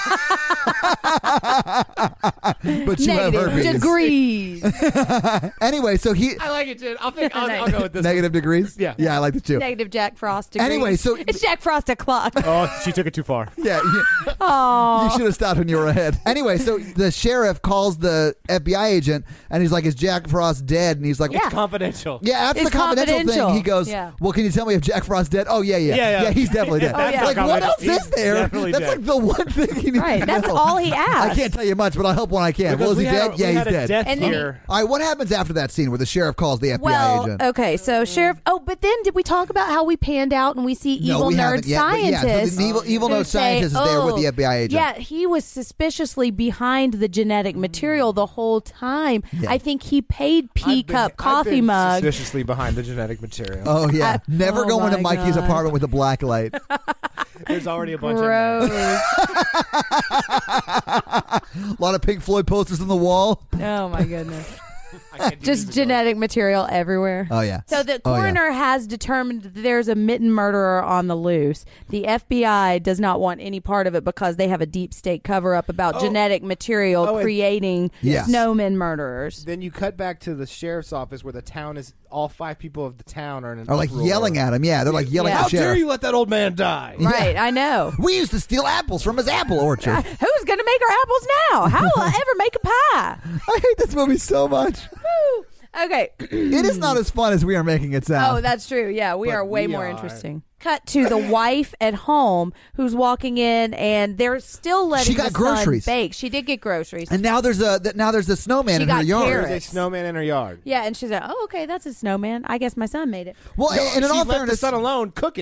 [SPEAKER 1] But you have
[SPEAKER 2] negative
[SPEAKER 1] herpes.
[SPEAKER 2] degrees.
[SPEAKER 1] Anyway, so he
[SPEAKER 3] I like it, Jen. I'll go with this.
[SPEAKER 1] negative degrees.
[SPEAKER 3] Yeah.
[SPEAKER 1] I like it too.
[SPEAKER 2] Negative Jack Frost degrees.
[SPEAKER 1] Anyway, so
[SPEAKER 2] it's Jack Frost o'clock.
[SPEAKER 3] Oh, she took it too far.
[SPEAKER 1] yeah.
[SPEAKER 2] Oh,
[SPEAKER 1] You should have stopped when you were ahead. Anyway, so the sheriff calls the FBI agent, and he's like, "Is Jack Frost dead?" And he's like,
[SPEAKER 2] Yeah.
[SPEAKER 3] Confidential.
[SPEAKER 1] Yeah, after
[SPEAKER 2] It's
[SPEAKER 1] the confidential
[SPEAKER 2] confidential.
[SPEAKER 1] thing, he goes,
[SPEAKER 2] Yeah.
[SPEAKER 1] "Well, can you tell me if Jack Frost dead?" Oh, yeah, he's definitely dead.
[SPEAKER 2] Oh, yeah.
[SPEAKER 1] Like, what else
[SPEAKER 3] He's
[SPEAKER 1] is there?
[SPEAKER 3] definitely
[SPEAKER 1] That's
[SPEAKER 3] dead.
[SPEAKER 1] like the one thing he needs
[SPEAKER 2] right.
[SPEAKER 1] to
[SPEAKER 2] That's
[SPEAKER 1] know.
[SPEAKER 2] all he asked.
[SPEAKER 1] I can't tell you much, but I'll help when I can.
[SPEAKER 3] Because
[SPEAKER 1] Well, is he
[SPEAKER 3] we had
[SPEAKER 1] dead?
[SPEAKER 3] a-
[SPEAKER 1] Yeah,
[SPEAKER 3] we
[SPEAKER 1] he's
[SPEAKER 3] had a
[SPEAKER 1] dead.
[SPEAKER 3] death
[SPEAKER 2] And then-
[SPEAKER 3] here.
[SPEAKER 1] All right, what happens after that scene where the sheriff calls the FBI
[SPEAKER 2] Well,
[SPEAKER 1] agent?
[SPEAKER 2] okay, so Sheriff. Oh, but then did we talk about how we panned out and we see
[SPEAKER 1] No,
[SPEAKER 2] evil
[SPEAKER 1] we
[SPEAKER 2] nerd
[SPEAKER 1] haven't yet, but yeah, so the
[SPEAKER 2] scientist?
[SPEAKER 1] evil
[SPEAKER 2] who
[SPEAKER 1] nerd
[SPEAKER 2] say,
[SPEAKER 1] scientist is there with the
[SPEAKER 2] "Oh,
[SPEAKER 1] FBI agent.
[SPEAKER 2] Yeah, he was suspiciously behind the genetic material the whole time.
[SPEAKER 1] Yeah.
[SPEAKER 2] I think he paid P Cup coffee mug.
[SPEAKER 3] Suspiciously behind the genetic material.
[SPEAKER 1] Oh yeah, never
[SPEAKER 2] Oh,
[SPEAKER 1] go into
[SPEAKER 2] my
[SPEAKER 1] Mikey's
[SPEAKER 2] God.
[SPEAKER 1] apartment with a black light.
[SPEAKER 3] There's already a bunch of them.
[SPEAKER 2] Gross.
[SPEAKER 1] A lot of Pink Floyd posters on the wall.
[SPEAKER 2] Oh my goodness.
[SPEAKER 3] I can't do
[SPEAKER 2] Just
[SPEAKER 3] music
[SPEAKER 2] genetic material everywhere.
[SPEAKER 1] Oh yeah.
[SPEAKER 2] So the
[SPEAKER 1] Oh, yeah.
[SPEAKER 2] coroner has determined that there's a mitten murderer on the loose. The FBI does not want any part of it because they have a deep state cover up about genetic material
[SPEAKER 3] Oh, and-
[SPEAKER 2] creating
[SPEAKER 1] Yes.
[SPEAKER 2] snowmen murderers.
[SPEAKER 3] Then you cut back to the sheriff's office where the town is, all 5 people of the town are in an
[SPEAKER 1] Or like
[SPEAKER 3] uproar.
[SPEAKER 1] yelling at him. Yeah, they're like yelling
[SPEAKER 2] Yeah.
[SPEAKER 1] at
[SPEAKER 3] How
[SPEAKER 1] the
[SPEAKER 3] dare
[SPEAKER 1] sheriff.
[SPEAKER 3] you let that old man die?
[SPEAKER 2] Right, I know.
[SPEAKER 1] We used to steal apples from his apple orchard.
[SPEAKER 2] Who's going to make our apples now? How will I ever make a pie?
[SPEAKER 1] I hate this movie so much.
[SPEAKER 2] Woo. Okay.
[SPEAKER 1] It is not as fun as we are making it sound.
[SPEAKER 2] Oh, that's true. Yeah, we
[SPEAKER 3] But
[SPEAKER 2] are way
[SPEAKER 3] we
[SPEAKER 2] more
[SPEAKER 3] are.
[SPEAKER 2] interesting. Cut to the wife at home who's walking in, and they're still letting
[SPEAKER 1] She got
[SPEAKER 2] the
[SPEAKER 1] groceries.
[SPEAKER 2] son bake. She did get groceries.
[SPEAKER 1] And now there's a snowman
[SPEAKER 2] She
[SPEAKER 1] in her
[SPEAKER 2] got
[SPEAKER 1] yard.
[SPEAKER 2] carrots.
[SPEAKER 3] There's a snowman in her yard.
[SPEAKER 2] Yeah, and she's like, "Oh, okay, that's a snowman. I guess my son made it."
[SPEAKER 1] Well, and in
[SPEAKER 3] she
[SPEAKER 1] all
[SPEAKER 3] left the
[SPEAKER 1] fairness,
[SPEAKER 3] son alone cooking.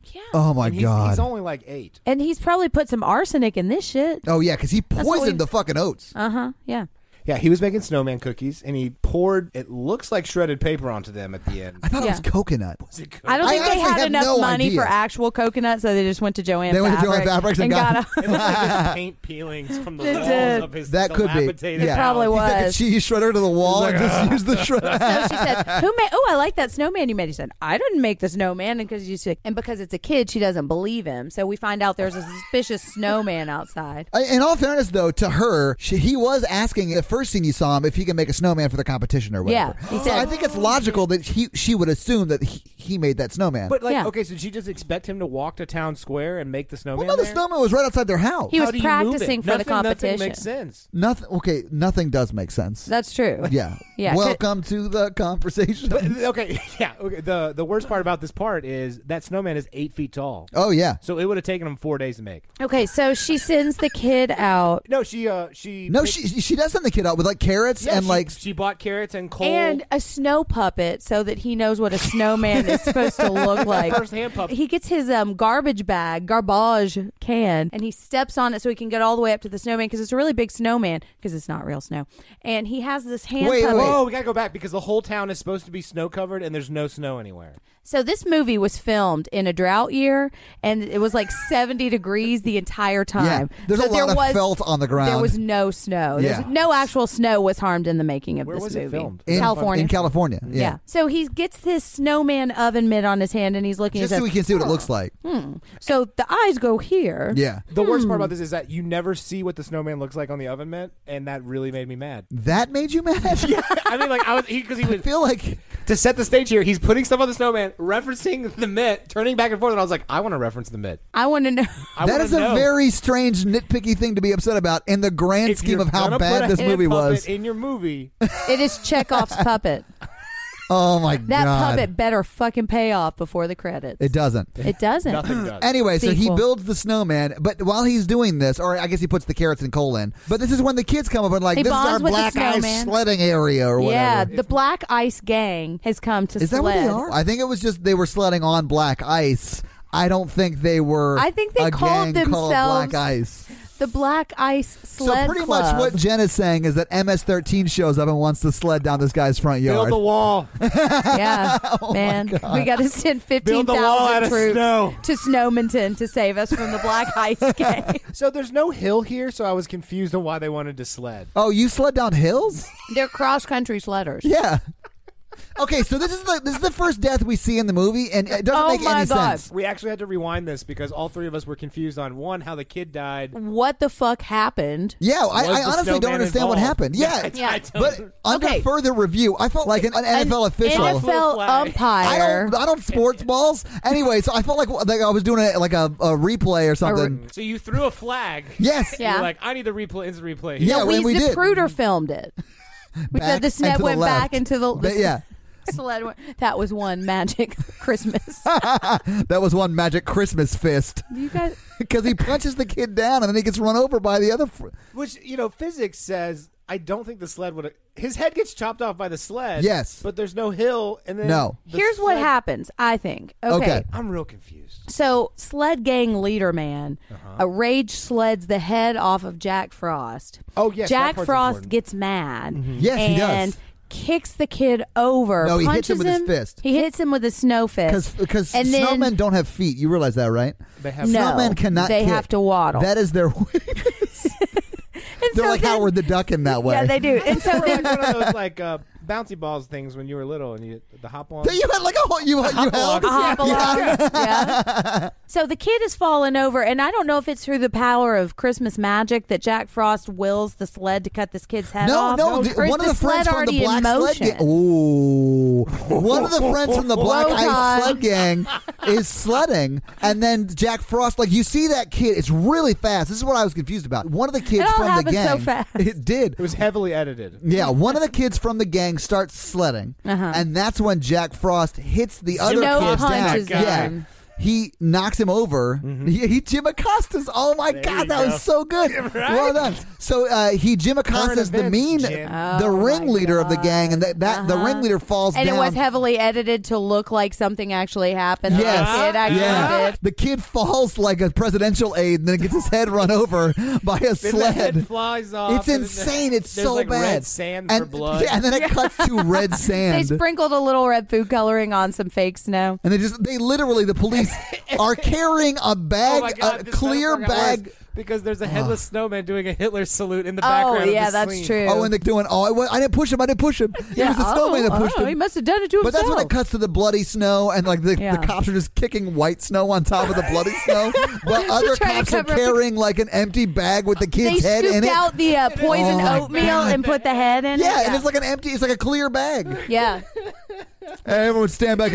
[SPEAKER 2] Yeah.
[SPEAKER 1] Oh my God.
[SPEAKER 3] He's only like 8.
[SPEAKER 2] And he's probably put some arsenic in this shit.
[SPEAKER 1] Oh yeah, because he poisoned the fucking oats.
[SPEAKER 2] Yeah.
[SPEAKER 3] Yeah, he was making snowman cookies, and he poured, it looks like shredded paper onto them at the end.
[SPEAKER 1] I thought it was coconut.
[SPEAKER 3] Was it coconut?
[SPEAKER 2] I don't think they
[SPEAKER 1] honestly
[SPEAKER 2] had
[SPEAKER 1] have
[SPEAKER 2] enough
[SPEAKER 1] no
[SPEAKER 2] money
[SPEAKER 1] idea.
[SPEAKER 2] for actual coconut, so they just went to Joann
[SPEAKER 1] They went to Joann Fabrics and got
[SPEAKER 3] It looked like there's paint peelings from the
[SPEAKER 2] It
[SPEAKER 3] walls
[SPEAKER 2] did.
[SPEAKER 3] of his
[SPEAKER 1] That could be.
[SPEAKER 3] dilapidated
[SPEAKER 1] Yeah.
[SPEAKER 2] It probably
[SPEAKER 3] house.
[SPEAKER 2] was.
[SPEAKER 1] He took a cheese shredder to the wall and just used the shredder.
[SPEAKER 2] So she said, "Who made? Oh, I like that snowman you made." He said, "I didn't make the snowman," and because it's a kid, she doesn't believe him. So we find out there's a suspicious snowman outside.
[SPEAKER 1] In all fairness, though, to her, he was asking the first scene you saw him if he can make a snowman for the competition or whatever.
[SPEAKER 2] Yeah, he
[SPEAKER 1] So
[SPEAKER 2] said-
[SPEAKER 1] I think it's logical that she would assume that he made that snowman.
[SPEAKER 3] But
[SPEAKER 2] Yeah.
[SPEAKER 3] okay, so she just expect him to walk to town square and make the snowman
[SPEAKER 1] well, no, the
[SPEAKER 3] there?
[SPEAKER 1] snowman was right outside their house.
[SPEAKER 2] He was
[SPEAKER 3] How do you move
[SPEAKER 2] practicing
[SPEAKER 3] it?
[SPEAKER 2] for the competition.
[SPEAKER 3] Nothing makes sense.
[SPEAKER 1] Nothing. Okay, nothing does make sense.
[SPEAKER 2] That's true.
[SPEAKER 1] Yeah.
[SPEAKER 2] Yeah,
[SPEAKER 1] Welcome to the conversation.
[SPEAKER 3] Okay, yeah. Okay. The worst part about this part is that snowman is 8 feet tall.
[SPEAKER 1] Oh yeah.
[SPEAKER 3] So it would have taken him 4 days to make.
[SPEAKER 2] Okay, so she sends the kid out.
[SPEAKER 3] No, she
[SPEAKER 1] No, she does send the kid out with like carrots and
[SPEAKER 3] she bought carrots and coal
[SPEAKER 2] And a snow puppet so that he knows what a snowman is supposed to look like.
[SPEAKER 3] First-hand puppet.
[SPEAKER 2] He gets his garbage can, and he steps on it so he can get all the way up to the snowman because it's a really big snowman because it's not real snow. And he has this hand
[SPEAKER 1] Wait,
[SPEAKER 2] puppet.
[SPEAKER 3] Whoa, we gotta go back because the whole town is supposed to be snow covered and there's no snow anywhere.
[SPEAKER 2] So this movie was filmed in a drought year, and it was like 70 degrees the entire time.
[SPEAKER 1] Yeah, there's
[SPEAKER 2] so
[SPEAKER 1] a lot of felt on the ground.
[SPEAKER 2] There was no snow.
[SPEAKER 1] Yeah.
[SPEAKER 2] No actual snow was harmed in the making of
[SPEAKER 3] Where
[SPEAKER 2] this
[SPEAKER 3] was
[SPEAKER 2] movie.
[SPEAKER 3] it filmed?
[SPEAKER 2] California.
[SPEAKER 1] In California.
[SPEAKER 2] Yeah.
[SPEAKER 1] Yeah.
[SPEAKER 2] So he gets this snowman oven mitt on his hand, and he's looking.
[SPEAKER 1] Just
[SPEAKER 2] and
[SPEAKER 1] so we
[SPEAKER 2] says,
[SPEAKER 1] can see what it looks like.
[SPEAKER 2] So the eyes go here.
[SPEAKER 1] Yeah.
[SPEAKER 3] The worst part about this is that you never see what the snowman looks like on the oven mitt, and that really made me mad.
[SPEAKER 1] That made you mad?
[SPEAKER 3] I mean, like because he
[SPEAKER 1] I
[SPEAKER 3] was
[SPEAKER 1] feel like
[SPEAKER 3] to set the stage here. He's putting stuff on the snowman, referencing the mitt, turning back and forth, and I was like, I want to reference the mitt.
[SPEAKER 2] I want to know.
[SPEAKER 1] that is a very strange, nitpicky thing to be upset about in the grand scheme of how bad this movie was.
[SPEAKER 3] In your movie,
[SPEAKER 2] It is Chekhov's puppet.
[SPEAKER 1] Oh my
[SPEAKER 2] That
[SPEAKER 1] god!
[SPEAKER 2] puppet better fucking pay off before the credits.
[SPEAKER 1] It doesn't.
[SPEAKER 2] It doesn't.
[SPEAKER 3] nothing does.
[SPEAKER 1] Anyway, so he
[SPEAKER 2] Sequel.
[SPEAKER 1] builds the snowman, but while he's doing this, or I guess he puts the carrots and coal in. But this is when the kids come up and like,
[SPEAKER 2] He
[SPEAKER 1] this is our
[SPEAKER 2] bonds with the
[SPEAKER 1] black ice
[SPEAKER 2] snowman.
[SPEAKER 1] sledding area or whatever.
[SPEAKER 2] Yeah, the Black Ice Gang has come to
[SPEAKER 1] Is that
[SPEAKER 2] sled.
[SPEAKER 1] what they are? I think it was just they were sledding on black ice. I don't think they were.
[SPEAKER 2] I think they
[SPEAKER 1] a
[SPEAKER 2] called
[SPEAKER 1] gang called
[SPEAKER 2] themselves
[SPEAKER 1] Black Ice.
[SPEAKER 2] The Black Ice Sled
[SPEAKER 1] So pretty
[SPEAKER 2] Club.
[SPEAKER 1] much what Jen is saying is that MS-13 shows up and wants to sled down this guy's front
[SPEAKER 3] build
[SPEAKER 1] yard.
[SPEAKER 3] the wall.
[SPEAKER 2] Yeah, man. We got to send
[SPEAKER 3] Build the wall
[SPEAKER 2] 15,000
[SPEAKER 3] out of
[SPEAKER 2] troops
[SPEAKER 3] snow.
[SPEAKER 2] to Snowminton to save us from the Black Ice Gang.
[SPEAKER 3] So there's no hill here, so I was confused on why they wanted to sled.
[SPEAKER 1] Oh, you sled down hills?
[SPEAKER 2] They're cross-country sledders.
[SPEAKER 1] Yeah. Okay, so this is the first death we see in the movie, and it doesn't
[SPEAKER 2] Oh
[SPEAKER 1] make
[SPEAKER 2] my
[SPEAKER 1] any
[SPEAKER 2] God.
[SPEAKER 1] sense.
[SPEAKER 3] We actually had to rewind this because all three of us were confused on one, how the kid died.
[SPEAKER 2] What the fuck happened?
[SPEAKER 1] Yeah,
[SPEAKER 3] Was
[SPEAKER 1] I
[SPEAKER 3] the
[SPEAKER 1] honestly don't
[SPEAKER 3] snowman
[SPEAKER 1] understand what
[SPEAKER 3] involved?
[SPEAKER 1] happened. Yeah,
[SPEAKER 2] Yeah.
[SPEAKER 3] I don't-
[SPEAKER 1] but under
[SPEAKER 2] Okay.
[SPEAKER 1] further review, I felt like an NFL official.
[SPEAKER 2] NFL
[SPEAKER 3] Flag.
[SPEAKER 2] umpire.
[SPEAKER 1] I don't sports balls anyway, so I felt like I was doing a replay or something.
[SPEAKER 3] So you threw a flag.
[SPEAKER 1] Yes.
[SPEAKER 2] Yeah.
[SPEAKER 3] You're like, I need the replay, instant replay.
[SPEAKER 1] Yeah,
[SPEAKER 2] No,
[SPEAKER 1] we did.
[SPEAKER 2] Zapruder filmed it. We
[SPEAKER 1] Back
[SPEAKER 2] said the
[SPEAKER 1] and
[SPEAKER 2] snap
[SPEAKER 1] to the
[SPEAKER 2] went
[SPEAKER 1] left.
[SPEAKER 2] back into the
[SPEAKER 1] Yeah.
[SPEAKER 2] sled. That was one magic Christmas.
[SPEAKER 1] That was one magic Christmas fist
[SPEAKER 2] You guys,
[SPEAKER 1] because he punches the kid down and then he gets run over by the other.
[SPEAKER 3] Which, physics says I don't think the sled would have. His head gets chopped off by the sled.
[SPEAKER 1] Yes.
[SPEAKER 3] But there's no hill. And then
[SPEAKER 1] No.
[SPEAKER 3] the
[SPEAKER 2] here's what
[SPEAKER 3] sled-
[SPEAKER 2] happens. I think.
[SPEAKER 1] Okay.
[SPEAKER 3] I'm real confused.
[SPEAKER 2] So, sled gang leader man, a rage sleds the head off of Jack Frost.
[SPEAKER 3] Oh, yes.
[SPEAKER 2] Jack
[SPEAKER 3] that part's
[SPEAKER 2] Frost
[SPEAKER 3] important.
[SPEAKER 2] gets mad.
[SPEAKER 1] Yes, he does.
[SPEAKER 2] And kicks the kid over.
[SPEAKER 1] No, he hits
[SPEAKER 2] punches
[SPEAKER 1] him with his fist.
[SPEAKER 2] He hits him with his snow fist.
[SPEAKER 1] Because
[SPEAKER 2] And then-
[SPEAKER 1] snowmen don't have feet. You realize that, right?
[SPEAKER 3] They have
[SPEAKER 2] No.
[SPEAKER 1] Snowmen cannot.
[SPEAKER 2] They
[SPEAKER 1] kick.
[SPEAKER 2] have to waddle.
[SPEAKER 1] That is their.
[SPEAKER 2] And
[SPEAKER 1] They're
[SPEAKER 2] so
[SPEAKER 1] like
[SPEAKER 2] then-
[SPEAKER 1] Howard the Duck in that way.
[SPEAKER 2] Yeah, they do. And so
[SPEAKER 3] Or
[SPEAKER 2] then
[SPEAKER 3] like one of those bouncy balls things when you were little and the hop on.
[SPEAKER 1] You had like you held.
[SPEAKER 2] hop along. Yeah. So the kid is falling over, and I don't know if it's through the power of Christmas magic that Jack Frost wills the sled to cut this kid's head
[SPEAKER 1] No,
[SPEAKER 2] off.
[SPEAKER 1] no.
[SPEAKER 2] Or is
[SPEAKER 1] One of the friends from
[SPEAKER 2] already
[SPEAKER 1] the Black
[SPEAKER 2] in
[SPEAKER 1] Sled
[SPEAKER 2] motion?
[SPEAKER 1] Gang. Ooh, one of the friends from the Black
[SPEAKER 2] Whoa,
[SPEAKER 1] Ice
[SPEAKER 2] Todd.
[SPEAKER 1] Sled Gang is sledding, and then Jack Frost. Like you see that kid, it's really fast. This is what I was confused about. One of the kids
[SPEAKER 2] It all
[SPEAKER 1] from the
[SPEAKER 2] happened so
[SPEAKER 1] gang.
[SPEAKER 2] fast.
[SPEAKER 1] It did.
[SPEAKER 3] It was heavily edited.
[SPEAKER 1] Yeah, one of the kids from the gang starts sledding, and that's when Jack Frost hits the other
[SPEAKER 2] No
[SPEAKER 1] kids down.
[SPEAKER 2] punches
[SPEAKER 1] Yeah,
[SPEAKER 2] him.
[SPEAKER 1] he knocks him over. He Jim Acostas. Oh my God, that was so good. Right? Well done. So he Jim Acostas the ringleader of the gang, and the ringleader falls down.
[SPEAKER 2] And it was heavily edited to look like something actually happened.
[SPEAKER 1] Yes.
[SPEAKER 2] It actually did.
[SPEAKER 1] The kid falls like a presidential aide, and then gets his head run over by a sled.
[SPEAKER 3] The head flies off.
[SPEAKER 1] It's insane. It's so
[SPEAKER 3] like
[SPEAKER 1] bad.
[SPEAKER 3] Red sand for blood.
[SPEAKER 1] Yeah, and then it cuts to red sand.
[SPEAKER 2] They sprinkled a little red food coloring on some fake snow.
[SPEAKER 1] And they literally, the police are carrying a bag,
[SPEAKER 3] Oh my God,
[SPEAKER 1] a clear bag.
[SPEAKER 3] Because there's a headless snowman doing a Hitler salute in the background.
[SPEAKER 2] Oh, yeah,
[SPEAKER 3] of the
[SPEAKER 2] that's
[SPEAKER 3] scene.
[SPEAKER 2] true.
[SPEAKER 1] Oh, and they're doing, I didn't push him. It was the snowman that pushed him.
[SPEAKER 2] He must have done it to himself.
[SPEAKER 1] But that's when it cuts to the bloody snow, and like the cops are just kicking white snow on top of the bloody snow. But other cops are carrying like an empty bag with the kid's head in it.
[SPEAKER 2] They scooped out the poison oatmeal and put the head in it.
[SPEAKER 1] Yeah, and it's like it's like a clear bag.
[SPEAKER 2] Yeah.
[SPEAKER 1] Hey, everyone stand back.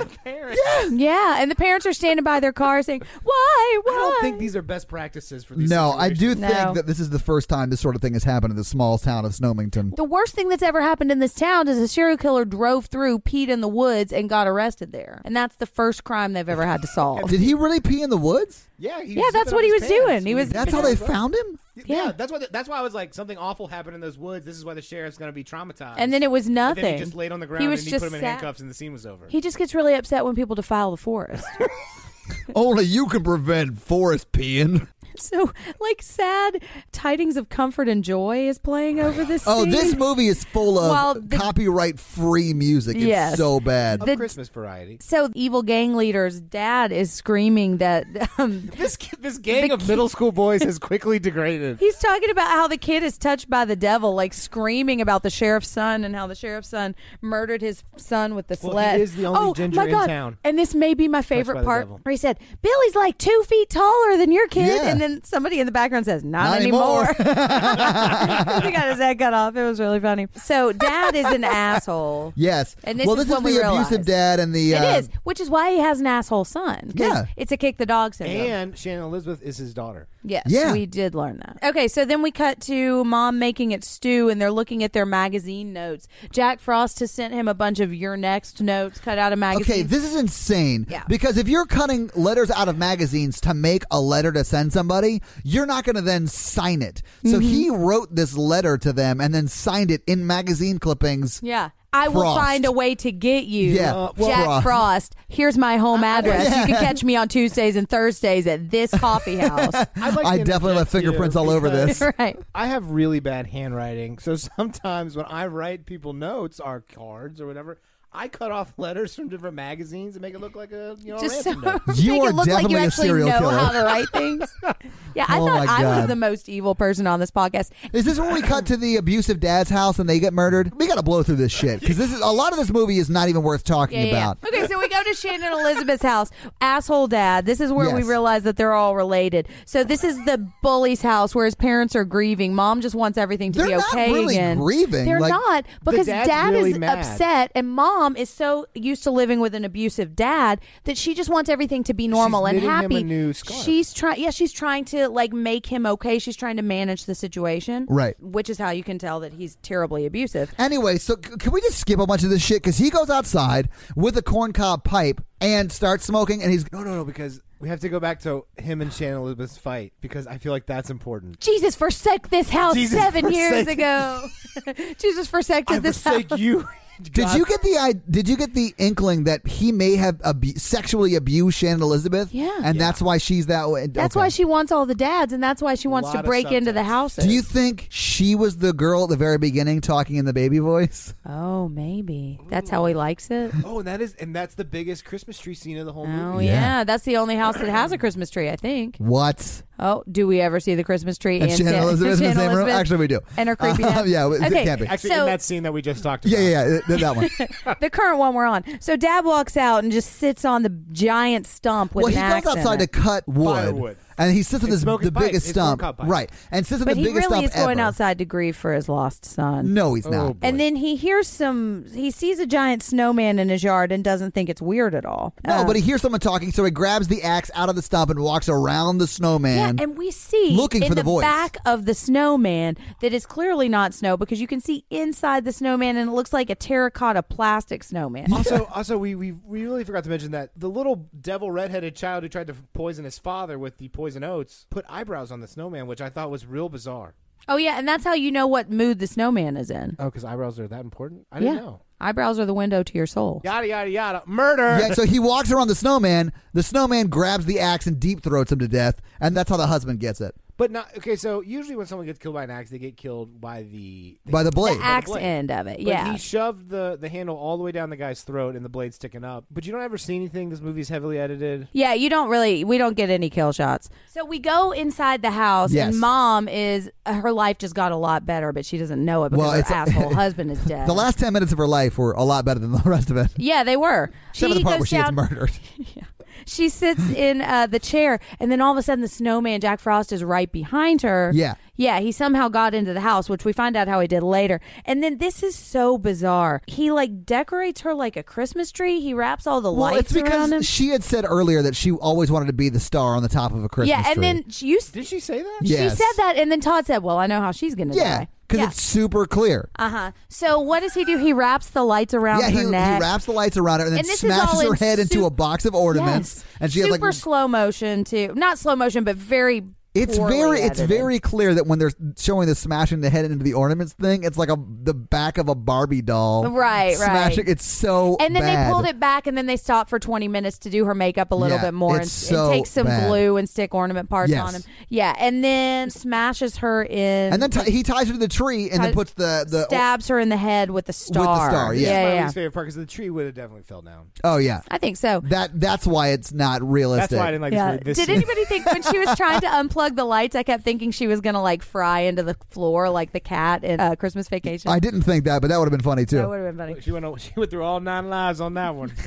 [SPEAKER 2] Yeah, and the parents are standing by their car saying, why?
[SPEAKER 3] I don't think these are best practices for these
[SPEAKER 1] No,
[SPEAKER 3] situations.
[SPEAKER 1] I do think that this is the first time this sort of thing has happened in the small town of Snowmington.
[SPEAKER 2] The worst thing that's ever happened in this town is a serial killer drove through, peed in the woods, and got arrested there. And that's the first crime they've ever had to solve.
[SPEAKER 1] Did he really pee in the woods?
[SPEAKER 3] Yeah,
[SPEAKER 2] that's what he was doing.
[SPEAKER 1] That's how they found him?
[SPEAKER 3] Yeah, that's why I was like, something awful happened in those woods. This is why the sheriff's going to be traumatized.
[SPEAKER 2] And then it was nothing.
[SPEAKER 3] And then he just laid on the ground and he put him in handcuffs and the scene was over.
[SPEAKER 2] He just gets really upset when people defile the forest.
[SPEAKER 1] Only you can prevent forest peeing.
[SPEAKER 2] So, like, sad tidings of comfort and joy is playing over this scene.
[SPEAKER 1] Oh, this movie is full of copyright-free music. It's so bad.
[SPEAKER 3] Of Christmas variety.
[SPEAKER 2] So, evil gang leader's dad is screaming that...
[SPEAKER 3] this gang of middle school boys has quickly degraded.
[SPEAKER 2] He's talking about how the kid is touched by the devil, like screaming about the sheriff's son and how the sheriff's son murdered his son with the sled.
[SPEAKER 3] He is the only ginger in town.
[SPEAKER 2] And this may be my favorite part, where he said, Billy's like 2 feet taller than your kid.
[SPEAKER 1] Yeah.
[SPEAKER 2] And then somebody in the background says, not anymore. He got his head cut off. It was really funny. So dad is an asshole.
[SPEAKER 1] Yes.
[SPEAKER 2] And this
[SPEAKER 1] is the abusive dad and the...
[SPEAKER 2] It is, which is why he has an asshole son.
[SPEAKER 1] Yeah.
[SPEAKER 2] It's a kick the dog syndrome.
[SPEAKER 3] And Shannon Elizabeth is his daughter.
[SPEAKER 2] Yes,
[SPEAKER 1] yeah.
[SPEAKER 2] We did learn that. Okay, so then we cut to mom making it stew, and they're looking at their magazine notes. Jack Frost has sent him a bunch of Your Next notes cut out of magazines.
[SPEAKER 1] Okay, this is insane.
[SPEAKER 2] Yeah.
[SPEAKER 1] Because if you're cutting letters out of magazines to make a letter to send somebody, you're not going to then sign it. So he wrote this letter to them and then signed it in magazine clippings.
[SPEAKER 2] Yeah. I will find a way to get you, Jack Frost. Here's my home address. You can catch me on Tuesdays and Thursdays at this coffee house.
[SPEAKER 1] I definitely left fingerprints all over this.
[SPEAKER 2] Right.
[SPEAKER 3] I have really bad handwriting, so sometimes when I write people notes, or cards or whatever, I cut off letters from different magazines and make it look like a ransom note.
[SPEAKER 1] You are definitely a serial killer.
[SPEAKER 2] Make it look like you actually know how to write things. Yeah, I thought I was the most evil person on this podcast.
[SPEAKER 1] Is this when we cut to the abusive dad's house and they get murdered? We got to blow through this shit because a lot of this movie is not even worth talking about.
[SPEAKER 2] Okay, so we go to Shannon Elizabeth's house. Asshole dad. This is where we realize that they're all related. So this is the bully's house where his parents are grieving. Mom just wants everything to be okay
[SPEAKER 1] really
[SPEAKER 2] again.
[SPEAKER 1] Grieving.
[SPEAKER 2] They're not, because dad
[SPEAKER 3] really
[SPEAKER 2] is
[SPEAKER 3] mad.
[SPEAKER 2] upset and mom is so used to living with an abusive dad that she just wants everything to be normal and happy.
[SPEAKER 3] Him a new scarf.
[SPEAKER 2] She's trying to like make him okay. She's trying to manage the situation.
[SPEAKER 1] Right.
[SPEAKER 2] Which is how you can tell that he's terribly abusive.
[SPEAKER 1] Anyway, so can we just skip a bunch of this shit? Because he goes outside with a corncob pipe and starts smoking, and he's...
[SPEAKER 3] No, because... We have to go back to him and Shannon Elizabeth's fight because I feel like that's important.
[SPEAKER 2] Jesus forsake this house 7 years ago. Jesus forsake this house.
[SPEAKER 3] You.
[SPEAKER 1] Did you get the inkling that he may have sexually abused Shannon Elizabeth?
[SPEAKER 2] Yeah.
[SPEAKER 1] And that's why she's that way?
[SPEAKER 2] That's why she wants all the dads, and that's why she wants to break into the houses.
[SPEAKER 1] Do you think she was the girl at the very beginning talking in the baby voice?
[SPEAKER 2] Oh, maybe. That's how he likes it.
[SPEAKER 3] Oh, and that's the biggest Christmas tree scene of the whole movie.
[SPEAKER 2] Oh, yeah. That's the only house that has a Christmas tree, I think.
[SPEAKER 1] What?
[SPEAKER 2] Oh, do we ever see the Christmas tree
[SPEAKER 1] and Shannon Elizabeth in the same room? Actually, we do.
[SPEAKER 2] And her creepy dad?
[SPEAKER 1] Yeah, it can't be.
[SPEAKER 3] Actually, in that scene that we just talked about.
[SPEAKER 1] Yeah, that one.
[SPEAKER 2] The current one we're on. So dad walks out and just sits on the giant stump with an axe
[SPEAKER 1] he goes outside to cut wood. And he sits in the biggest stump. Right. And sits in the biggest stump
[SPEAKER 2] But he really is going
[SPEAKER 1] ever.
[SPEAKER 2] outside to grieve for his lost son.
[SPEAKER 1] No, he's not.
[SPEAKER 2] And then he sees a giant snowman in his yard and doesn't think it's weird at all.
[SPEAKER 1] No, but he hears someone talking, so he grabs the axe out of the stump and walks around the snowman.
[SPEAKER 2] Yeah, and we see
[SPEAKER 1] looking
[SPEAKER 2] in
[SPEAKER 1] for the voice.
[SPEAKER 2] back of the snowman that is clearly not snow because you can see inside the snowman and it looks like a terracotta plastic snowman.
[SPEAKER 3] Also, we really forgot to mention that the little devil redheaded child who tried to poison his father with the poison oats put eyebrows on the snowman, which I thought was real bizarre.
[SPEAKER 2] Oh, yeah, and that's how you know what mood the snowman is in.
[SPEAKER 3] Oh, because eyebrows are that important? I didn't know.
[SPEAKER 2] Eyebrows are the window to your soul.
[SPEAKER 3] Yada, yada, yada. Murder!
[SPEAKER 1] Yeah, so he walks around the snowman grabs the axe and deep throats him to death, and that's how the husband gets it.
[SPEAKER 3] But not okay. So usually when someone gets killed by an axe, they get killed by the
[SPEAKER 1] blade,
[SPEAKER 2] the axe end of it.
[SPEAKER 3] But he shoved the handle all the way down the guy's throat, and the blade's sticking up. But you don't ever see anything. This movie's heavily edited.
[SPEAKER 2] Yeah, we don't get any kill shots. So we go inside the house, and Mom her life just got a lot better, but she doesn't know it because her asshole husband is dead.
[SPEAKER 1] The last 10 minutes of her life were a lot better than the rest of it.
[SPEAKER 2] Yeah, they were.
[SPEAKER 1] Except for the part where she gets murdered.
[SPEAKER 2] Yeah. She sits in the chair, and then all of a sudden the snowman, Jack Frost, is right behind her.
[SPEAKER 1] Yeah.
[SPEAKER 2] Yeah, he somehow got into the house, which we find out how he did later. And then this is so bizarre. He, decorates her like a Christmas tree. He wraps all the lights around him.
[SPEAKER 1] She had said earlier that she always wanted to be the star on the top of a Christmas tree.
[SPEAKER 2] Yeah, and then
[SPEAKER 3] did she say that?
[SPEAKER 1] Yes.
[SPEAKER 2] She said that, and then Todd said, well, I know how she's going to die.
[SPEAKER 1] Because it's super clear.
[SPEAKER 2] Uh-huh. So what does he do? He wraps the lights around her neck.
[SPEAKER 1] He wraps the lights around her and then smashes her head into a box of ornaments.
[SPEAKER 2] Yes.
[SPEAKER 1] And she
[SPEAKER 2] super
[SPEAKER 1] has
[SPEAKER 2] slow motion too. Not slow motion, but very
[SPEAKER 1] It's very clear that when they're showing the smashing the head into the ornaments thing, it's like the back of a Barbie doll.
[SPEAKER 2] Right,
[SPEAKER 1] smashing. It's so
[SPEAKER 2] And then
[SPEAKER 1] bad.
[SPEAKER 2] they pulled it back, and then they stopped for 20 minutes to do her makeup a little bit more and take some glue and stick ornament parts on him. Yeah, and then smashes her in.
[SPEAKER 1] And then he ties her to the tree and then puts the
[SPEAKER 2] stabs her in the head with the star.
[SPEAKER 1] With the star, yeah.
[SPEAKER 3] That's my least favorite part because the tree would have definitely fell down.
[SPEAKER 1] Oh yeah,
[SPEAKER 2] I think so.
[SPEAKER 1] That's why it's not realistic.
[SPEAKER 3] That's why I didn't like this.
[SPEAKER 2] Did anybody think when she was trying to unplug the lights, I kept thinking she was gonna fry into the floor like the cat in Christmas Vacation?
[SPEAKER 1] I didn't think that, but that would have been funny too.
[SPEAKER 2] That would have been funny.
[SPEAKER 3] She went through all 9 lives on that one.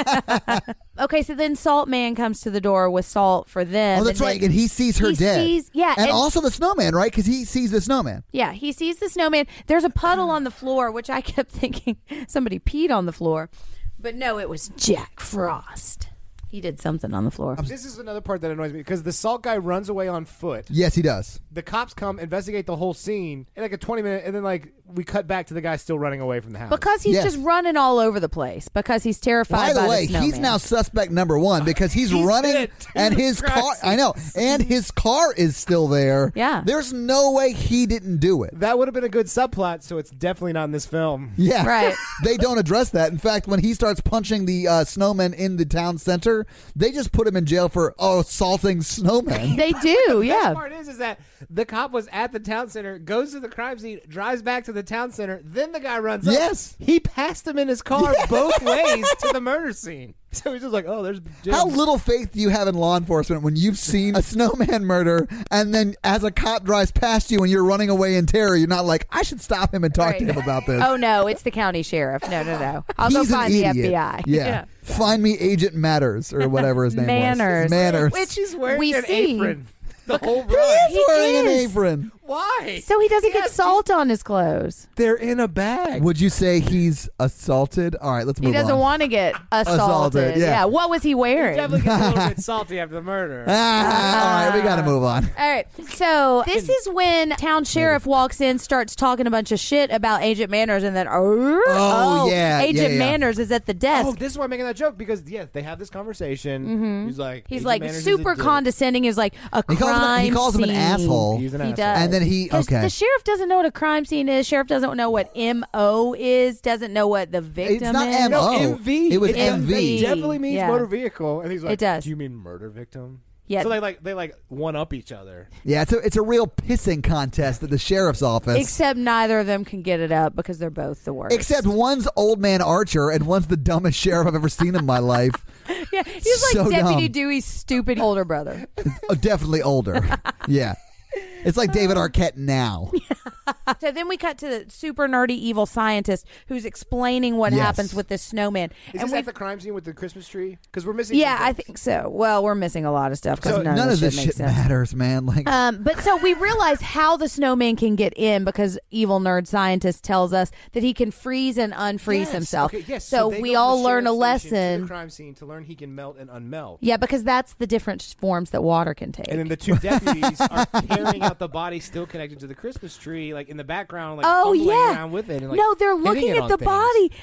[SPEAKER 2] Okay, so then Salt Man comes to the door with salt for them.
[SPEAKER 1] Oh, that's right. And he sees her dead. And also the snowman, right? Because he sees the snowman.
[SPEAKER 2] Yeah, he sees the snowman. There's a puddle on the floor, which I kept thinking somebody peed on the floor. But no, it was Jack Frost. He did something on the floor.
[SPEAKER 3] This is another part that annoys me because the salt guy runs away on foot.
[SPEAKER 1] Yes, he does.
[SPEAKER 3] The cops come, investigate the whole scene in a 20-minute, and then we cut back to the guy still running away from the house.
[SPEAKER 2] Because he's just running all over the place because he's terrified by
[SPEAKER 1] the way,
[SPEAKER 2] the snowman.
[SPEAKER 1] he's now suspect number one because he's running and his car, I know, and his car is still there.
[SPEAKER 2] Yeah.
[SPEAKER 1] There's no way he didn't do it.
[SPEAKER 3] That would have been a good subplot, so it's definitely not in this film.
[SPEAKER 1] Yeah.
[SPEAKER 2] Right.
[SPEAKER 1] They don't address that. In fact, when he starts punching the snowman in the town center, they just put him in jail for assaulting snowmen.
[SPEAKER 2] They do, yeah.
[SPEAKER 3] The best part is that the cop was at the town center, goes to the crime scene, drives back to the town center, then the guy runs up.
[SPEAKER 1] Yes.
[SPEAKER 3] He passed him in his car both ways to the murder scene. So he's just like, oh, there's Jim.
[SPEAKER 1] How little faith do you have in law enforcement when you've seen a snowman murder and then as a cop drives past you and you're running away in terror, you're not like, I should stop him and talk to him about this.
[SPEAKER 2] Oh, no, it's the county sheriff. No. I'll go find the FBI.
[SPEAKER 1] Yeah. Find me Agent Matters or whatever his name was. Manners.
[SPEAKER 3] Which is wearing an
[SPEAKER 2] see.
[SPEAKER 3] apron. The whole run.
[SPEAKER 1] He is wearing an apron.
[SPEAKER 3] Why?
[SPEAKER 2] So he doesn't get salt on his clothes.
[SPEAKER 3] They're in a bag.
[SPEAKER 1] Would you say he's assaulted? All right, let's move on.
[SPEAKER 2] He doesn't want to get assaulted.
[SPEAKER 1] Yeah.
[SPEAKER 2] What was he wearing?
[SPEAKER 3] He definitely gets a little bit salty after the murder.
[SPEAKER 1] All right, we got to move on.
[SPEAKER 2] All right. So this is when town sheriff walks in, starts talking a bunch of shit about Agent Manners, and then Agent Manners is at the desk.
[SPEAKER 3] Oh, this is why I'm making that joke because they have this conversation.
[SPEAKER 2] Mm-hmm. He's like super condescending. He's like a crime.
[SPEAKER 1] He calls him an asshole.
[SPEAKER 3] He's an
[SPEAKER 2] asshole.
[SPEAKER 3] asshole.
[SPEAKER 2] Does.
[SPEAKER 1] And then
[SPEAKER 2] the sheriff doesn't know what a crime scene is. Sheriff doesn't know what MO is. Doesn't know what the victim
[SPEAKER 1] it's not
[SPEAKER 2] is.
[SPEAKER 1] MO.
[SPEAKER 3] No, MV.
[SPEAKER 1] It was
[SPEAKER 2] MV.
[SPEAKER 1] MV.
[SPEAKER 3] It definitely means motor vehicle. And he's like,
[SPEAKER 2] it does.
[SPEAKER 3] Do you mean murder victim?
[SPEAKER 2] Yeah.
[SPEAKER 3] So they one up each other.
[SPEAKER 1] Yeah, it's a real pissing contest at the sheriff's office.
[SPEAKER 2] Except neither of them can get it up because they're both the worst.
[SPEAKER 1] Except one's old man Archer and one's the dumbest sheriff I've ever seen in my life.
[SPEAKER 2] Yeah, he's
[SPEAKER 1] so
[SPEAKER 2] like Deputy
[SPEAKER 1] dumb.
[SPEAKER 2] Dewey's stupid older brother.
[SPEAKER 1] Definitely older. Yeah. It's like David Arquette now.
[SPEAKER 2] So then we cut to the super nerdy evil scientist who's explaining what happens with this snowman.
[SPEAKER 3] Is this at the crime scene with the Christmas tree? Because we're missing.
[SPEAKER 2] Yeah, I think so. Well, we're missing a lot of stuff because
[SPEAKER 1] none of this
[SPEAKER 2] shit
[SPEAKER 1] shit matters, man. Like,
[SPEAKER 2] but so we realize how the snowman can get in because evil nerd scientist tells us that he can freeze and unfreeze himself.
[SPEAKER 3] Okay, yes.
[SPEAKER 2] So we all learn a lesson.
[SPEAKER 3] To the crime scene to learn he can melt and unmelt.
[SPEAKER 2] Yeah, because that's the different forms that water can take.
[SPEAKER 3] And then the two deputies are carrying out the body still connected to the Christmas tree, like in the background, like fumbling around with it. And, like,
[SPEAKER 2] no, they're looking at the
[SPEAKER 3] things.
[SPEAKER 2] body.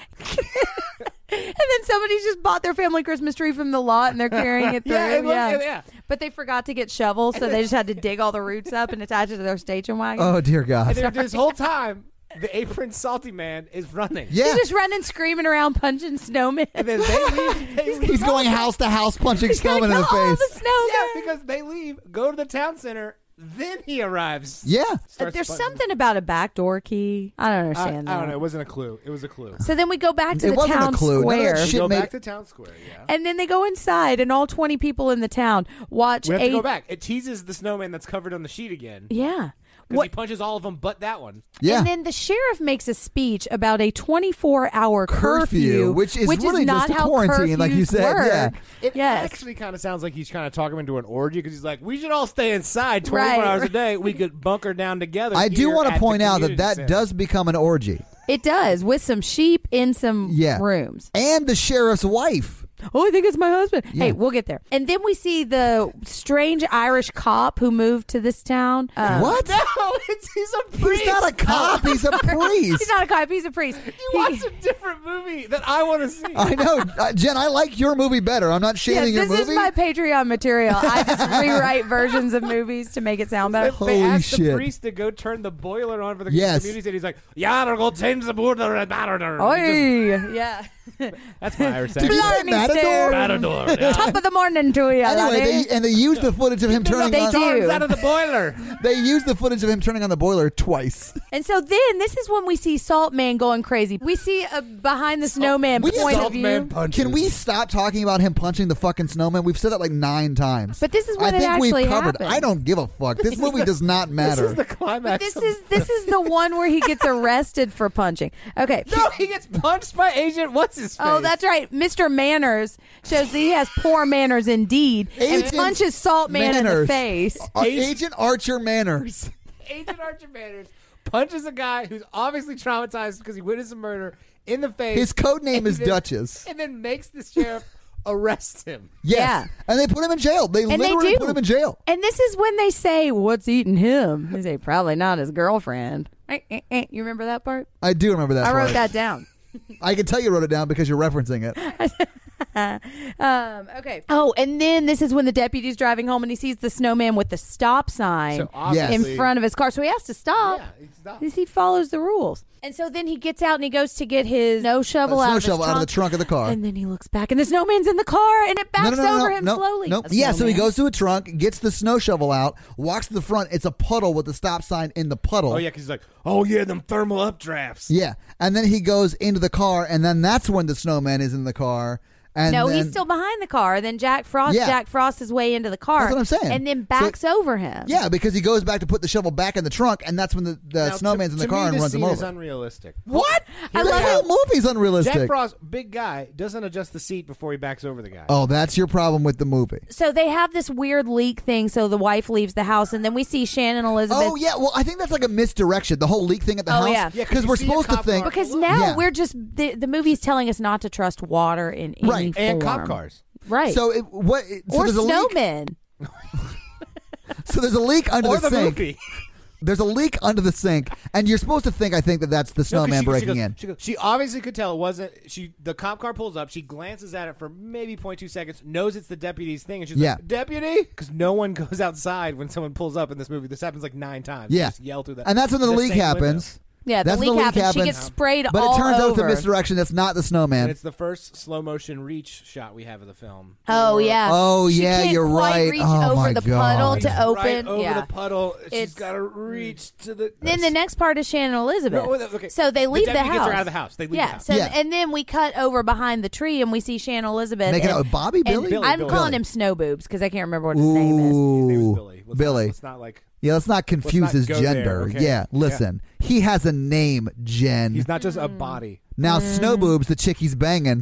[SPEAKER 2] And then somebody's just bought their family Christmas tree from the lot and they're carrying it through.
[SPEAKER 3] Yeah.
[SPEAKER 2] But they forgot to get shovels, so they just had to dig all the roots up and attach it to their station wagon.
[SPEAKER 1] oh dear God.
[SPEAKER 3] And this whole time, the apron salty man is running.
[SPEAKER 1] Yeah.
[SPEAKER 2] He's just running, screaming around, punching snowmen.
[SPEAKER 3] And then they leave.
[SPEAKER 1] He's going house to house punching snowmen in the
[SPEAKER 2] all
[SPEAKER 1] face.
[SPEAKER 2] the snowmen.
[SPEAKER 3] Yeah, because they leave, go to the town center, then he arrives.
[SPEAKER 1] Yeah.
[SPEAKER 2] There's something about a backdoor key. I don't understand that.
[SPEAKER 3] I don't know. It wasn't a clue. It was a clue.
[SPEAKER 2] So then we go back to
[SPEAKER 1] It
[SPEAKER 2] the
[SPEAKER 1] wasn't a
[SPEAKER 2] town
[SPEAKER 1] clue. None of that
[SPEAKER 2] square.
[SPEAKER 1] shit
[SPEAKER 3] We go
[SPEAKER 1] made-
[SPEAKER 3] back to town square, yeah.
[SPEAKER 2] And then they go inside, and all 20 people in the town watch
[SPEAKER 3] We have to go back. It teases the snowman that's covered on the sheet again.
[SPEAKER 2] Yeah.
[SPEAKER 3] Because he punches all of them but that one.
[SPEAKER 1] Yeah.
[SPEAKER 2] And then the sheriff makes a speech about a 24-hour curfew,
[SPEAKER 1] which is really
[SPEAKER 2] not
[SPEAKER 1] just
[SPEAKER 2] how
[SPEAKER 1] quarantine, like you
[SPEAKER 2] curfews
[SPEAKER 1] said,
[SPEAKER 2] work.
[SPEAKER 1] yeah.
[SPEAKER 3] It
[SPEAKER 2] Yes.
[SPEAKER 3] actually kind of sounds like he's trying to talk him into an orgy because he's like, we should all stay inside 24 hours a day. We could bunker down together.
[SPEAKER 1] I do
[SPEAKER 3] want to
[SPEAKER 1] point out that does become an orgy.
[SPEAKER 2] It does, with some sheep in some rooms.
[SPEAKER 1] And the sheriff's wife.
[SPEAKER 2] Oh, I think it's my husband.
[SPEAKER 1] Yeah.
[SPEAKER 2] Hey, we'll get there. And then we see the strange Irish cop who moved to this town.
[SPEAKER 1] What?
[SPEAKER 3] No, he's a priest.
[SPEAKER 1] He's not a cop. He's a priest.
[SPEAKER 2] He's not a cop. He's a priest.
[SPEAKER 3] You watch a different movie that I want to see.
[SPEAKER 1] I know. Jen, I like your movie better. I'm not shaming your
[SPEAKER 2] this
[SPEAKER 1] movie.
[SPEAKER 2] is my Patreon material. I just rewrite versions of movies to make it sound better.
[SPEAKER 3] They
[SPEAKER 1] Holy
[SPEAKER 3] asked
[SPEAKER 1] shit.
[SPEAKER 3] the priest to go turn the boiler on for the
[SPEAKER 1] Yes.
[SPEAKER 3] community, and he's like, "Yeah, I'll go change the boiler and matador."
[SPEAKER 2] Oi, yeah.
[SPEAKER 3] That's my Irish
[SPEAKER 1] Did you
[SPEAKER 3] accent.
[SPEAKER 1] say
[SPEAKER 2] Blarney
[SPEAKER 1] Matador?
[SPEAKER 2] Stare.
[SPEAKER 3] Matador. Yeah.
[SPEAKER 2] Top of the morning to you,
[SPEAKER 1] Anyway,
[SPEAKER 2] laddie.
[SPEAKER 1] they used the footage of him turning
[SPEAKER 2] They
[SPEAKER 1] on.
[SPEAKER 2] do.
[SPEAKER 3] Out of the boiler.
[SPEAKER 1] They used the footage of him turning on the boiler twice.
[SPEAKER 2] And so then this is when we see Salt Man going crazy. We see a behind the snowman
[SPEAKER 1] we
[SPEAKER 2] point of
[SPEAKER 3] Salt
[SPEAKER 2] view.
[SPEAKER 3] Man punches.
[SPEAKER 1] Can we stop talking about him punching the fucking snowman? We've said that like 9 times.
[SPEAKER 2] But this is when
[SPEAKER 1] I
[SPEAKER 2] it
[SPEAKER 1] think
[SPEAKER 2] actually
[SPEAKER 1] we've covered.
[SPEAKER 2] happened.
[SPEAKER 1] I don't give a fuck. This movie does not matter.
[SPEAKER 3] This is the climax.
[SPEAKER 2] This is the one where he gets arrested for punching. Okay.
[SPEAKER 3] No, he gets punched by Agent What's His Face.
[SPEAKER 2] Oh, that's right. Mr. Manners shows that he has poor manners indeed and
[SPEAKER 1] Agent
[SPEAKER 2] punches Salt Man in the
[SPEAKER 1] Manners.
[SPEAKER 2] face.
[SPEAKER 1] Agent Archer Manners.
[SPEAKER 3] Agent Archer Manners punches a guy who's obviously traumatized because he witnessed a murder in the face.
[SPEAKER 1] His code name is Duchess.
[SPEAKER 3] And then makes the sheriff arrest him.
[SPEAKER 1] Yes.
[SPEAKER 2] Yeah.
[SPEAKER 1] And they put him in jail. They
[SPEAKER 2] And they
[SPEAKER 1] literally
[SPEAKER 2] do.
[SPEAKER 1] put him in jail.
[SPEAKER 2] And this is when they say, "What's eating him?" They say, "Probably not his girlfriend." You remember that part?
[SPEAKER 1] I do remember that
[SPEAKER 2] I wrote
[SPEAKER 1] part.
[SPEAKER 2] that down.
[SPEAKER 1] I can tell you wrote it down because you're referencing it.
[SPEAKER 2] Okay. Oh, and then this is when the deputy's driving home and he sees the snowman with the stop sign
[SPEAKER 3] So obviously,
[SPEAKER 2] in front of his car. So he has to stop.
[SPEAKER 3] Yeah, he stopped.
[SPEAKER 2] Because he follows the rules. And so then he gets out and he goes to get his snow shovel,
[SPEAKER 1] Snow shovel out of the trunk of the car.
[SPEAKER 2] And then he looks back and the snowman's in the car and it backs over him slowly.
[SPEAKER 1] No.
[SPEAKER 2] A
[SPEAKER 1] Yeah, so he
[SPEAKER 2] snowman.
[SPEAKER 1] goes to a trunk, gets the snow shovel out, walks to the front. It's a puddle with the stop sign in the puddle.
[SPEAKER 3] Oh, yeah, because he's like, oh, yeah, them thermal updrafts.
[SPEAKER 1] Yeah. And then he goes into the car, and then that's when the snowman is in the car. And
[SPEAKER 2] No,
[SPEAKER 1] then,
[SPEAKER 2] he's still behind the car. Then Jack Frost his way into the car.
[SPEAKER 1] That's what I'm saying.
[SPEAKER 2] And then backs over him.
[SPEAKER 1] Yeah, because he goes back to put the shovel back in the trunk, and that's when the
[SPEAKER 3] Now,
[SPEAKER 1] snowman's in the
[SPEAKER 3] to
[SPEAKER 1] car
[SPEAKER 3] me,
[SPEAKER 1] and
[SPEAKER 3] this
[SPEAKER 1] runs him
[SPEAKER 3] scene
[SPEAKER 1] over.
[SPEAKER 3] is unrealistic.
[SPEAKER 1] What?
[SPEAKER 2] I
[SPEAKER 1] The
[SPEAKER 2] love
[SPEAKER 1] whole movie's unrealistic.
[SPEAKER 3] Jack Frost, big guy, doesn't adjust the seat before he backs over the guy.
[SPEAKER 1] Oh, that's your problem with the movie.
[SPEAKER 2] So they have this weird leak thing. So the wife leaves the house, and then we see Shannon Elizabeth.
[SPEAKER 1] Oh, yeah. Well, I think that's like a misdirection, the whole leak thing at the
[SPEAKER 2] Oh,
[SPEAKER 1] house.
[SPEAKER 2] yeah.
[SPEAKER 3] Yeah, 'cause
[SPEAKER 1] Because
[SPEAKER 3] you
[SPEAKER 1] we're
[SPEAKER 3] see a
[SPEAKER 1] supposed to
[SPEAKER 3] cop
[SPEAKER 1] think.
[SPEAKER 3] car.
[SPEAKER 2] Because now
[SPEAKER 1] Yeah.
[SPEAKER 2] we're just the movie's telling us not to trust water in any
[SPEAKER 1] Right.
[SPEAKER 3] And
[SPEAKER 2] form.
[SPEAKER 3] cop cars.
[SPEAKER 2] Right.
[SPEAKER 1] So,
[SPEAKER 2] or
[SPEAKER 1] there's a leak.
[SPEAKER 2] snowmen.
[SPEAKER 1] So there's a leak under
[SPEAKER 3] Or
[SPEAKER 1] the
[SPEAKER 3] the
[SPEAKER 1] sink.
[SPEAKER 3] movie.
[SPEAKER 1] There's a leak under the sink, and you're supposed to think, I think, that that's the
[SPEAKER 3] No, 'cause
[SPEAKER 1] snowman
[SPEAKER 3] she
[SPEAKER 1] breaking
[SPEAKER 3] goes-
[SPEAKER 1] in.
[SPEAKER 3] She obviously could tell it wasn't. The cop car pulls up. She glances at it for maybe 0.2 seconds. Knows it's the deputy's thing, and she's
[SPEAKER 1] Yeah.
[SPEAKER 3] like, "Deputy," because no one goes outside when someone pulls up in this movie. This happens like 9 times.
[SPEAKER 1] Yeah.
[SPEAKER 3] They just yell through that.
[SPEAKER 1] And that's when the leak
[SPEAKER 3] same
[SPEAKER 1] happens.
[SPEAKER 2] Yeah, the
[SPEAKER 1] That's
[SPEAKER 2] leak
[SPEAKER 1] when the leak
[SPEAKER 2] happens. She
[SPEAKER 1] happens.
[SPEAKER 2] gets sprayed
[SPEAKER 1] But
[SPEAKER 2] all
[SPEAKER 1] it turns out it's a
[SPEAKER 2] over.
[SPEAKER 1] misdirection. That's not the
[SPEAKER 3] And
[SPEAKER 1] snowman.
[SPEAKER 3] it's the first slow motion reach shot we have of the film.
[SPEAKER 2] Oh yeah.
[SPEAKER 1] Oh,
[SPEAKER 2] She
[SPEAKER 1] yeah,
[SPEAKER 2] can't
[SPEAKER 1] you're
[SPEAKER 2] quite
[SPEAKER 1] right.
[SPEAKER 2] Reach
[SPEAKER 1] Oh,
[SPEAKER 2] over
[SPEAKER 1] my
[SPEAKER 2] the
[SPEAKER 1] God.
[SPEAKER 2] puddle
[SPEAKER 1] Reach
[SPEAKER 2] to open.
[SPEAKER 3] Right over
[SPEAKER 2] yeah.
[SPEAKER 3] the puddle. She's
[SPEAKER 2] It's-
[SPEAKER 3] got to reach to the.
[SPEAKER 2] Then the next part is Shannon Elizabeth.
[SPEAKER 3] No, okay.
[SPEAKER 2] So they leave the
[SPEAKER 3] deputy
[SPEAKER 2] house.
[SPEAKER 3] gets her out of the house. They leave the
[SPEAKER 2] Yeah.
[SPEAKER 3] house.
[SPEAKER 2] So
[SPEAKER 1] Yeah.
[SPEAKER 2] and then we cut over behind the tree and we see Shannon Elizabeth
[SPEAKER 1] Making
[SPEAKER 2] and-
[SPEAKER 1] out with Bobby,
[SPEAKER 2] and
[SPEAKER 1] Billy?
[SPEAKER 3] Billy,
[SPEAKER 2] I'm
[SPEAKER 3] Billy.
[SPEAKER 2] calling him Snow Boobs because I can't remember what his name is.
[SPEAKER 3] His name
[SPEAKER 1] Ooh.
[SPEAKER 3] was Billy.
[SPEAKER 1] Billy.
[SPEAKER 3] Let's not like.
[SPEAKER 1] Yeah, let's not confuse his gender.
[SPEAKER 3] There, okay?
[SPEAKER 1] Yeah, listen. He has a name, Jen.
[SPEAKER 3] He's not just a body.
[SPEAKER 1] Now, Snow Boobs, the chick he's banging.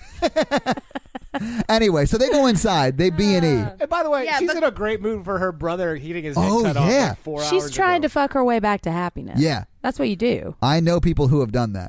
[SPEAKER 1] Anyway, so they go inside. They B&E.
[SPEAKER 3] And by the way, she's in a great mood for her brother getting his head cut off like 4 hours
[SPEAKER 2] She's trying
[SPEAKER 3] ago.
[SPEAKER 2] to fuck her way back to happiness.
[SPEAKER 1] Yeah.
[SPEAKER 2] That's what you do.
[SPEAKER 1] I know people who have done that.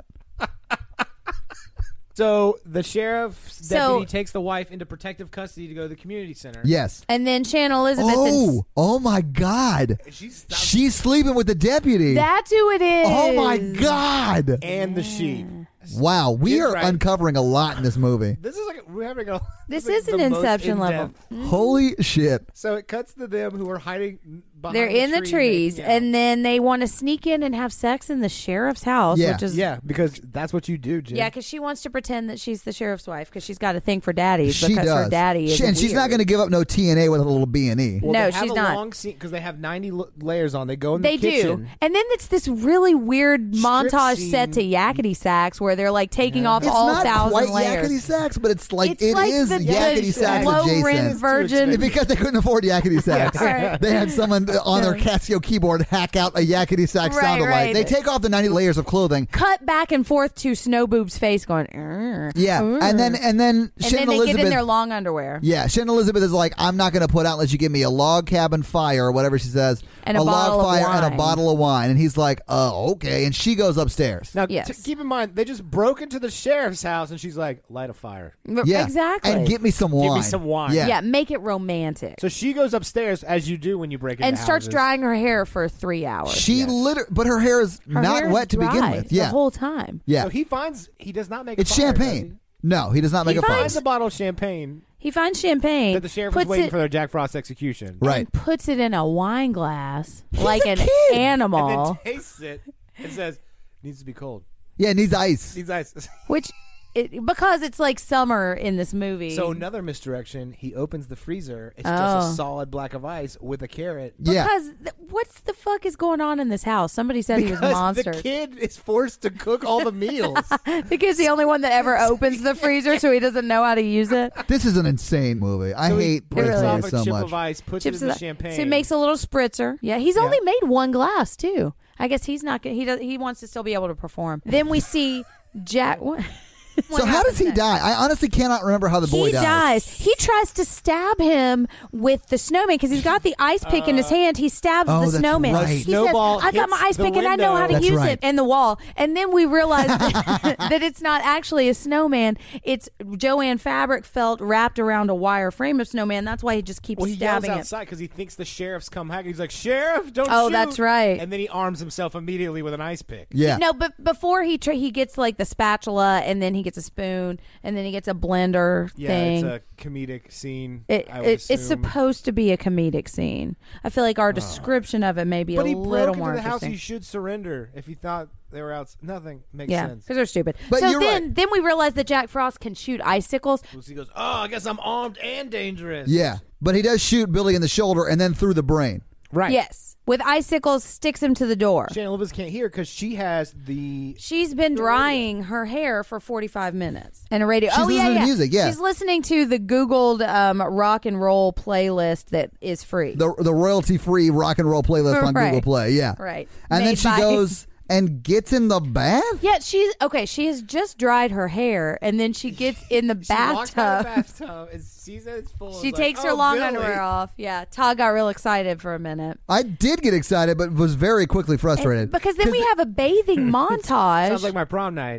[SPEAKER 3] So the sheriff's deputy takes the wife into protective custody to go to the community center.
[SPEAKER 1] Yes.
[SPEAKER 2] And then Shannon Elizabeth.
[SPEAKER 1] Oh my God. She's sleeping with the deputy.
[SPEAKER 2] That's who it is.
[SPEAKER 1] Oh my God.
[SPEAKER 3] And the sheep.
[SPEAKER 1] Wow, we are uncovering a lot in this movie.
[SPEAKER 3] This is like we're having a.
[SPEAKER 2] This is an Inception level.
[SPEAKER 1] Holy shit!
[SPEAKER 3] So it cuts to them who are hiding behind.
[SPEAKER 2] They're in the trees, and then they want to sneak in and have sex in the sheriff's house.
[SPEAKER 1] Yeah.
[SPEAKER 2] Which is
[SPEAKER 3] because that's what you do, Jim.
[SPEAKER 2] Yeah, because she wants to pretend that she's the sheriff's wife because she's got a thing for daddies.
[SPEAKER 1] She
[SPEAKER 2] because
[SPEAKER 1] does.
[SPEAKER 2] her daddy is
[SPEAKER 1] and she's not going to give up no TNA with a little B&E.
[SPEAKER 3] Well,
[SPEAKER 2] no,
[SPEAKER 3] they have
[SPEAKER 2] she's
[SPEAKER 3] a
[SPEAKER 2] not.
[SPEAKER 3] Long scene because they have 90 layers on. They go in
[SPEAKER 2] the
[SPEAKER 3] kitchen.
[SPEAKER 2] do, and then it's this really weird montage
[SPEAKER 3] scene.
[SPEAKER 2] set to Yakety Sax where they're like taking off
[SPEAKER 1] It's
[SPEAKER 2] all
[SPEAKER 1] not
[SPEAKER 2] 1,000
[SPEAKER 1] quite
[SPEAKER 2] layers.
[SPEAKER 1] Yakety Sax, but it's like
[SPEAKER 2] It's
[SPEAKER 1] it
[SPEAKER 2] like
[SPEAKER 1] is
[SPEAKER 2] the
[SPEAKER 1] Yakety Sax
[SPEAKER 2] low-rent
[SPEAKER 1] adjacent.
[SPEAKER 2] virgin.
[SPEAKER 1] Because they couldn't afford Yakety Sax.
[SPEAKER 2] Right.
[SPEAKER 1] They had someone on their Casio keyboard hack out a Yakety Sax sound alike.
[SPEAKER 2] Right.
[SPEAKER 1] They take off the 90 layers of clothing.
[SPEAKER 2] Cut back and forth to Snow Boob's face going.
[SPEAKER 1] Yeah, and then
[SPEAKER 2] And then
[SPEAKER 1] Shannon
[SPEAKER 2] they
[SPEAKER 1] Elizabeth
[SPEAKER 2] get in their long underwear.
[SPEAKER 1] Yeah, Shannon Elizabeth is like, I'm not going to put out unless you give me a log cabin fire or whatever she says,
[SPEAKER 2] And a
[SPEAKER 1] log
[SPEAKER 2] bottle of
[SPEAKER 1] fire and a
[SPEAKER 2] wine.
[SPEAKER 1] bottle of wine, and he's like, oh, okay, and she goes upstairs.
[SPEAKER 3] Now,
[SPEAKER 2] Yes.
[SPEAKER 3] keep in mind, they just broke into the sheriff's house, and she's like, light a fire.
[SPEAKER 1] Yeah,
[SPEAKER 2] Exactly.
[SPEAKER 1] and get me some wine.
[SPEAKER 3] Give me some wine.
[SPEAKER 1] Yeah,
[SPEAKER 2] Yeah, make it romantic.
[SPEAKER 3] So she goes upstairs, as you do when you break into
[SPEAKER 2] And starts
[SPEAKER 3] houses.
[SPEAKER 2] drying her hair for 3 hours.
[SPEAKER 1] she but her hair is
[SPEAKER 2] Her
[SPEAKER 1] not
[SPEAKER 2] hair is
[SPEAKER 1] wet to begin
[SPEAKER 2] dry
[SPEAKER 1] with. Yeah,
[SPEAKER 2] the whole time.
[SPEAKER 1] yeah.
[SPEAKER 3] So he does not make
[SPEAKER 1] It's
[SPEAKER 3] a fire, does
[SPEAKER 1] champagne. No, he does not
[SPEAKER 3] he?
[SPEAKER 1] make a fire.
[SPEAKER 3] Finds a bottle of champagne
[SPEAKER 2] He finds champagne.
[SPEAKER 3] that the sheriff was
[SPEAKER 2] puts
[SPEAKER 3] waiting
[SPEAKER 2] it,
[SPEAKER 3] for their Jack Frost execution.
[SPEAKER 1] Right.
[SPEAKER 2] and puts it in a wine glass like
[SPEAKER 1] a
[SPEAKER 2] an
[SPEAKER 1] kid.
[SPEAKER 3] And
[SPEAKER 2] animal.
[SPEAKER 3] then tastes it and says, needs to be cold.
[SPEAKER 1] Yeah, it needs ice.
[SPEAKER 3] Needs ice.
[SPEAKER 2] Which, because it's like summer in this movie.
[SPEAKER 3] So another misdirection, he opens the freezer. It's
[SPEAKER 2] Oh.
[SPEAKER 3] just a solid block of ice with a carrot.
[SPEAKER 1] Yeah.
[SPEAKER 2] Because what's the fuck is going on in this house? Somebody said he was
[SPEAKER 3] Because
[SPEAKER 2] monsters.
[SPEAKER 3] the kid is forced to cook all the meals.
[SPEAKER 2] The kid's the only one that ever opens the freezer, so he doesn't know how to use it.
[SPEAKER 1] This is an insane movie. I
[SPEAKER 3] So he
[SPEAKER 1] hate
[SPEAKER 3] breaks
[SPEAKER 1] this
[SPEAKER 2] really
[SPEAKER 1] movie
[SPEAKER 3] off a
[SPEAKER 1] so
[SPEAKER 3] chip
[SPEAKER 1] much.
[SPEAKER 3] of ice, puts
[SPEAKER 2] Chips
[SPEAKER 3] it in the
[SPEAKER 2] of-
[SPEAKER 3] champagne.
[SPEAKER 2] So he makes a little spritzer. Yeah, he's only made one glass too. I guess he's not. He wants to still be able to perform. Then we see Jack. What
[SPEAKER 1] So how does he
[SPEAKER 2] next?
[SPEAKER 1] die? I honestly cannot remember how the boy
[SPEAKER 2] He dies. He tries to stab him with the snowman because he's got the ice pick in his hand. He stabs
[SPEAKER 1] Oh,
[SPEAKER 2] the
[SPEAKER 1] that's
[SPEAKER 2] snowman.
[SPEAKER 1] right.
[SPEAKER 2] He
[SPEAKER 3] Snowball
[SPEAKER 2] says, "I got my
[SPEAKER 3] hits
[SPEAKER 2] ice
[SPEAKER 3] the
[SPEAKER 2] pick and I know how to
[SPEAKER 3] window.
[SPEAKER 1] That's
[SPEAKER 2] use
[SPEAKER 1] right.
[SPEAKER 2] it." In the wall, and then we realize that it's not actually a snowman. It's Joanne Fabric felt wrapped around a wire frame of snowman. That's why he just keeps
[SPEAKER 3] Well, he yells
[SPEAKER 2] stabbing it.
[SPEAKER 3] outside because he thinks the sheriff's come hack. He's like, "Sheriff, don't
[SPEAKER 2] Oh,
[SPEAKER 3] shoot!"
[SPEAKER 2] that's right.
[SPEAKER 3] And then he arms himself immediately with an ice pick.
[SPEAKER 1] Yeah.
[SPEAKER 2] No, but before he gets like the spatula, and then he gets a spoon, and then he gets a blender
[SPEAKER 3] Yeah,
[SPEAKER 2] thing.
[SPEAKER 3] it's a comedic scene.
[SPEAKER 2] It,
[SPEAKER 3] I would
[SPEAKER 2] it's
[SPEAKER 3] assume.
[SPEAKER 2] supposed to be a comedic scene. I feel like our description of it may be
[SPEAKER 3] But
[SPEAKER 2] a
[SPEAKER 3] he
[SPEAKER 2] little
[SPEAKER 3] broke
[SPEAKER 2] more
[SPEAKER 3] into the house.
[SPEAKER 2] interesting.
[SPEAKER 3] He should surrender if he thought they were out. Nothing makes
[SPEAKER 2] Yeah,
[SPEAKER 3] sense.
[SPEAKER 2] because they're stupid.
[SPEAKER 1] But
[SPEAKER 2] so
[SPEAKER 1] you're
[SPEAKER 2] then,
[SPEAKER 1] right.
[SPEAKER 2] then we realize that Jack Frost can shoot icicles.
[SPEAKER 3] So he goes, "Oh, I guess I'm armed and dangerous."
[SPEAKER 1] Yeah. But he does shoot Billy in the shoulder and then through the brain.
[SPEAKER 3] right.
[SPEAKER 2] Yes, with icicles, sticks him to the door.
[SPEAKER 3] Shannon Elizabeth can't hear because she has the.
[SPEAKER 2] She's been drying her hair for 45 minutes and a radio.
[SPEAKER 1] She's
[SPEAKER 2] oh yeah,
[SPEAKER 1] listening to
[SPEAKER 2] yeah.
[SPEAKER 1] music, yeah.
[SPEAKER 2] She's listening to the Googled rock and roll playlist that is free.
[SPEAKER 1] The royalty free rock and roll playlist on
[SPEAKER 2] Right.
[SPEAKER 1] Google Play. Yeah.
[SPEAKER 2] Right.
[SPEAKER 1] And then
[SPEAKER 2] Made
[SPEAKER 1] she
[SPEAKER 2] by-
[SPEAKER 1] goes and gets in the bath.
[SPEAKER 2] Yeah, she has just dried her hair, and then she gets in the
[SPEAKER 3] She walks by the
[SPEAKER 2] bathtub.
[SPEAKER 3] bathtub and sees that it's full.
[SPEAKER 2] She
[SPEAKER 3] It's
[SPEAKER 2] takes
[SPEAKER 3] like,
[SPEAKER 2] her
[SPEAKER 3] "Oh,
[SPEAKER 2] long
[SPEAKER 3] Billy."
[SPEAKER 2] underwear off. Yeah, Todd got real excited for a minute.
[SPEAKER 1] I did get excited, but was very quickly frustrated.
[SPEAKER 2] Because then we have a bathing montage.
[SPEAKER 3] Sounds like my prom night.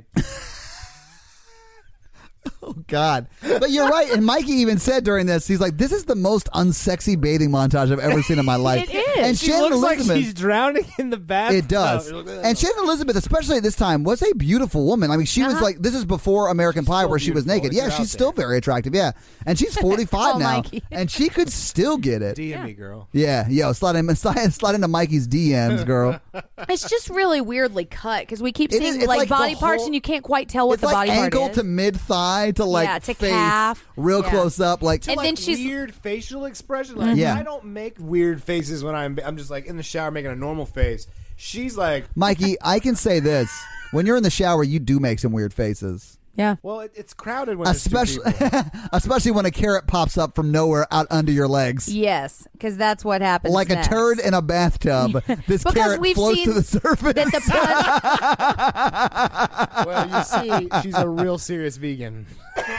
[SPEAKER 1] Oh, God. But you're right. And Mikey even said during this, he's like, this is the most unsexy bathing montage I've ever seen in my life.
[SPEAKER 2] It is.
[SPEAKER 1] And
[SPEAKER 3] She
[SPEAKER 1] Shannon
[SPEAKER 3] looks like
[SPEAKER 1] Elizabeth.
[SPEAKER 3] she's drowning in the bathtub.
[SPEAKER 1] It does. And Shannon Elizabeth, especially at this time, was a beautiful woman. I mean, she was like, this is before American Pie
[SPEAKER 3] still
[SPEAKER 1] where she was
[SPEAKER 3] beautiful
[SPEAKER 1] naked.
[SPEAKER 3] if
[SPEAKER 1] Yeah,
[SPEAKER 3] you're
[SPEAKER 1] she's
[SPEAKER 3] out
[SPEAKER 1] still very attractive. Yeah. And she's 45
[SPEAKER 2] Oh,
[SPEAKER 1] now.
[SPEAKER 2] Mikey.
[SPEAKER 1] And she could still get it.
[SPEAKER 3] DM me, girl.
[SPEAKER 1] Yeah. Yo, slide into Mikey's DMs, girl.
[SPEAKER 2] It's just really weirdly cut because we keep
[SPEAKER 1] It
[SPEAKER 2] seeing
[SPEAKER 1] is. It's
[SPEAKER 2] like
[SPEAKER 1] like the
[SPEAKER 2] body parts,
[SPEAKER 1] whole-
[SPEAKER 2] and you can't quite tell what
[SPEAKER 1] It's
[SPEAKER 2] the
[SPEAKER 1] like
[SPEAKER 2] body
[SPEAKER 1] ankle
[SPEAKER 2] part is.
[SPEAKER 1] to mid thigh to like
[SPEAKER 2] Yeah, to
[SPEAKER 1] face,
[SPEAKER 2] calf.
[SPEAKER 1] real
[SPEAKER 2] Yeah.
[SPEAKER 1] close up. Like,
[SPEAKER 2] And
[SPEAKER 3] Like
[SPEAKER 2] then she's-
[SPEAKER 3] weird facial expression. Like
[SPEAKER 1] Yeah.
[SPEAKER 3] I don't make weird faces when I'm just like in the shower making a normal face. She's like,
[SPEAKER 1] Mikey, I can say this. When you're in the shower, you do make some weird faces.
[SPEAKER 2] Yeah.
[SPEAKER 3] Well, it's crowded when there's two people.
[SPEAKER 1] Especially when a carrot pops up from nowhere out under your legs.
[SPEAKER 2] Yes, because that's what happens.
[SPEAKER 1] Like
[SPEAKER 2] next.
[SPEAKER 1] a turd in a bathtub. This carrot floats to the surface.
[SPEAKER 2] That the
[SPEAKER 3] Well, you see, she's a real serious vegan.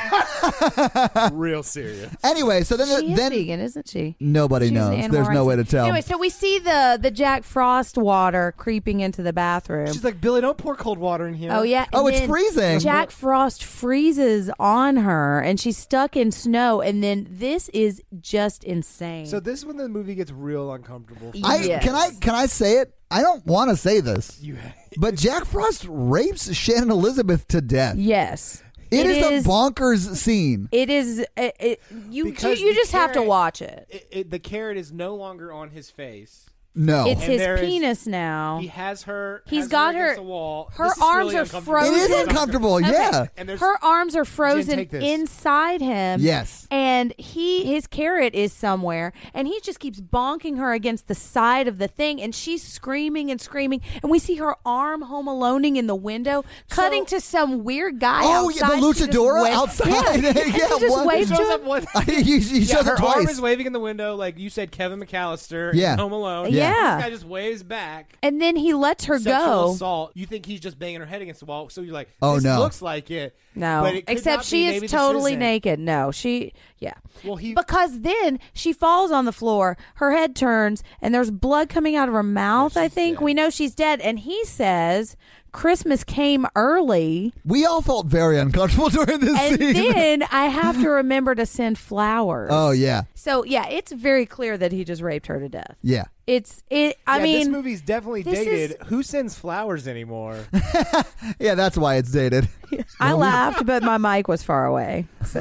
[SPEAKER 3] Real serious.
[SPEAKER 1] Anyway, so then
[SPEAKER 2] she is vegan, isn't she?
[SPEAKER 1] Nobody knows. There's no way to tell.
[SPEAKER 2] Anyway, so we see the Jack Frost water creeping into the bathroom.
[SPEAKER 3] She's like, Billy, don't pour cold water in here.
[SPEAKER 2] Oh yeah.
[SPEAKER 1] Oh, it's freezing.
[SPEAKER 2] Jack Frost freezes on her, and she's stuck in snow. And then this is just insane.
[SPEAKER 3] So this is when the movie gets real uncomfortable.
[SPEAKER 2] Yes.
[SPEAKER 1] Can I say it? I don't want to say this, but Jack Frost rapes Shannon Elizabeth to death.
[SPEAKER 2] Yes.
[SPEAKER 1] It is a bonkers scene.
[SPEAKER 2] It is. You just have to watch it.
[SPEAKER 3] The carrot is no longer on his face.
[SPEAKER 1] No,
[SPEAKER 2] it's his penis now.
[SPEAKER 3] He has her.
[SPEAKER 2] He's got her.
[SPEAKER 3] The wall.
[SPEAKER 2] Her arms are frozen.
[SPEAKER 1] It is uncomfortable. Okay. Yeah,
[SPEAKER 3] and
[SPEAKER 2] her arms are frozen inside him.
[SPEAKER 1] Yes,
[SPEAKER 2] and his carrot is somewhere, and he just keeps bonking her against the side of the thing, and she's screaming and screaming, and we see her arm home aloneing in the window, cutting to some weird guy. outside.
[SPEAKER 1] Yeah, the luchadora outside.
[SPEAKER 2] Yeah,
[SPEAKER 1] he
[SPEAKER 2] just waves to him.
[SPEAKER 1] He shows
[SPEAKER 3] her
[SPEAKER 1] up twice.
[SPEAKER 3] arm is waving in the window, like you said, Kevin McAllister.
[SPEAKER 1] Yeah,
[SPEAKER 3] in Home Alone.
[SPEAKER 2] Yeah.
[SPEAKER 3] This guy just waves back.
[SPEAKER 2] And then he lets her
[SPEAKER 3] Sexual
[SPEAKER 2] go.
[SPEAKER 3] Assault. You think he's just banging her head against the wall, so you're like,
[SPEAKER 1] oh,
[SPEAKER 3] this
[SPEAKER 1] no.
[SPEAKER 3] looks like it.
[SPEAKER 2] No,
[SPEAKER 3] but it could
[SPEAKER 2] except
[SPEAKER 3] not
[SPEAKER 2] she
[SPEAKER 3] be.
[SPEAKER 2] is totally naked. No, yeah.
[SPEAKER 3] Well,
[SPEAKER 2] because then she falls on the floor, her head turns, and there's blood coming out of her mouth, I think.
[SPEAKER 3] Dead.
[SPEAKER 2] We know she's dead. And he says, Christmas came early.
[SPEAKER 1] We all felt very uncomfortable during this
[SPEAKER 2] and
[SPEAKER 1] scene.
[SPEAKER 2] And then I have to remember to send flowers.
[SPEAKER 1] Oh, yeah.
[SPEAKER 2] So, yeah, it's very clear that he just raped her to death.
[SPEAKER 1] Yeah.
[SPEAKER 2] I mean,
[SPEAKER 3] this movie's definitely dated. Who sends flowers anymore?
[SPEAKER 1] Yeah, that's why it's dated.
[SPEAKER 2] I laughed, but my mic was far away. So.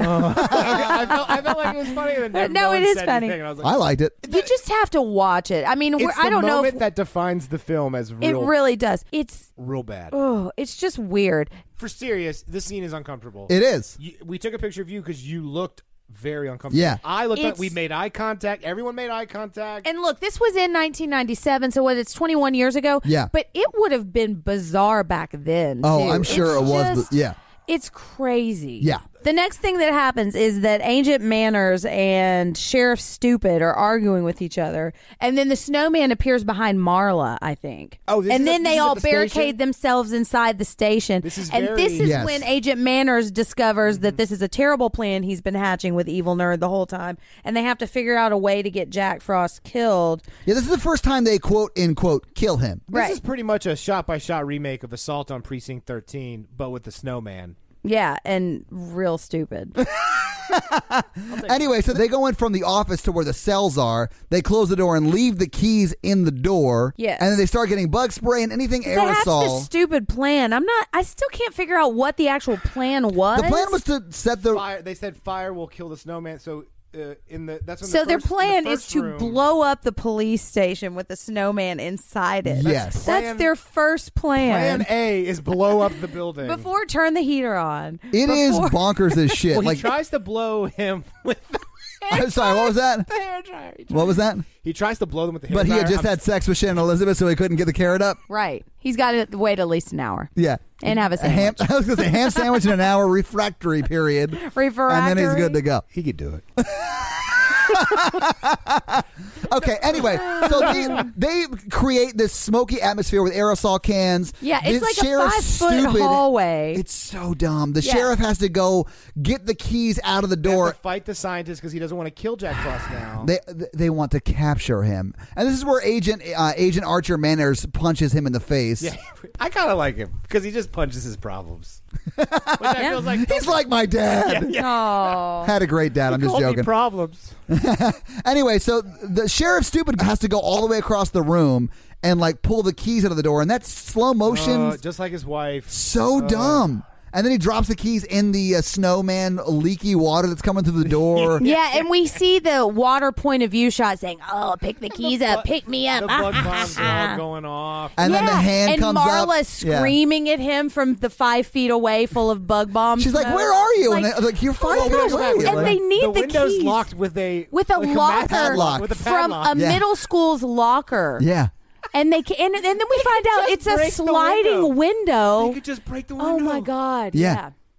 [SPEAKER 3] I felt like it was funny. And then
[SPEAKER 2] no,
[SPEAKER 3] one
[SPEAKER 2] it is
[SPEAKER 3] said
[SPEAKER 2] funny.
[SPEAKER 3] anything, and I was like,
[SPEAKER 1] I liked it.
[SPEAKER 2] You just have to watch it. I mean, I don't know.
[SPEAKER 3] It's the moment that defines the film as real.
[SPEAKER 2] It really does. It's
[SPEAKER 3] real bad.
[SPEAKER 2] Oh, it's just weird.
[SPEAKER 3] For serious, this scene is uncomfortable.
[SPEAKER 1] It is.
[SPEAKER 3] We took a picture of you because you looked very uncomfortable.
[SPEAKER 1] Yeah.
[SPEAKER 3] I looked up. We made eye contact. Everyone made eye contact.
[SPEAKER 2] And look, this was in 1997, so it's 21 years ago.
[SPEAKER 1] Yeah.
[SPEAKER 2] But it would have been bizarre back then,
[SPEAKER 1] Oh,
[SPEAKER 2] too.
[SPEAKER 1] I'm sure it was. Yeah.
[SPEAKER 2] It's crazy.
[SPEAKER 1] Yeah.
[SPEAKER 2] The next thing that happens is that Agent Manners and Sheriff Stupid are arguing with each other, and then the snowman appears behind Marla, I think.
[SPEAKER 3] Oh,
[SPEAKER 2] and then they all barricade themselves inside the station.
[SPEAKER 3] This is
[SPEAKER 2] when Agent Manners discovers that this is a terrible plan he's been hatching with Evil Nerd the whole time, and they have to figure out a way to get Jack Frost killed.
[SPEAKER 1] Yeah, this is the first time they quote unquote kill him.
[SPEAKER 3] This is pretty much a shot-by-shot remake of Assault on Precinct 13, but with the snowman.
[SPEAKER 2] Yeah, and real stupid.
[SPEAKER 1] Anyway, so they go in from the office to where the cells are. They close the door and leave the keys in the door.
[SPEAKER 2] Yes.
[SPEAKER 1] And then they start getting bug spray and anything aerosol.
[SPEAKER 2] That's the stupid plan. I still can't figure out what the actual plan was.
[SPEAKER 1] The plan was to set the
[SPEAKER 3] fire. They said fire will kill the snowman. So
[SPEAKER 2] their plan is to blow up the police station with the snowman inside it.
[SPEAKER 1] Yes.
[SPEAKER 2] That's their first plan.
[SPEAKER 3] Plan A is blow up the building.
[SPEAKER 2] Before turn the heater on.
[SPEAKER 1] It is bonkers as shit.
[SPEAKER 3] Well, he tries to blow him with the
[SPEAKER 1] I'm sorry, what was that?
[SPEAKER 3] The hair dryer.
[SPEAKER 1] What was that?
[SPEAKER 3] He tries to blow them with the hair dryer.
[SPEAKER 1] But he had just had sex with Shannon Elizabeth, so he couldn't get the carrot up.
[SPEAKER 2] Right. He's got to wait at least an hour.
[SPEAKER 1] Yeah.
[SPEAKER 2] And have a sandwich.
[SPEAKER 1] I was going to say ham sandwich in an hour, refractory period. And then he's good to go.
[SPEAKER 3] He could do it.
[SPEAKER 1] Okay, anyway, so they create this smoky atmosphere with aerosol cans.
[SPEAKER 2] Yeah, it's like a 5-foot hallway.
[SPEAKER 1] It's so dumb. The sheriff has to go get the keys out of the door.
[SPEAKER 3] They have to fight the scientist because he doesn't want to kill Jack Frost now.
[SPEAKER 1] They want to capture him. And this is where Agent Archer Manners punches him in the face.
[SPEAKER 3] Yeah, I kind of like him because he just punches his problems. Which I feel like
[SPEAKER 1] he's like my dad.
[SPEAKER 2] Yeah.
[SPEAKER 1] Had a great dad. I'm just joking.
[SPEAKER 3] Problems.
[SPEAKER 1] Anyway, so the Sheriff Stupid has to go all the way across the room and like pull the keys out of the door, and that's slow motion,
[SPEAKER 3] just like his wife.
[SPEAKER 1] So dumb. And then he drops the keys in the snowman leaky water that's coming through the door.
[SPEAKER 2] Yeah, and we see the water point of view shot saying, "Oh, pick the keys up, pick me up."
[SPEAKER 3] The bug bombs are all going off.
[SPEAKER 1] And then the hand comes up.
[SPEAKER 2] And Marla screaming at him from the 5 feet away, full of bug bombs.
[SPEAKER 1] She's like, "Where are you?" And you're 5 feet away.
[SPEAKER 2] And they need the
[SPEAKER 3] windows
[SPEAKER 2] keys
[SPEAKER 3] locked with a
[SPEAKER 2] locker
[SPEAKER 1] padlock.
[SPEAKER 3] with a
[SPEAKER 2] from
[SPEAKER 3] padlock.
[SPEAKER 2] a middle school's locker.
[SPEAKER 1] Yeah.
[SPEAKER 2] And they can, and then we find out it's a sliding window.
[SPEAKER 3] They could just break the window.
[SPEAKER 2] Oh my God!
[SPEAKER 1] Yeah.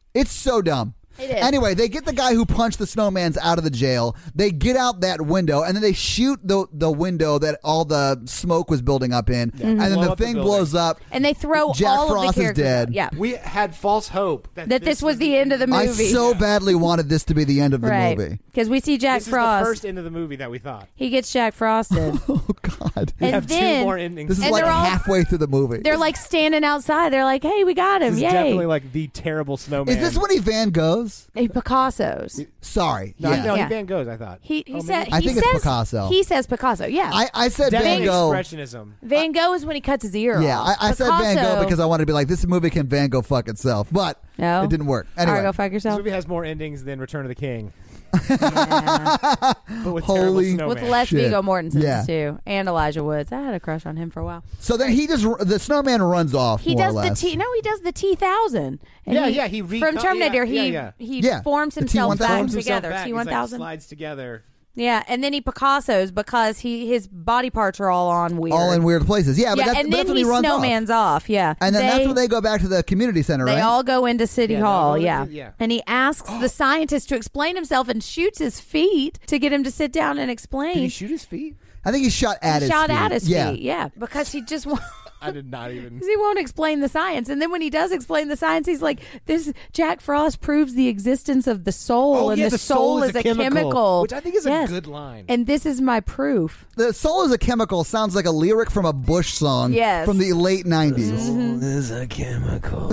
[SPEAKER 1] It's so dumb.
[SPEAKER 2] It is.
[SPEAKER 1] Anyway, they get the guy who punched the snowmans out of the jail. They get out that window, and then they shoot the window that all the smoke was building up in, and then the thing blows up.
[SPEAKER 2] And they throw
[SPEAKER 1] Jack
[SPEAKER 2] all
[SPEAKER 1] Frost
[SPEAKER 2] of the
[SPEAKER 1] is
[SPEAKER 2] characters
[SPEAKER 1] dead.
[SPEAKER 2] out. Yeah.
[SPEAKER 3] We had false hope
[SPEAKER 2] that this was the end of the movie.
[SPEAKER 1] I so badly wanted this to be the end of the
[SPEAKER 2] right.
[SPEAKER 1] movie.
[SPEAKER 2] Because we see Jack
[SPEAKER 3] this
[SPEAKER 2] Frost.
[SPEAKER 3] Is the first end of the movie that we thought.
[SPEAKER 2] He gets Jack Frosted.
[SPEAKER 1] Oh, God.
[SPEAKER 3] We
[SPEAKER 2] And
[SPEAKER 3] have
[SPEAKER 2] then-
[SPEAKER 3] two more endings.
[SPEAKER 1] This is
[SPEAKER 2] And
[SPEAKER 1] like
[SPEAKER 2] they're all-
[SPEAKER 1] halfway through the movie.
[SPEAKER 2] They're like standing outside. They're like, hey, we got him.
[SPEAKER 3] This is
[SPEAKER 2] Yay.
[SPEAKER 3] definitely like the terrible snowman.
[SPEAKER 1] Is this when he Van Goghs?
[SPEAKER 2] Hey, Picasso's.
[SPEAKER 1] Sorry.
[SPEAKER 3] No,
[SPEAKER 1] yeah.
[SPEAKER 3] no,
[SPEAKER 2] Yeah.
[SPEAKER 3] he Van Goghs, I thought.
[SPEAKER 2] He
[SPEAKER 3] Oh,
[SPEAKER 2] said
[SPEAKER 3] maybe-
[SPEAKER 1] I
[SPEAKER 2] he
[SPEAKER 1] think it's
[SPEAKER 2] says,
[SPEAKER 1] Picasso.
[SPEAKER 2] He says Picasso. Yeah.
[SPEAKER 1] I said Van
[SPEAKER 3] Definitely
[SPEAKER 1] Gogh.
[SPEAKER 3] expressionism.
[SPEAKER 2] Van Gogh is when he cuts his ear
[SPEAKER 1] Yeah,
[SPEAKER 2] off.
[SPEAKER 1] I said Van Gogh
[SPEAKER 2] Picasso-
[SPEAKER 1] because I wanted to be like, this movie can Van Gogh fuck itself. But
[SPEAKER 2] No.
[SPEAKER 1] it didn't work.
[SPEAKER 2] All right,
[SPEAKER 1] Anyway.
[SPEAKER 2] go fuck
[SPEAKER 3] This
[SPEAKER 2] yourself.
[SPEAKER 3] movie has more endings than Return of the King.
[SPEAKER 2] Yeah.
[SPEAKER 3] But with
[SPEAKER 1] Holy-
[SPEAKER 3] terrible
[SPEAKER 2] With
[SPEAKER 3] snowman.
[SPEAKER 2] less
[SPEAKER 1] Shit.
[SPEAKER 2] Viggo Mortensen
[SPEAKER 1] Yeah.
[SPEAKER 2] too, and Elijah Woods. I had a crush on him for a while.
[SPEAKER 1] So then the snowman runs off.
[SPEAKER 2] He
[SPEAKER 1] more
[SPEAKER 2] does
[SPEAKER 1] or
[SPEAKER 2] the
[SPEAKER 1] less.
[SPEAKER 2] T. No, he does the T-1000. And
[SPEAKER 3] He
[SPEAKER 2] from Terminator.
[SPEAKER 3] yeah.
[SPEAKER 2] He
[SPEAKER 1] Yeah,
[SPEAKER 2] forms
[SPEAKER 1] the
[SPEAKER 2] himself
[SPEAKER 1] T-1000.
[SPEAKER 2] back
[SPEAKER 3] Forms himself
[SPEAKER 2] together.
[SPEAKER 3] back. He's like
[SPEAKER 2] T-1000.
[SPEAKER 3] slides together.
[SPEAKER 2] Yeah, and then he Picasso's because his body parts are all on weird.
[SPEAKER 1] All in weird places. Yeah, but,
[SPEAKER 2] Yeah,
[SPEAKER 1] that's,
[SPEAKER 2] and
[SPEAKER 1] but
[SPEAKER 2] then
[SPEAKER 1] that's when
[SPEAKER 2] he
[SPEAKER 1] he runs off.
[SPEAKER 2] snowman's off. Yeah,
[SPEAKER 1] And then that's when they go back to the community center,
[SPEAKER 2] They
[SPEAKER 1] right?
[SPEAKER 2] all go into City
[SPEAKER 3] Yeah,
[SPEAKER 2] Hall,
[SPEAKER 3] they'll go
[SPEAKER 2] yeah.
[SPEAKER 3] into- yeah.
[SPEAKER 2] And he asks the scientist to explain himself and shoots his feet to get him to sit down and explain.
[SPEAKER 3] Did he shoot his feet?
[SPEAKER 1] I think he shot at his
[SPEAKER 2] shot
[SPEAKER 1] feet.
[SPEAKER 2] at his
[SPEAKER 1] yeah.
[SPEAKER 2] feet, yeah, because he just won't.
[SPEAKER 3] I did not even.
[SPEAKER 2] He won't explain the science, and then when he does explain the science, he's like, "This Jack Frost proves the existence of the soul, and
[SPEAKER 3] yeah,
[SPEAKER 2] the soul is a chemical,
[SPEAKER 3] which I think is
[SPEAKER 2] Yes.
[SPEAKER 3] a good line.
[SPEAKER 2] And this is my proof."
[SPEAKER 1] The soul is a chemical sounds like a lyric from a Bush song
[SPEAKER 2] Yes.
[SPEAKER 1] from the late 90s.
[SPEAKER 3] is a chemical.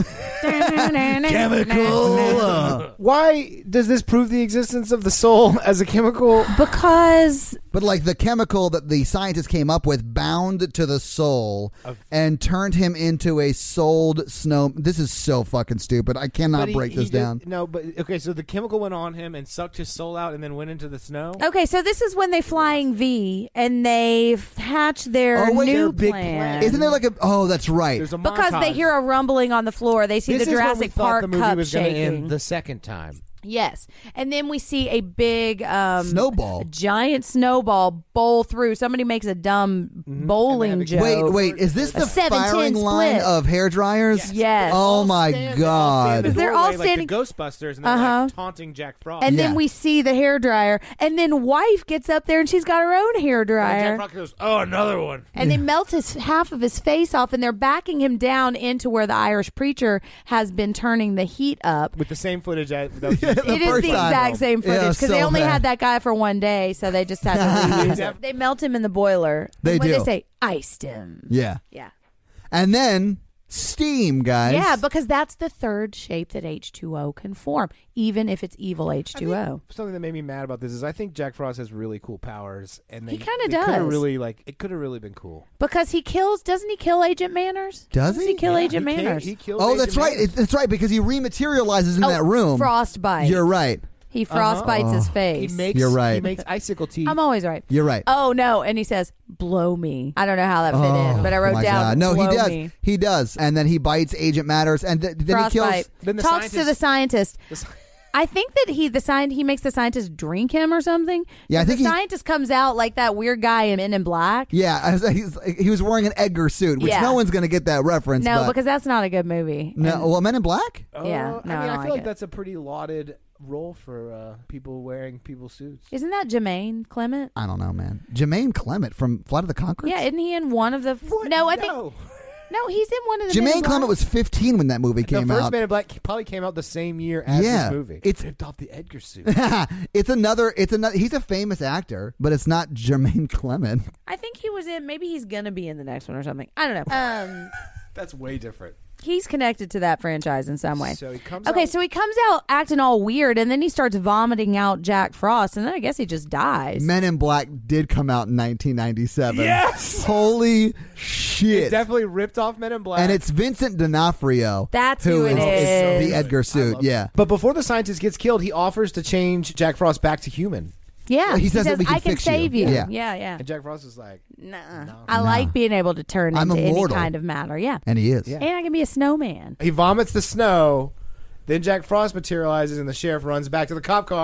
[SPEAKER 1] Chemical.
[SPEAKER 3] Why does this prove the existence of the soul as a chemical?
[SPEAKER 2] Because
[SPEAKER 1] But like the chemical that the scientists came up with bound to the soul and turned him into a souled snow. This is so fucking stupid. I cannot break this down.
[SPEAKER 3] No, but okay, so the chemical went on him and sucked his soul out and then went into the snow?
[SPEAKER 2] okay, so this is when they flying V and they hatch their
[SPEAKER 1] Oh, wait,
[SPEAKER 2] new
[SPEAKER 3] their big
[SPEAKER 2] plan.
[SPEAKER 3] plan.
[SPEAKER 1] Isn't there like a? Oh, that's right.
[SPEAKER 3] There's a
[SPEAKER 2] Because they
[SPEAKER 3] montage.
[SPEAKER 2] hear a rumbling on the floor. They see
[SPEAKER 3] This
[SPEAKER 2] the
[SPEAKER 3] is when we
[SPEAKER 2] Jurassic
[SPEAKER 3] thought
[SPEAKER 2] Park
[SPEAKER 3] the movie
[SPEAKER 2] cup
[SPEAKER 3] was gonna
[SPEAKER 2] shaking.
[SPEAKER 3] end the second time.
[SPEAKER 2] Yes. And then we see a big
[SPEAKER 1] Snowball.
[SPEAKER 2] a giant snowball bowl through. Somebody makes a dumb bowling joke.
[SPEAKER 1] Wait, is this
[SPEAKER 2] A
[SPEAKER 1] the
[SPEAKER 2] 7-10
[SPEAKER 1] firing line
[SPEAKER 2] split.
[SPEAKER 1] of hair dryers?
[SPEAKER 2] Yes.
[SPEAKER 1] Oh my
[SPEAKER 3] They're
[SPEAKER 1] god.
[SPEAKER 2] They're all standing-
[SPEAKER 3] like the Ghostbusters, and they're like taunting Jack Frost.
[SPEAKER 2] And
[SPEAKER 1] Yeah.
[SPEAKER 2] then we see the hair dryer. And then wife gets up there and she's got her own hair
[SPEAKER 3] and
[SPEAKER 2] dryer.
[SPEAKER 3] Jack Frost goes, "Oh, another one."
[SPEAKER 2] And they melt half of his face off, and they're backing him down into where the Irish preacher has been turning the heat up.
[SPEAKER 3] With the same footage.
[SPEAKER 2] It is the exact same footage
[SPEAKER 1] Yeah,
[SPEAKER 2] because
[SPEAKER 1] so
[SPEAKER 2] they only
[SPEAKER 1] bad.
[SPEAKER 2] had that guy for one day, so they just had to reuse it. They melt him in the boiler.
[SPEAKER 1] They
[SPEAKER 2] What
[SPEAKER 1] do.
[SPEAKER 2] They say iced him.
[SPEAKER 1] Yeah.
[SPEAKER 2] Yeah.
[SPEAKER 1] And then steam, guys.
[SPEAKER 2] Yeah, because that's the third shape that H2O can form, even if it's evil H2O.
[SPEAKER 3] Something that made me mad about this is I think Jack Frost has really cool powers, and
[SPEAKER 2] He
[SPEAKER 3] they
[SPEAKER 2] kinda
[SPEAKER 3] they coulda
[SPEAKER 2] does.
[SPEAKER 3] Really, it could have really been cool.
[SPEAKER 2] Because doesn't he kill Agent Manners?
[SPEAKER 1] Does
[SPEAKER 2] Does
[SPEAKER 1] he?
[SPEAKER 2] he kill Agent
[SPEAKER 3] He
[SPEAKER 2] Manners?
[SPEAKER 3] killed
[SPEAKER 1] Oh,
[SPEAKER 3] Agent
[SPEAKER 1] that's right.
[SPEAKER 3] Manners.
[SPEAKER 1] That's right because he rematerializes in that room.
[SPEAKER 2] Frostbite.
[SPEAKER 1] You're right.
[SPEAKER 2] He frostbites his face.
[SPEAKER 3] You're
[SPEAKER 1] right.
[SPEAKER 3] He makes icicle teeth.
[SPEAKER 2] I'm always right.
[SPEAKER 1] You're right.
[SPEAKER 2] Oh no! And he says, "Blow me." I don't know how that fit in, but I wrote
[SPEAKER 1] my
[SPEAKER 2] down.
[SPEAKER 1] God. No, he
[SPEAKER 2] "Blow
[SPEAKER 1] does.
[SPEAKER 2] me."
[SPEAKER 1] He does. And then he bites Agent Matters, and then he kills.
[SPEAKER 2] Frostbite.
[SPEAKER 3] Then the
[SPEAKER 2] Talks to
[SPEAKER 3] scientist-
[SPEAKER 2] the scientist.
[SPEAKER 3] The sci-
[SPEAKER 2] I think that he makes the scientist drink him or something.
[SPEAKER 1] Yeah, I
[SPEAKER 2] 'Cause
[SPEAKER 1] think
[SPEAKER 2] the
[SPEAKER 1] he-
[SPEAKER 2] scientist comes out like that weird guy in Men in Black.
[SPEAKER 1] Yeah, he was wearing an Edgar suit, which
[SPEAKER 2] Yeah.
[SPEAKER 1] no one's going to get that reference.
[SPEAKER 2] No,
[SPEAKER 1] but,
[SPEAKER 2] because that's not a good movie.
[SPEAKER 1] no. Well, Men in Black.
[SPEAKER 2] Yeah, no, I
[SPEAKER 3] I
[SPEAKER 2] don't
[SPEAKER 3] feel
[SPEAKER 2] like
[SPEAKER 3] like
[SPEAKER 2] it.
[SPEAKER 3] that's a pretty lauded role for people wearing people's suits.
[SPEAKER 2] Isn't that Jermaine Clement?
[SPEAKER 1] I don't know, man. Jermaine Clement from Flight of the Conchords.
[SPEAKER 2] Yeah, isn't he in one of the? No, I think no, he's in one of the. Men in
[SPEAKER 1] Jermaine Clement
[SPEAKER 2] Black.
[SPEAKER 1] was 15 when that movie came
[SPEAKER 3] the first
[SPEAKER 1] out.
[SPEAKER 3] Man in Black probably came out the same year as
[SPEAKER 1] Yeah,
[SPEAKER 3] this movie.
[SPEAKER 1] it's-
[SPEAKER 3] ripped off the Edgar suit.
[SPEAKER 1] It's another. He's a famous actor, but it's not Jermaine Clement.
[SPEAKER 2] I think he was in. Maybe he's gonna be in the next one or something. I don't know.
[SPEAKER 3] That's way different.
[SPEAKER 2] He's connected to that franchise in some way.
[SPEAKER 3] So he comes
[SPEAKER 2] Okay,
[SPEAKER 3] out-
[SPEAKER 2] so he comes out acting all weird, and then he starts vomiting out Jack Frost, and then I guess he just dies.
[SPEAKER 1] Men in Black did come out in 1997.
[SPEAKER 3] Yes!
[SPEAKER 1] Holy
[SPEAKER 3] It
[SPEAKER 1] shit!
[SPEAKER 3] definitely ripped off Men in Black.
[SPEAKER 1] And it's Vincent D'Onofrio.
[SPEAKER 2] That's who it is.
[SPEAKER 1] The Edgar suit. Yeah.
[SPEAKER 3] But before the scientist gets killed, he offers to change Jack Frost back to human.
[SPEAKER 2] Yeah,
[SPEAKER 1] Well, he says that we can
[SPEAKER 2] I can
[SPEAKER 1] fix you."
[SPEAKER 2] save you.
[SPEAKER 1] Yeah.
[SPEAKER 2] Yeah.
[SPEAKER 3] And Jack Frost is like,
[SPEAKER 2] Nuh-uh. I like being able to turn
[SPEAKER 1] I'm
[SPEAKER 2] into any
[SPEAKER 1] immortal.
[SPEAKER 2] kind of matter. Yeah.
[SPEAKER 1] And he is.
[SPEAKER 3] Yeah.
[SPEAKER 2] And I can be a snowman.
[SPEAKER 3] he vomits the snow. Then Jack Frost materializes, and the sheriff runs back to the cop car.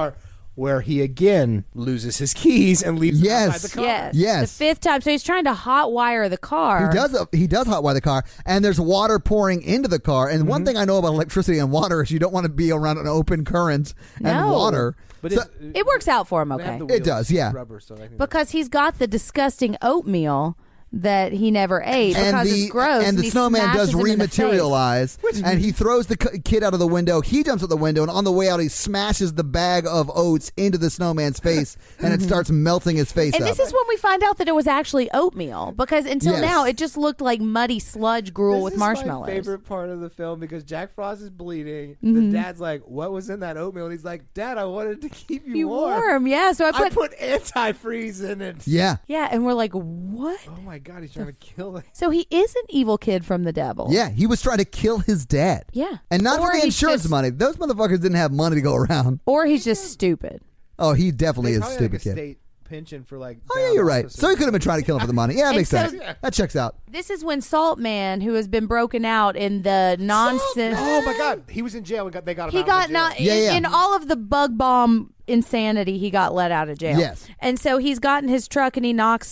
[SPEAKER 3] where he again loses his keys and leaves them outside the car.
[SPEAKER 2] Yes. The 5th time. So he's trying to hotwire the car.
[SPEAKER 1] He does hotwire the car, and there's water pouring into the car. And one thing I know about electricity and water is you don't want to be around an open current and water.
[SPEAKER 3] But
[SPEAKER 2] it works out for him, okay?
[SPEAKER 1] It does, yeah.
[SPEAKER 3] Rubber, so
[SPEAKER 2] because he's got the disgusting oatmeal that he never ate because it's gross.
[SPEAKER 1] And the snowman does rematerialize, and he throws the kid out of the window. He jumps out the window, and on the way out, he smashes the bag of oats into the snowman's face, and it starts melting his face
[SPEAKER 2] and
[SPEAKER 1] up.
[SPEAKER 2] This is when we find out that it was actually oatmeal, because until now, it just looked like muddy sludge gruel with marshmallows.
[SPEAKER 3] This is my favorite part of the film, because Jack Frost is bleeding. The dad's like, what was in that oatmeal? And he's like, Dad, I wanted to keep you warm.
[SPEAKER 2] Yeah, so I
[SPEAKER 3] put antifreeze in it.
[SPEAKER 1] Yeah,
[SPEAKER 2] and we're like, what?
[SPEAKER 3] Oh my God, he's trying to kill it.
[SPEAKER 2] So he is an evil kid from the devil.
[SPEAKER 1] Yeah, he was trying to kill his dad.
[SPEAKER 2] Yeah.
[SPEAKER 1] And not for the insurance money. Those motherfuckers didn't have money to go around.
[SPEAKER 2] Or he's just stupid.
[SPEAKER 1] Oh, he definitely is a stupid
[SPEAKER 3] like a
[SPEAKER 1] kid.
[SPEAKER 3] State pension for like.
[SPEAKER 1] Oh yeah, you're right. So he could have been trying to kill him for the money. Yeah, that makes sense. That checks out.
[SPEAKER 2] This is when Salt Man, who has been broken out in the nonsense.
[SPEAKER 3] Oh my God, he was in jail. They got him.
[SPEAKER 2] He got in all of the bug bomb insanity. He got let out of jail.
[SPEAKER 1] Yes,
[SPEAKER 2] and so he's got in his truck and he knocks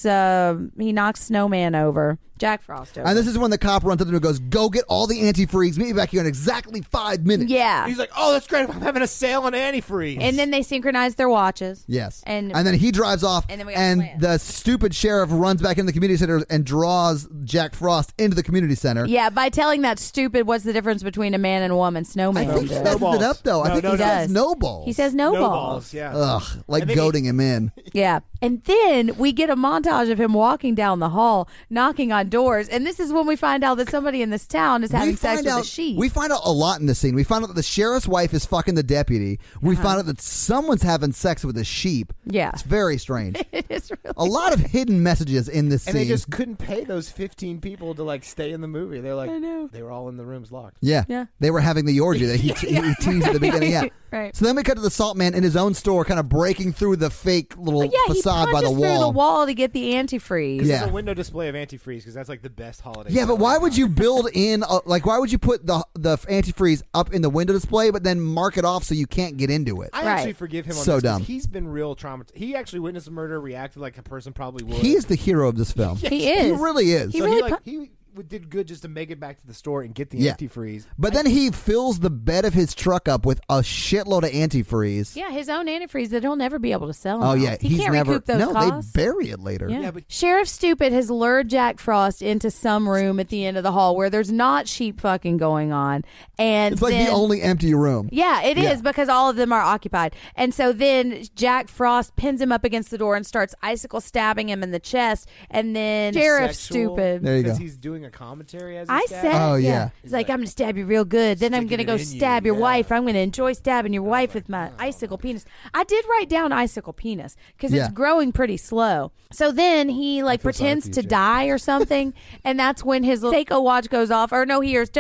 [SPEAKER 2] Snowman over. Jack Frost over.
[SPEAKER 1] And this is when the cop runs up to him and goes, "Go get all the antifreeze. Meet me back here in exactly 5 minutes."
[SPEAKER 2] Yeah.
[SPEAKER 3] He's like, "Oh, that's great. I'm having a sale on antifreeze."
[SPEAKER 2] And then they synchronize their watches.
[SPEAKER 1] Yes.
[SPEAKER 2] And
[SPEAKER 1] then he drives off,
[SPEAKER 2] and
[SPEAKER 1] the stupid sheriff runs back into the community center and draws Jack Frost into the community center.
[SPEAKER 2] Yeah, by telling that stupid, what's the difference between a man and a woman? Snowman.
[SPEAKER 1] I think he messes it up, though. I think he says no balls.
[SPEAKER 2] He says no balls.
[SPEAKER 3] Yeah.
[SPEAKER 1] Ugh, like goading him in.
[SPEAKER 2] Yeah. And then we get a montage of him walking down the hall, knocking on doors. And this is when we find out that somebody in this town is having sex with a sheep.
[SPEAKER 1] We find out a lot in this scene. We find out that the sheriff's wife is fucking the deputy. We find out that someone's having sex with a sheep.
[SPEAKER 2] Yeah.
[SPEAKER 1] It's very strange.
[SPEAKER 2] It is really
[SPEAKER 1] a lot of hidden messages in this scene.
[SPEAKER 3] And they just couldn't pay those 15 people to like stay in the movie. They're like,
[SPEAKER 2] I know.
[SPEAKER 3] They were all in the rooms locked.
[SPEAKER 1] Yeah. They were having the orgy that he teased at the beginning. Yeah.
[SPEAKER 2] Right.
[SPEAKER 1] So then we cut to the Salt Man in his own store, kind of breaking through the fake little facade by the wall.
[SPEAKER 2] He punches through the wall to get the antifreeze.
[SPEAKER 3] This is a window display of antifreeze because that's like the best holiday.
[SPEAKER 1] Yeah, but why would you build in why would you put the antifreeze up in the window display but then mark it off so you can't get into it?
[SPEAKER 3] I actually forgive him on
[SPEAKER 1] so
[SPEAKER 3] this.
[SPEAKER 1] Dumb.
[SPEAKER 3] He's been real traumatized. He actually witnessed a murder, reacted like a person probably would.
[SPEAKER 1] He is the hero of this film.
[SPEAKER 2] He is.
[SPEAKER 1] He really is.
[SPEAKER 3] He did good just to make it back to the store and get the antifreeze.
[SPEAKER 1] But then he fills the bed of his truck up with a shitload of antifreeze.
[SPEAKER 2] Yeah, his own antifreeze that he'll never be able to sell.
[SPEAKER 1] Oh, yeah.
[SPEAKER 2] He can't recoup those costs.
[SPEAKER 1] They bury it later.
[SPEAKER 2] Yeah, but Sheriff Stupid has lured Jack Frost into some room at the end of the hall where there's not sheep fucking going on. And
[SPEAKER 1] it's like the only empty room.
[SPEAKER 2] Yeah, it is because all of them are occupied. And so then Jack Frost pins him up against the door and starts icicle stabbing him in the chest. And then Sheriff Stupid.
[SPEAKER 1] There you go.
[SPEAKER 3] Because he's doing a commentary as
[SPEAKER 2] I said,
[SPEAKER 1] oh, yeah.
[SPEAKER 2] He's like, I'm going to stab you real good. Then I'm going to go stab your wife. I'm going to enjoy stabbing your wife with my icicle penis. I did write down icicle penis because it's growing pretty slow. So then he pretends to die or something. And that's when his Seiko watch goes off. Or no, he hears,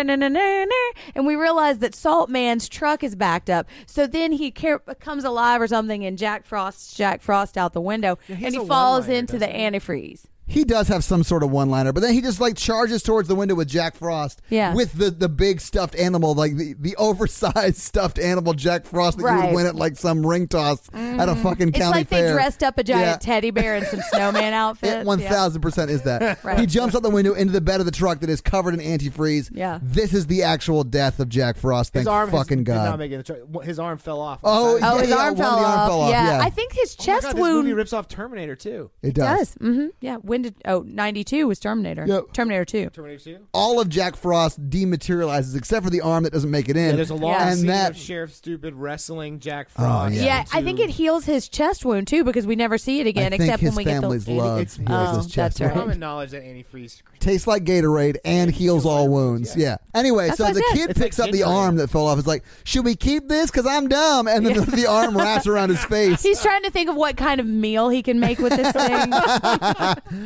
[SPEAKER 2] and we realize that Salt Man's truck is backed up. So then he comes alive or something and Jack Frost out the window. And he falls into the antifreeze.
[SPEAKER 1] He does have some sort of one-liner, but then he just charges towards the window with Jack Frost with the big stuffed animal, like the oversized stuffed animal Jack Frost that you would win at some ring toss at a fucking county fair.
[SPEAKER 2] They dressed up a giant teddy bear in some snowman outfits.
[SPEAKER 1] 1,000% is that. He jumps out the window into the bed of the truck that is covered in antifreeze.
[SPEAKER 2] Yeah.
[SPEAKER 1] This is the actual death of Jack Frost. Thank fucking God.
[SPEAKER 3] Did not make it. His arm fell off.
[SPEAKER 2] His arm fell off. Yeah. I think his chest wound.
[SPEAKER 3] This movie rips off Terminator 2.
[SPEAKER 1] It does.
[SPEAKER 2] Mm-hmm. Yeah. When did 92 was Terminator.
[SPEAKER 1] Yep.
[SPEAKER 2] Terminator 2.
[SPEAKER 3] Terminator 2?
[SPEAKER 1] All of Jack Frost dematerializes except for the arm that doesn't make it in.
[SPEAKER 3] Yeah, there's a long scene of Sheriff Stupid wrestling Jack Frost.
[SPEAKER 2] I think it heals his chest wound too because we never see it again except when we get the
[SPEAKER 1] his family's
[SPEAKER 2] his chest wound.
[SPEAKER 3] Common knowledge that antifreeze
[SPEAKER 1] tastes like Gatorade and heals all wounds. Yeah. Anyway, so the kid picks up the arm that fell off. It's like, should we keep this? Because I'm dumb. And then the arm wraps around his face.
[SPEAKER 2] He's trying to think of what kind of meal he can make with this thing.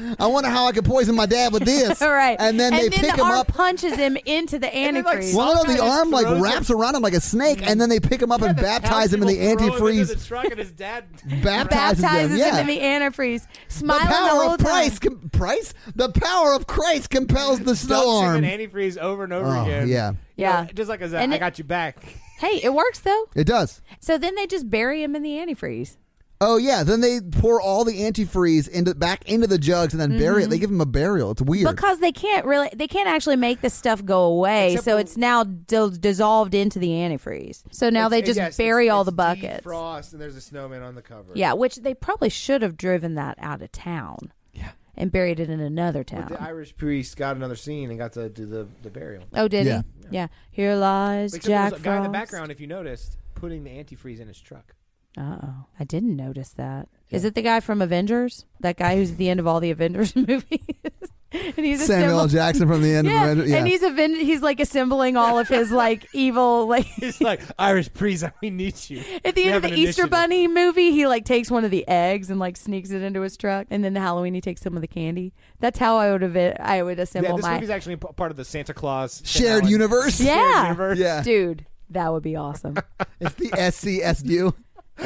[SPEAKER 1] I wonder how I could poison my dad with this.
[SPEAKER 2] Right.
[SPEAKER 1] And then they pick him up.
[SPEAKER 2] Punches him into the antifreeze.
[SPEAKER 1] Well, no, the arm like wraps around him like a snake, and then they pick him up and baptize him in the antifreeze.
[SPEAKER 3] His dad
[SPEAKER 1] baptizes him
[SPEAKER 2] in the antifreeze. Smiling
[SPEAKER 1] the power
[SPEAKER 2] whole
[SPEAKER 1] of Christ. The power of Christ compels the snow arm.
[SPEAKER 3] An antifreeze over and over again.
[SPEAKER 1] Yeah.
[SPEAKER 2] Yeah.
[SPEAKER 3] Just like I got you back.
[SPEAKER 2] Hey, it works though.
[SPEAKER 1] It does.
[SPEAKER 2] So then they just bury him in the antifreeze.
[SPEAKER 1] Oh yeah, then they pour all the antifreeze back into the jugs and then bury it. They give him a burial. It's weird
[SPEAKER 2] because they can't actually make this stuff go away. So it's now dissolved into the antifreeze. So now they just bury all the buckets.
[SPEAKER 4] Defrost, and there's a snowman on the cover.
[SPEAKER 2] Yeah, which they probably should have driven that out of town.
[SPEAKER 4] Yeah,
[SPEAKER 2] and buried it in another town.
[SPEAKER 4] But the Irish priest got another scene and got to do the burial.
[SPEAKER 2] Oh, did he? Yeah. Here lies Jack Frost.
[SPEAKER 3] A guy in the background, if you noticed, putting the antifreeze in his truck.
[SPEAKER 2] Uh-oh. I didn't notice that. Yeah. Is it the guy from Avengers? That guy who's at the end of all the Avengers movies? And he's
[SPEAKER 1] Samuel L. Jackson from the end of Avengers. Yeah.
[SPEAKER 2] And he's like assembling all of his like evil like
[SPEAKER 3] he's like, Irish priest, we need you.
[SPEAKER 2] At the end of the Easter Bunny movie, he like takes one of the eggs and like sneaks it into his truck, and then the Halloween he takes some of the candy. That's how I would assemble
[SPEAKER 3] this movie's actually part of the Santa Claus
[SPEAKER 1] shared universe.
[SPEAKER 2] Yeah.
[SPEAKER 3] Shared universe.
[SPEAKER 1] Yeah.
[SPEAKER 2] Dude, that would be awesome.
[SPEAKER 1] It's the SCSU.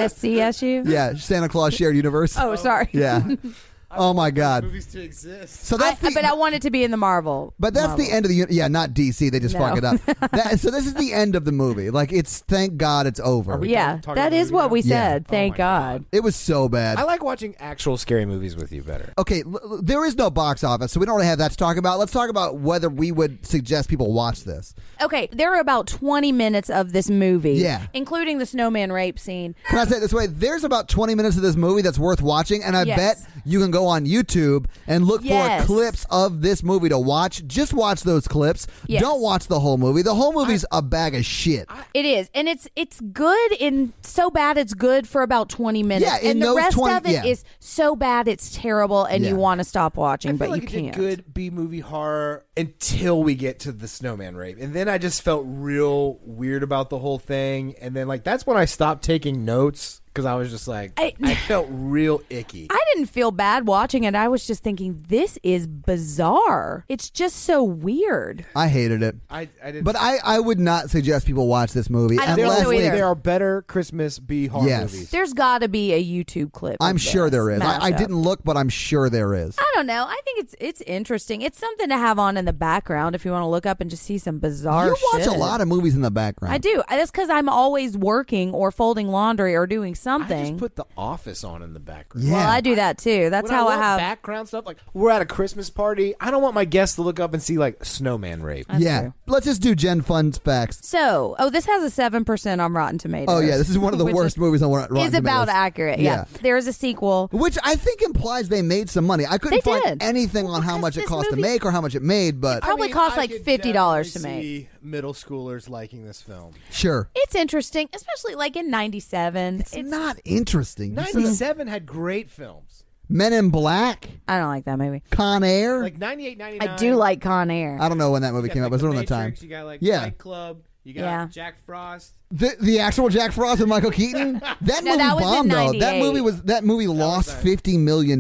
[SPEAKER 2] SCSU?
[SPEAKER 1] Yeah, Santa Claus Shared Universe.
[SPEAKER 2] Oh, sorry.
[SPEAKER 1] Yeah. Oh my God!
[SPEAKER 4] Movies to exist.
[SPEAKER 1] So that's
[SPEAKER 2] but I want it to be in the Marvel.
[SPEAKER 1] But that's the end of the not DC. They just fuck it up. So this is the end of the movie. Like it's thank God it's over.
[SPEAKER 2] That is what we said. Thank God.
[SPEAKER 1] It was so bad.
[SPEAKER 4] I like watching actual scary movies with you better.
[SPEAKER 1] Okay, there is no box office, so we don't really have that to talk about. Let's talk about whether we would suggest people watch this.
[SPEAKER 2] Okay, there are about 20 minutes of this movie,
[SPEAKER 1] including
[SPEAKER 2] the snowman rape scene.
[SPEAKER 1] Can I say it this way? There's about 20 minutes of this movie that's worth watching, and I bet you can go on YouTube and look for clips of this movie to watch. Just watch those clips. Don't watch the whole movie. The whole movie's a bag of shit.
[SPEAKER 2] It is, and it's good in so bad it's good for about 20 minutes.
[SPEAKER 1] Yeah,
[SPEAKER 2] and the rest of it is so bad it's terrible, and you want to stop watching, but you can't.
[SPEAKER 4] It's good B-movie horror until we get to the snowman rape, and then I just felt real weird about the whole thing, and then like that's when I stopped taking notes. Because I was just like, I felt real icky.
[SPEAKER 2] I didn't feel bad watching it. I was just thinking, this is bizarre. It's just so weird.
[SPEAKER 1] I hated it.
[SPEAKER 4] I didn't.
[SPEAKER 1] But I would not suggest people watch this movie.
[SPEAKER 2] I don't think so either.
[SPEAKER 4] There are better Christmas B horror movies.
[SPEAKER 2] There's got to be a YouTube clip.
[SPEAKER 1] I'm sure there is. I didn't look, but I'm sure there is.
[SPEAKER 2] I don't know. I think it's interesting. It's something to have on in the background if you want to look up and just see some bizarre shit.
[SPEAKER 1] You watch a lot of movies in the background.
[SPEAKER 2] I do. That's because I'm always working or folding laundry or doing something.
[SPEAKER 4] I just put The Office on in the background.
[SPEAKER 1] Yeah.
[SPEAKER 2] Well, I do that too. That's how I have
[SPEAKER 4] background stuff. Like we're at a Christmas party. I don't want my guests to look up and see like snowman rape.
[SPEAKER 2] That's true.
[SPEAKER 1] Let's just do Jen Fun facts.
[SPEAKER 2] So, this has a 7% on Rotten Tomatoes.
[SPEAKER 1] Oh yeah, this is one of the worst movies on Rotten Tomatoes.
[SPEAKER 2] Is about accurate. Yeah. There is a sequel,
[SPEAKER 1] which I think implies they made some money. I couldn't find anything on how much it cost to make or how much it made, but
[SPEAKER 2] it probably cost like $50 to make.
[SPEAKER 4] Middle schoolers liking this film.
[SPEAKER 1] Sure.
[SPEAKER 2] It's interesting, especially like in 97.
[SPEAKER 1] It's not interesting.
[SPEAKER 4] 97 had great films.
[SPEAKER 1] Men in Black.
[SPEAKER 2] I don't like that movie.
[SPEAKER 1] Con Air.
[SPEAKER 4] Like 98, 99.
[SPEAKER 2] I do like Con Air.
[SPEAKER 1] I don't know when that movie came out, but it was around the time.
[SPEAKER 4] You got like Fight Club. You got Jack Frost.
[SPEAKER 1] The actual Jack Frost and Michael Keaton. That movie bombed though. That movie lost $50 million.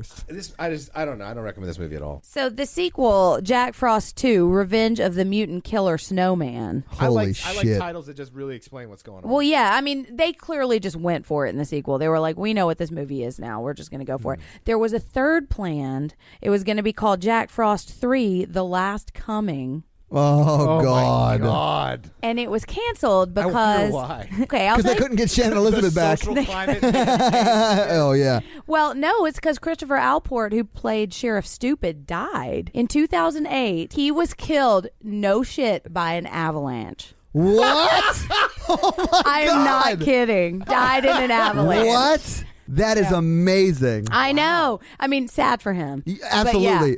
[SPEAKER 4] I don't know. I don't recommend this movie at all.
[SPEAKER 2] So the sequel, Jack Frost 2: Revenge of the Mutant Killer Snowman.
[SPEAKER 1] Holy shit!
[SPEAKER 4] I like titles that just really explain what's going on.
[SPEAKER 2] Well, yeah. I mean, they clearly just went for it in the sequel. They were like, "We know what this movie is now. We're just going to go for it." There was a third planned. It was going to be called Jack Frost 3: The Last Coming.
[SPEAKER 1] Oh God!
[SPEAKER 4] My God!
[SPEAKER 2] And it was canceled because
[SPEAKER 4] I wonder why.
[SPEAKER 2] Okay,
[SPEAKER 1] because they couldn't get Shannon Elizabeth back.
[SPEAKER 4] Social climate.
[SPEAKER 1] Oh yeah.
[SPEAKER 2] Well, no, it's because Christopher Alport, who played Sheriff Stupid, died in 2008. He was killed, no shit, by an avalanche.
[SPEAKER 1] What? Oh my
[SPEAKER 2] I am not kidding. Died in an avalanche.
[SPEAKER 1] What? That is amazing.
[SPEAKER 2] I know. I mean, sad for him.
[SPEAKER 1] Absolutely.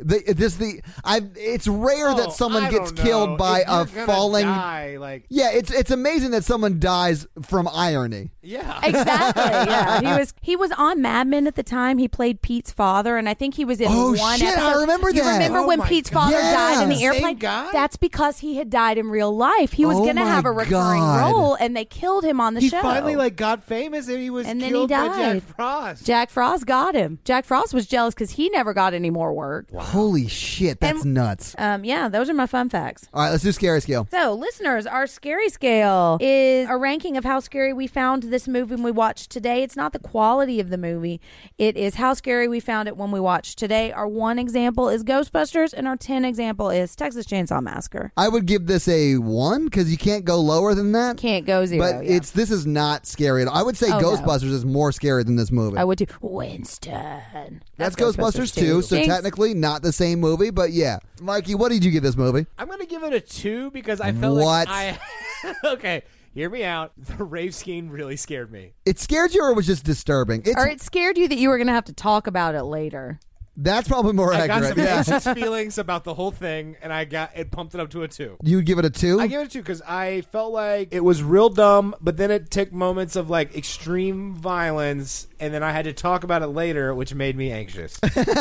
[SPEAKER 1] It's rare that someone gets killed by a falling. Yeah, it's amazing that someone dies from irony.
[SPEAKER 4] Yeah,
[SPEAKER 2] exactly. Yeah, he was on Mad Men at the time. He played Pete's father, and I think he was in one episode.
[SPEAKER 1] I remember that.
[SPEAKER 2] You remember when Pete's father died in the airplane?
[SPEAKER 4] Same guy?
[SPEAKER 2] That's because he had died in real life. He was going to have a recurring role, and they killed him on the show.
[SPEAKER 4] He finally got famous, and he was
[SPEAKER 2] and then
[SPEAKER 4] killed
[SPEAKER 2] he died.
[SPEAKER 4] by Jack Frost.
[SPEAKER 2] Jack Frost got him. Jack Frost was jealous because he never got any more work.
[SPEAKER 1] Wow. Holy shit, that's nuts.
[SPEAKER 2] Yeah, those are my fun facts.
[SPEAKER 1] All right, let's do scary scale.
[SPEAKER 2] So, listeners, our scary scale is a ranking of how scary we found this movie when we watched today. It's not the quality of the movie. It is how scary we found it when we watched today. Our 1 example is Ghostbusters, and our 10 example is Texas Chainsaw Massacre.
[SPEAKER 1] I would give this a 1 because you can't go lower than that.
[SPEAKER 2] Can't go 0.
[SPEAKER 1] But this is not scary at all. I would say Ghostbusters is more scary than this movie.
[SPEAKER 2] I would too. Winston.
[SPEAKER 1] That's Ghostbusters 2, so technically not the same movie, but yeah. Mikey, what did you give this movie?
[SPEAKER 3] I'm going to give it a 2 because I felt like okay, hear me out. The rave scene really scared me.
[SPEAKER 1] It scared you or it was just disturbing?
[SPEAKER 2] Or it scared you that you were going to have to talk about it later.
[SPEAKER 1] That's probably more accurate.
[SPEAKER 3] I got some anxious feelings about the whole thing, and it pumped it up to a 2.
[SPEAKER 1] You would give it a 2?
[SPEAKER 3] I give it a 2 because I felt like it was real dumb, but then it took moments of like extreme violence, and then I had to talk about it later, which made me anxious.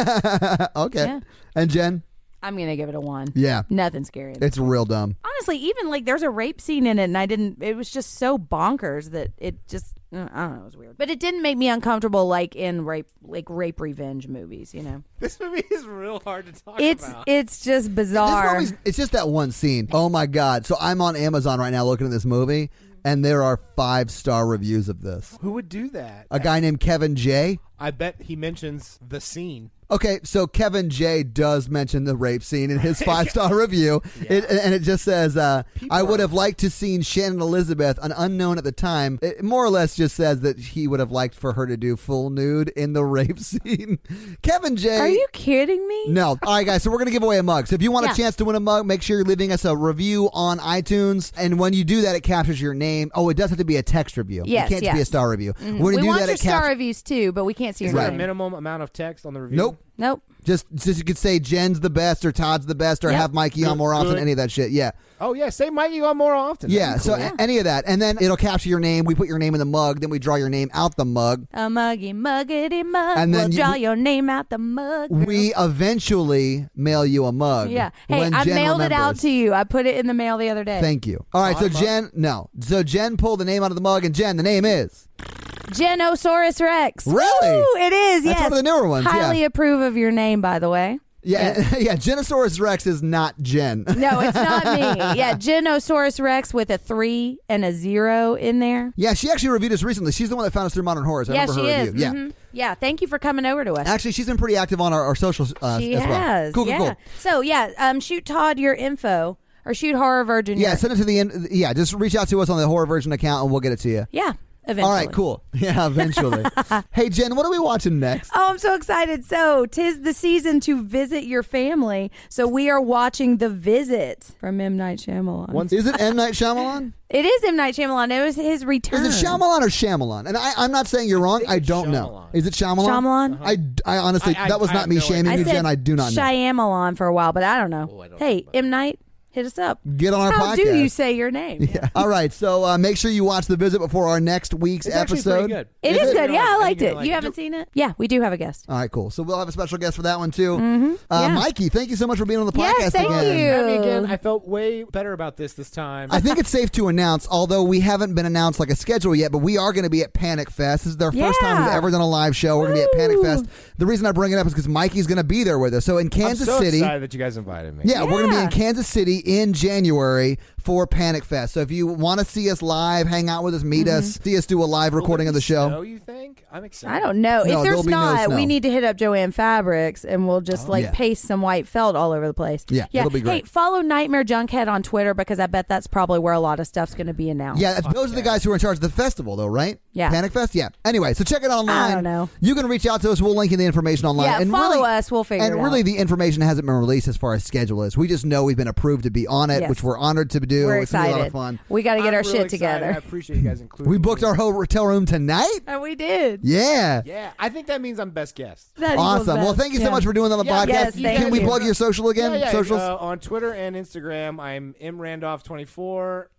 [SPEAKER 1] Okay. Yeah. And Jen?
[SPEAKER 2] I'm going to give it a 1.
[SPEAKER 1] Yeah.
[SPEAKER 2] Nothing scary.
[SPEAKER 1] It's real dumb.
[SPEAKER 2] Honestly, even like there's a rape scene in it, and it was just so bonkers that it just, I don't know, it was weird. But it didn't make me uncomfortable like in rape revenge movies, you know?
[SPEAKER 3] This movie is real hard to talk about.
[SPEAKER 2] It's just bizarre.
[SPEAKER 1] It's just that one scene. Oh my God. So I'm on Amazon right now looking at this movie, and there are 5-star reviews of this.
[SPEAKER 3] Who would do that?
[SPEAKER 1] A guy named Kevin J.
[SPEAKER 3] I bet he mentions the scene.
[SPEAKER 1] Okay, so Kevin J. does mention the rape scene in his 5-star review, and it just says, I would have liked to seen Shannon Elizabeth, an unknown at the time. It more or less just says that he would have liked for her to do full nude in the rape scene. Kevin J.
[SPEAKER 2] Are you kidding me?
[SPEAKER 1] No. All right, guys, so we're going to give away a mug. So if you want a chance to win a mug, make sure you're leaving us a review on iTunes, and when you do that, it captures your name. Oh, it does have to be a text review.
[SPEAKER 2] Yes,
[SPEAKER 1] it can't just be a star review.
[SPEAKER 2] Mm-hmm. We want your star reviews, too, but we can't see your
[SPEAKER 3] name. Is there a minimum amount of text on the review?
[SPEAKER 2] Nope.
[SPEAKER 1] Just you could say Jen's the best or Todd's the best or have Mikey on more often, any of that shit. Yeah.
[SPEAKER 3] Oh, yeah. Say Mikey on more often.
[SPEAKER 1] Yeah. So any of that. And then it'll capture your name. We put your name in the mug. Then we draw your name out the mug.
[SPEAKER 2] A muggy muggity mug. And then we'll draw your name out the mug. Girl.
[SPEAKER 1] We eventually mail you a mug.
[SPEAKER 2] Yeah. Hey, I mailed it out to you. I put it in the mail the other day.
[SPEAKER 1] Thank you. All right. So Jen, So Jen pulled the name out of the mug. And Jen, the name is?
[SPEAKER 2] Genosaurus Rex.
[SPEAKER 1] Really?
[SPEAKER 2] Woo, it is,
[SPEAKER 1] That's one of the newer ones.
[SPEAKER 2] Highly approve of your name, by the way.
[SPEAKER 1] Yeah, Genosaurus Rex is not Jen.
[SPEAKER 2] No, it's not me. Yeah, Genosaurus Rex with a 3 and a 0 in there.
[SPEAKER 1] Yeah, she actually reviewed us recently. She's the one that found us through Modern Horrors. I remember her review.
[SPEAKER 2] Yeah, she is. Yeah, thank you for coming over to us.
[SPEAKER 1] Actually, she's been pretty active on our socials
[SPEAKER 2] she
[SPEAKER 1] as well.
[SPEAKER 2] Has. Cool. So, shoot Todd your info. Or shoot Horror Virgin.
[SPEAKER 1] Yeah, send it to the end. Yeah, just reach out to us on the Horror Virgin account and we'll get it to you.
[SPEAKER 2] Yeah. Eventually.
[SPEAKER 1] All right, cool. Yeah, eventually. Hey, Jen, what are we watching next?
[SPEAKER 2] Oh, I'm so excited. So, 'tis the season to visit your family. So, we are watching The Visit from M. Night Shyamalan.
[SPEAKER 1] Is it M. Night Shyamalan?
[SPEAKER 2] It is M. Night Shyamalan. It was his return.
[SPEAKER 1] Is it Shyamalan or Shyamalan? And I'm not saying you're wrong. I don't know. Is it Shyamalan?
[SPEAKER 2] Shyamalan?
[SPEAKER 1] I honestly, that was not me shaming you, Jen. I do not know.
[SPEAKER 2] Shyamalan for a while, but I don't know. Hey, M. Night. Hit us up.
[SPEAKER 1] Get on our podcast.
[SPEAKER 2] How do you say your name?
[SPEAKER 1] Yeah. All right. So make sure you watch The Visit before our next week's episode.
[SPEAKER 3] Good.
[SPEAKER 2] It is good. Yeah, I liked it. You haven't seen it? Yeah, we do have a guest.
[SPEAKER 1] All right, cool. So we'll have a special guest for that one, too. Mm-hmm. Mikey, thank you so much for being on the podcast
[SPEAKER 2] thank
[SPEAKER 1] again.
[SPEAKER 2] you.
[SPEAKER 3] Have me again. I felt way better about this time.
[SPEAKER 1] I think it's safe to announce, although we haven't been announced like a schedule yet, but we are going to be at Panic Fest. This is our first time we've ever done a live show. We're going to be at Panic Fest. The reason I bring it up is because Mikey's going to be there with us. So in Kansas City.
[SPEAKER 3] I'm so excited that you guys invited me.
[SPEAKER 1] Yeah, we're going to be in Kansas City in January for Panic Fest. So if you want to see us live, hang out with us, meet us, see us do a live recording of the show.
[SPEAKER 3] Snow, you think? I'm excited.
[SPEAKER 2] I don't know.
[SPEAKER 1] No,
[SPEAKER 2] if there's not,
[SPEAKER 1] no
[SPEAKER 2] we need to hit up Joanne Fabrics and we'll just paste some white felt all over the place.
[SPEAKER 1] Yeah, it'll be great.
[SPEAKER 2] Hey, follow Nightmare Junkhead on Twitter because I bet that's probably where a lot of stuff's going to be announced.
[SPEAKER 1] Yeah, those are the guys who are in charge of the festival, though, right?
[SPEAKER 2] Yeah.
[SPEAKER 1] Panic Fest? Yeah. Anyway, so check it out online.
[SPEAKER 2] I don't know.
[SPEAKER 1] You can reach out to us. We'll link you the information online.
[SPEAKER 2] Yeah,
[SPEAKER 1] and
[SPEAKER 2] follow us. We'll figure it out.
[SPEAKER 1] And really, the information hasn't been released as far as schedule is. We just know we've been approved to be on it, which we're honored to do.
[SPEAKER 2] We're
[SPEAKER 1] it's going to be a lot
[SPEAKER 2] excited.
[SPEAKER 1] of fun.
[SPEAKER 2] We got to get our
[SPEAKER 3] really
[SPEAKER 2] shit
[SPEAKER 3] excited.
[SPEAKER 2] together.
[SPEAKER 3] I appreciate you guys including
[SPEAKER 1] We booked our hotel room tonight?
[SPEAKER 2] And we did.
[SPEAKER 1] Yeah.
[SPEAKER 3] Yeah, I think that means I'm best guest.
[SPEAKER 1] Awesome. Well, thank you so much for doing that on the podcast.
[SPEAKER 2] Yes, thank
[SPEAKER 1] Can we
[SPEAKER 2] you.
[SPEAKER 1] plug your social again?
[SPEAKER 3] Yeah.
[SPEAKER 1] Socials?
[SPEAKER 3] On Twitter and Instagram, I'm mrandolph24.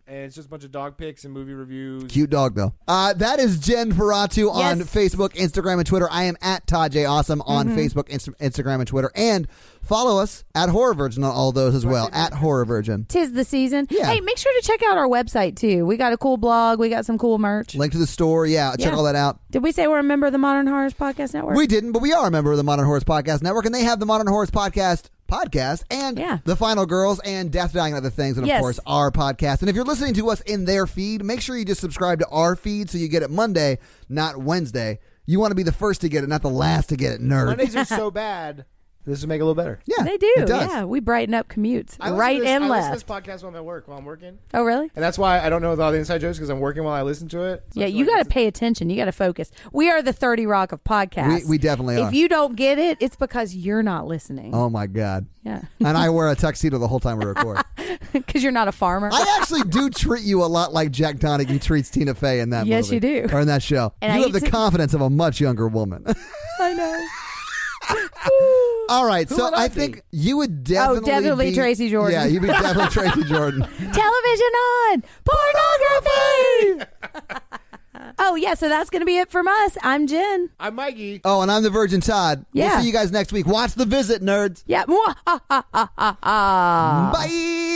[SPEAKER 4] and it's just a bunch of dog pics and movie reviews.
[SPEAKER 1] Cute dog, though. That is Jen Ferratu on Facebook, Instagram, and Twitter. I am at Todd J. Awesome on Facebook, Instagram, and Twitter. And follow us at Horror Virgin on all those as well, at Horror Virgin.
[SPEAKER 2] 'Tis the season.
[SPEAKER 1] Yeah.
[SPEAKER 2] Hey, make sure to check out our website, too. We got a cool blog. We got some cool merch.
[SPEAKER 1] Link to the store. Check all that out.
[SPEAKER 2] Did we say we're a member of the Modern Horrors Podcast Network?
[SPEAKER 1] We didn't, but we are a member of the Modern Horrors Podcast Network, and they have the Modern Horrors Podcast and The Final Girls and Death, Dying, and Other Things, and of course our podcast. And if you're listening to us in their feed, make sure you just subscribe to our feed so you get it Monday, not Wednesday. You want to be the first to get it, not the last to get it, nerd.
[SPEAKER 4] Mondays are so bad. This would make it a little better.
[SPEAKER 1] Yeah,
[SPEAKER 2] they do.
[SPEAKER 1] It does.
[SPEAKER 2] Yeah, we brighten up commutes and left.
[SPEAKER 4] I listen to this podcast while I'm at work, while I'm working.
[SPEAKER 2] Oh, really?
[SPEAKER 4] And that's why I don't know all the inside jokes, because I'm working while I listen to it. So
[SPEAKER 2] you got to pay attention. You got to focus. We are the 30 Rock of podcasts.
[SPEAKER 1] We definitely are.
[SPEAKER 2] If you don't get it, it's because you're not listening.
[SPEAKER 1] Oh, my God.
[SPEAKER 2] Yeah.
[SPEAKER 1] And I wear a tuxedo the whole time we record.
[SPEAKER 2] Because you're not a farmer.
[SPEAKER 1] I actually do treat you a lot like Jack Donaghy treats Tina Fey in that movie.
[SPEAKER 2] Yes, you do.
[SPEAKER 1] Or in that show.
[SPEAKER 2] And
[SPEAKER 1] you have the confidence of a much younger woman.
[SPEAKER 2] I know.
[SPEAKER 1] All right, so I think you would definitely
[SPEAKER 2] be Tracy Jordan.
[SPEAKER 1] Yeah, you'd be definitely Tracy Jordan.
[SPEAKER 2] Television on! Pornography! Oh, yeah, so that's going to be it from us. I'm Jen.
[SPEAKER 4] I'm Mikey.
[SPEAKER 1] Oh, and I'm the Virgin Todd.
[SPEAKER 2] Yeah.
[SPEAKER 1] We'll see you guys next week. Watch The Visit, nerds.
[SPEAKER 2] Yeah.
[SPEAKER 1] Bye.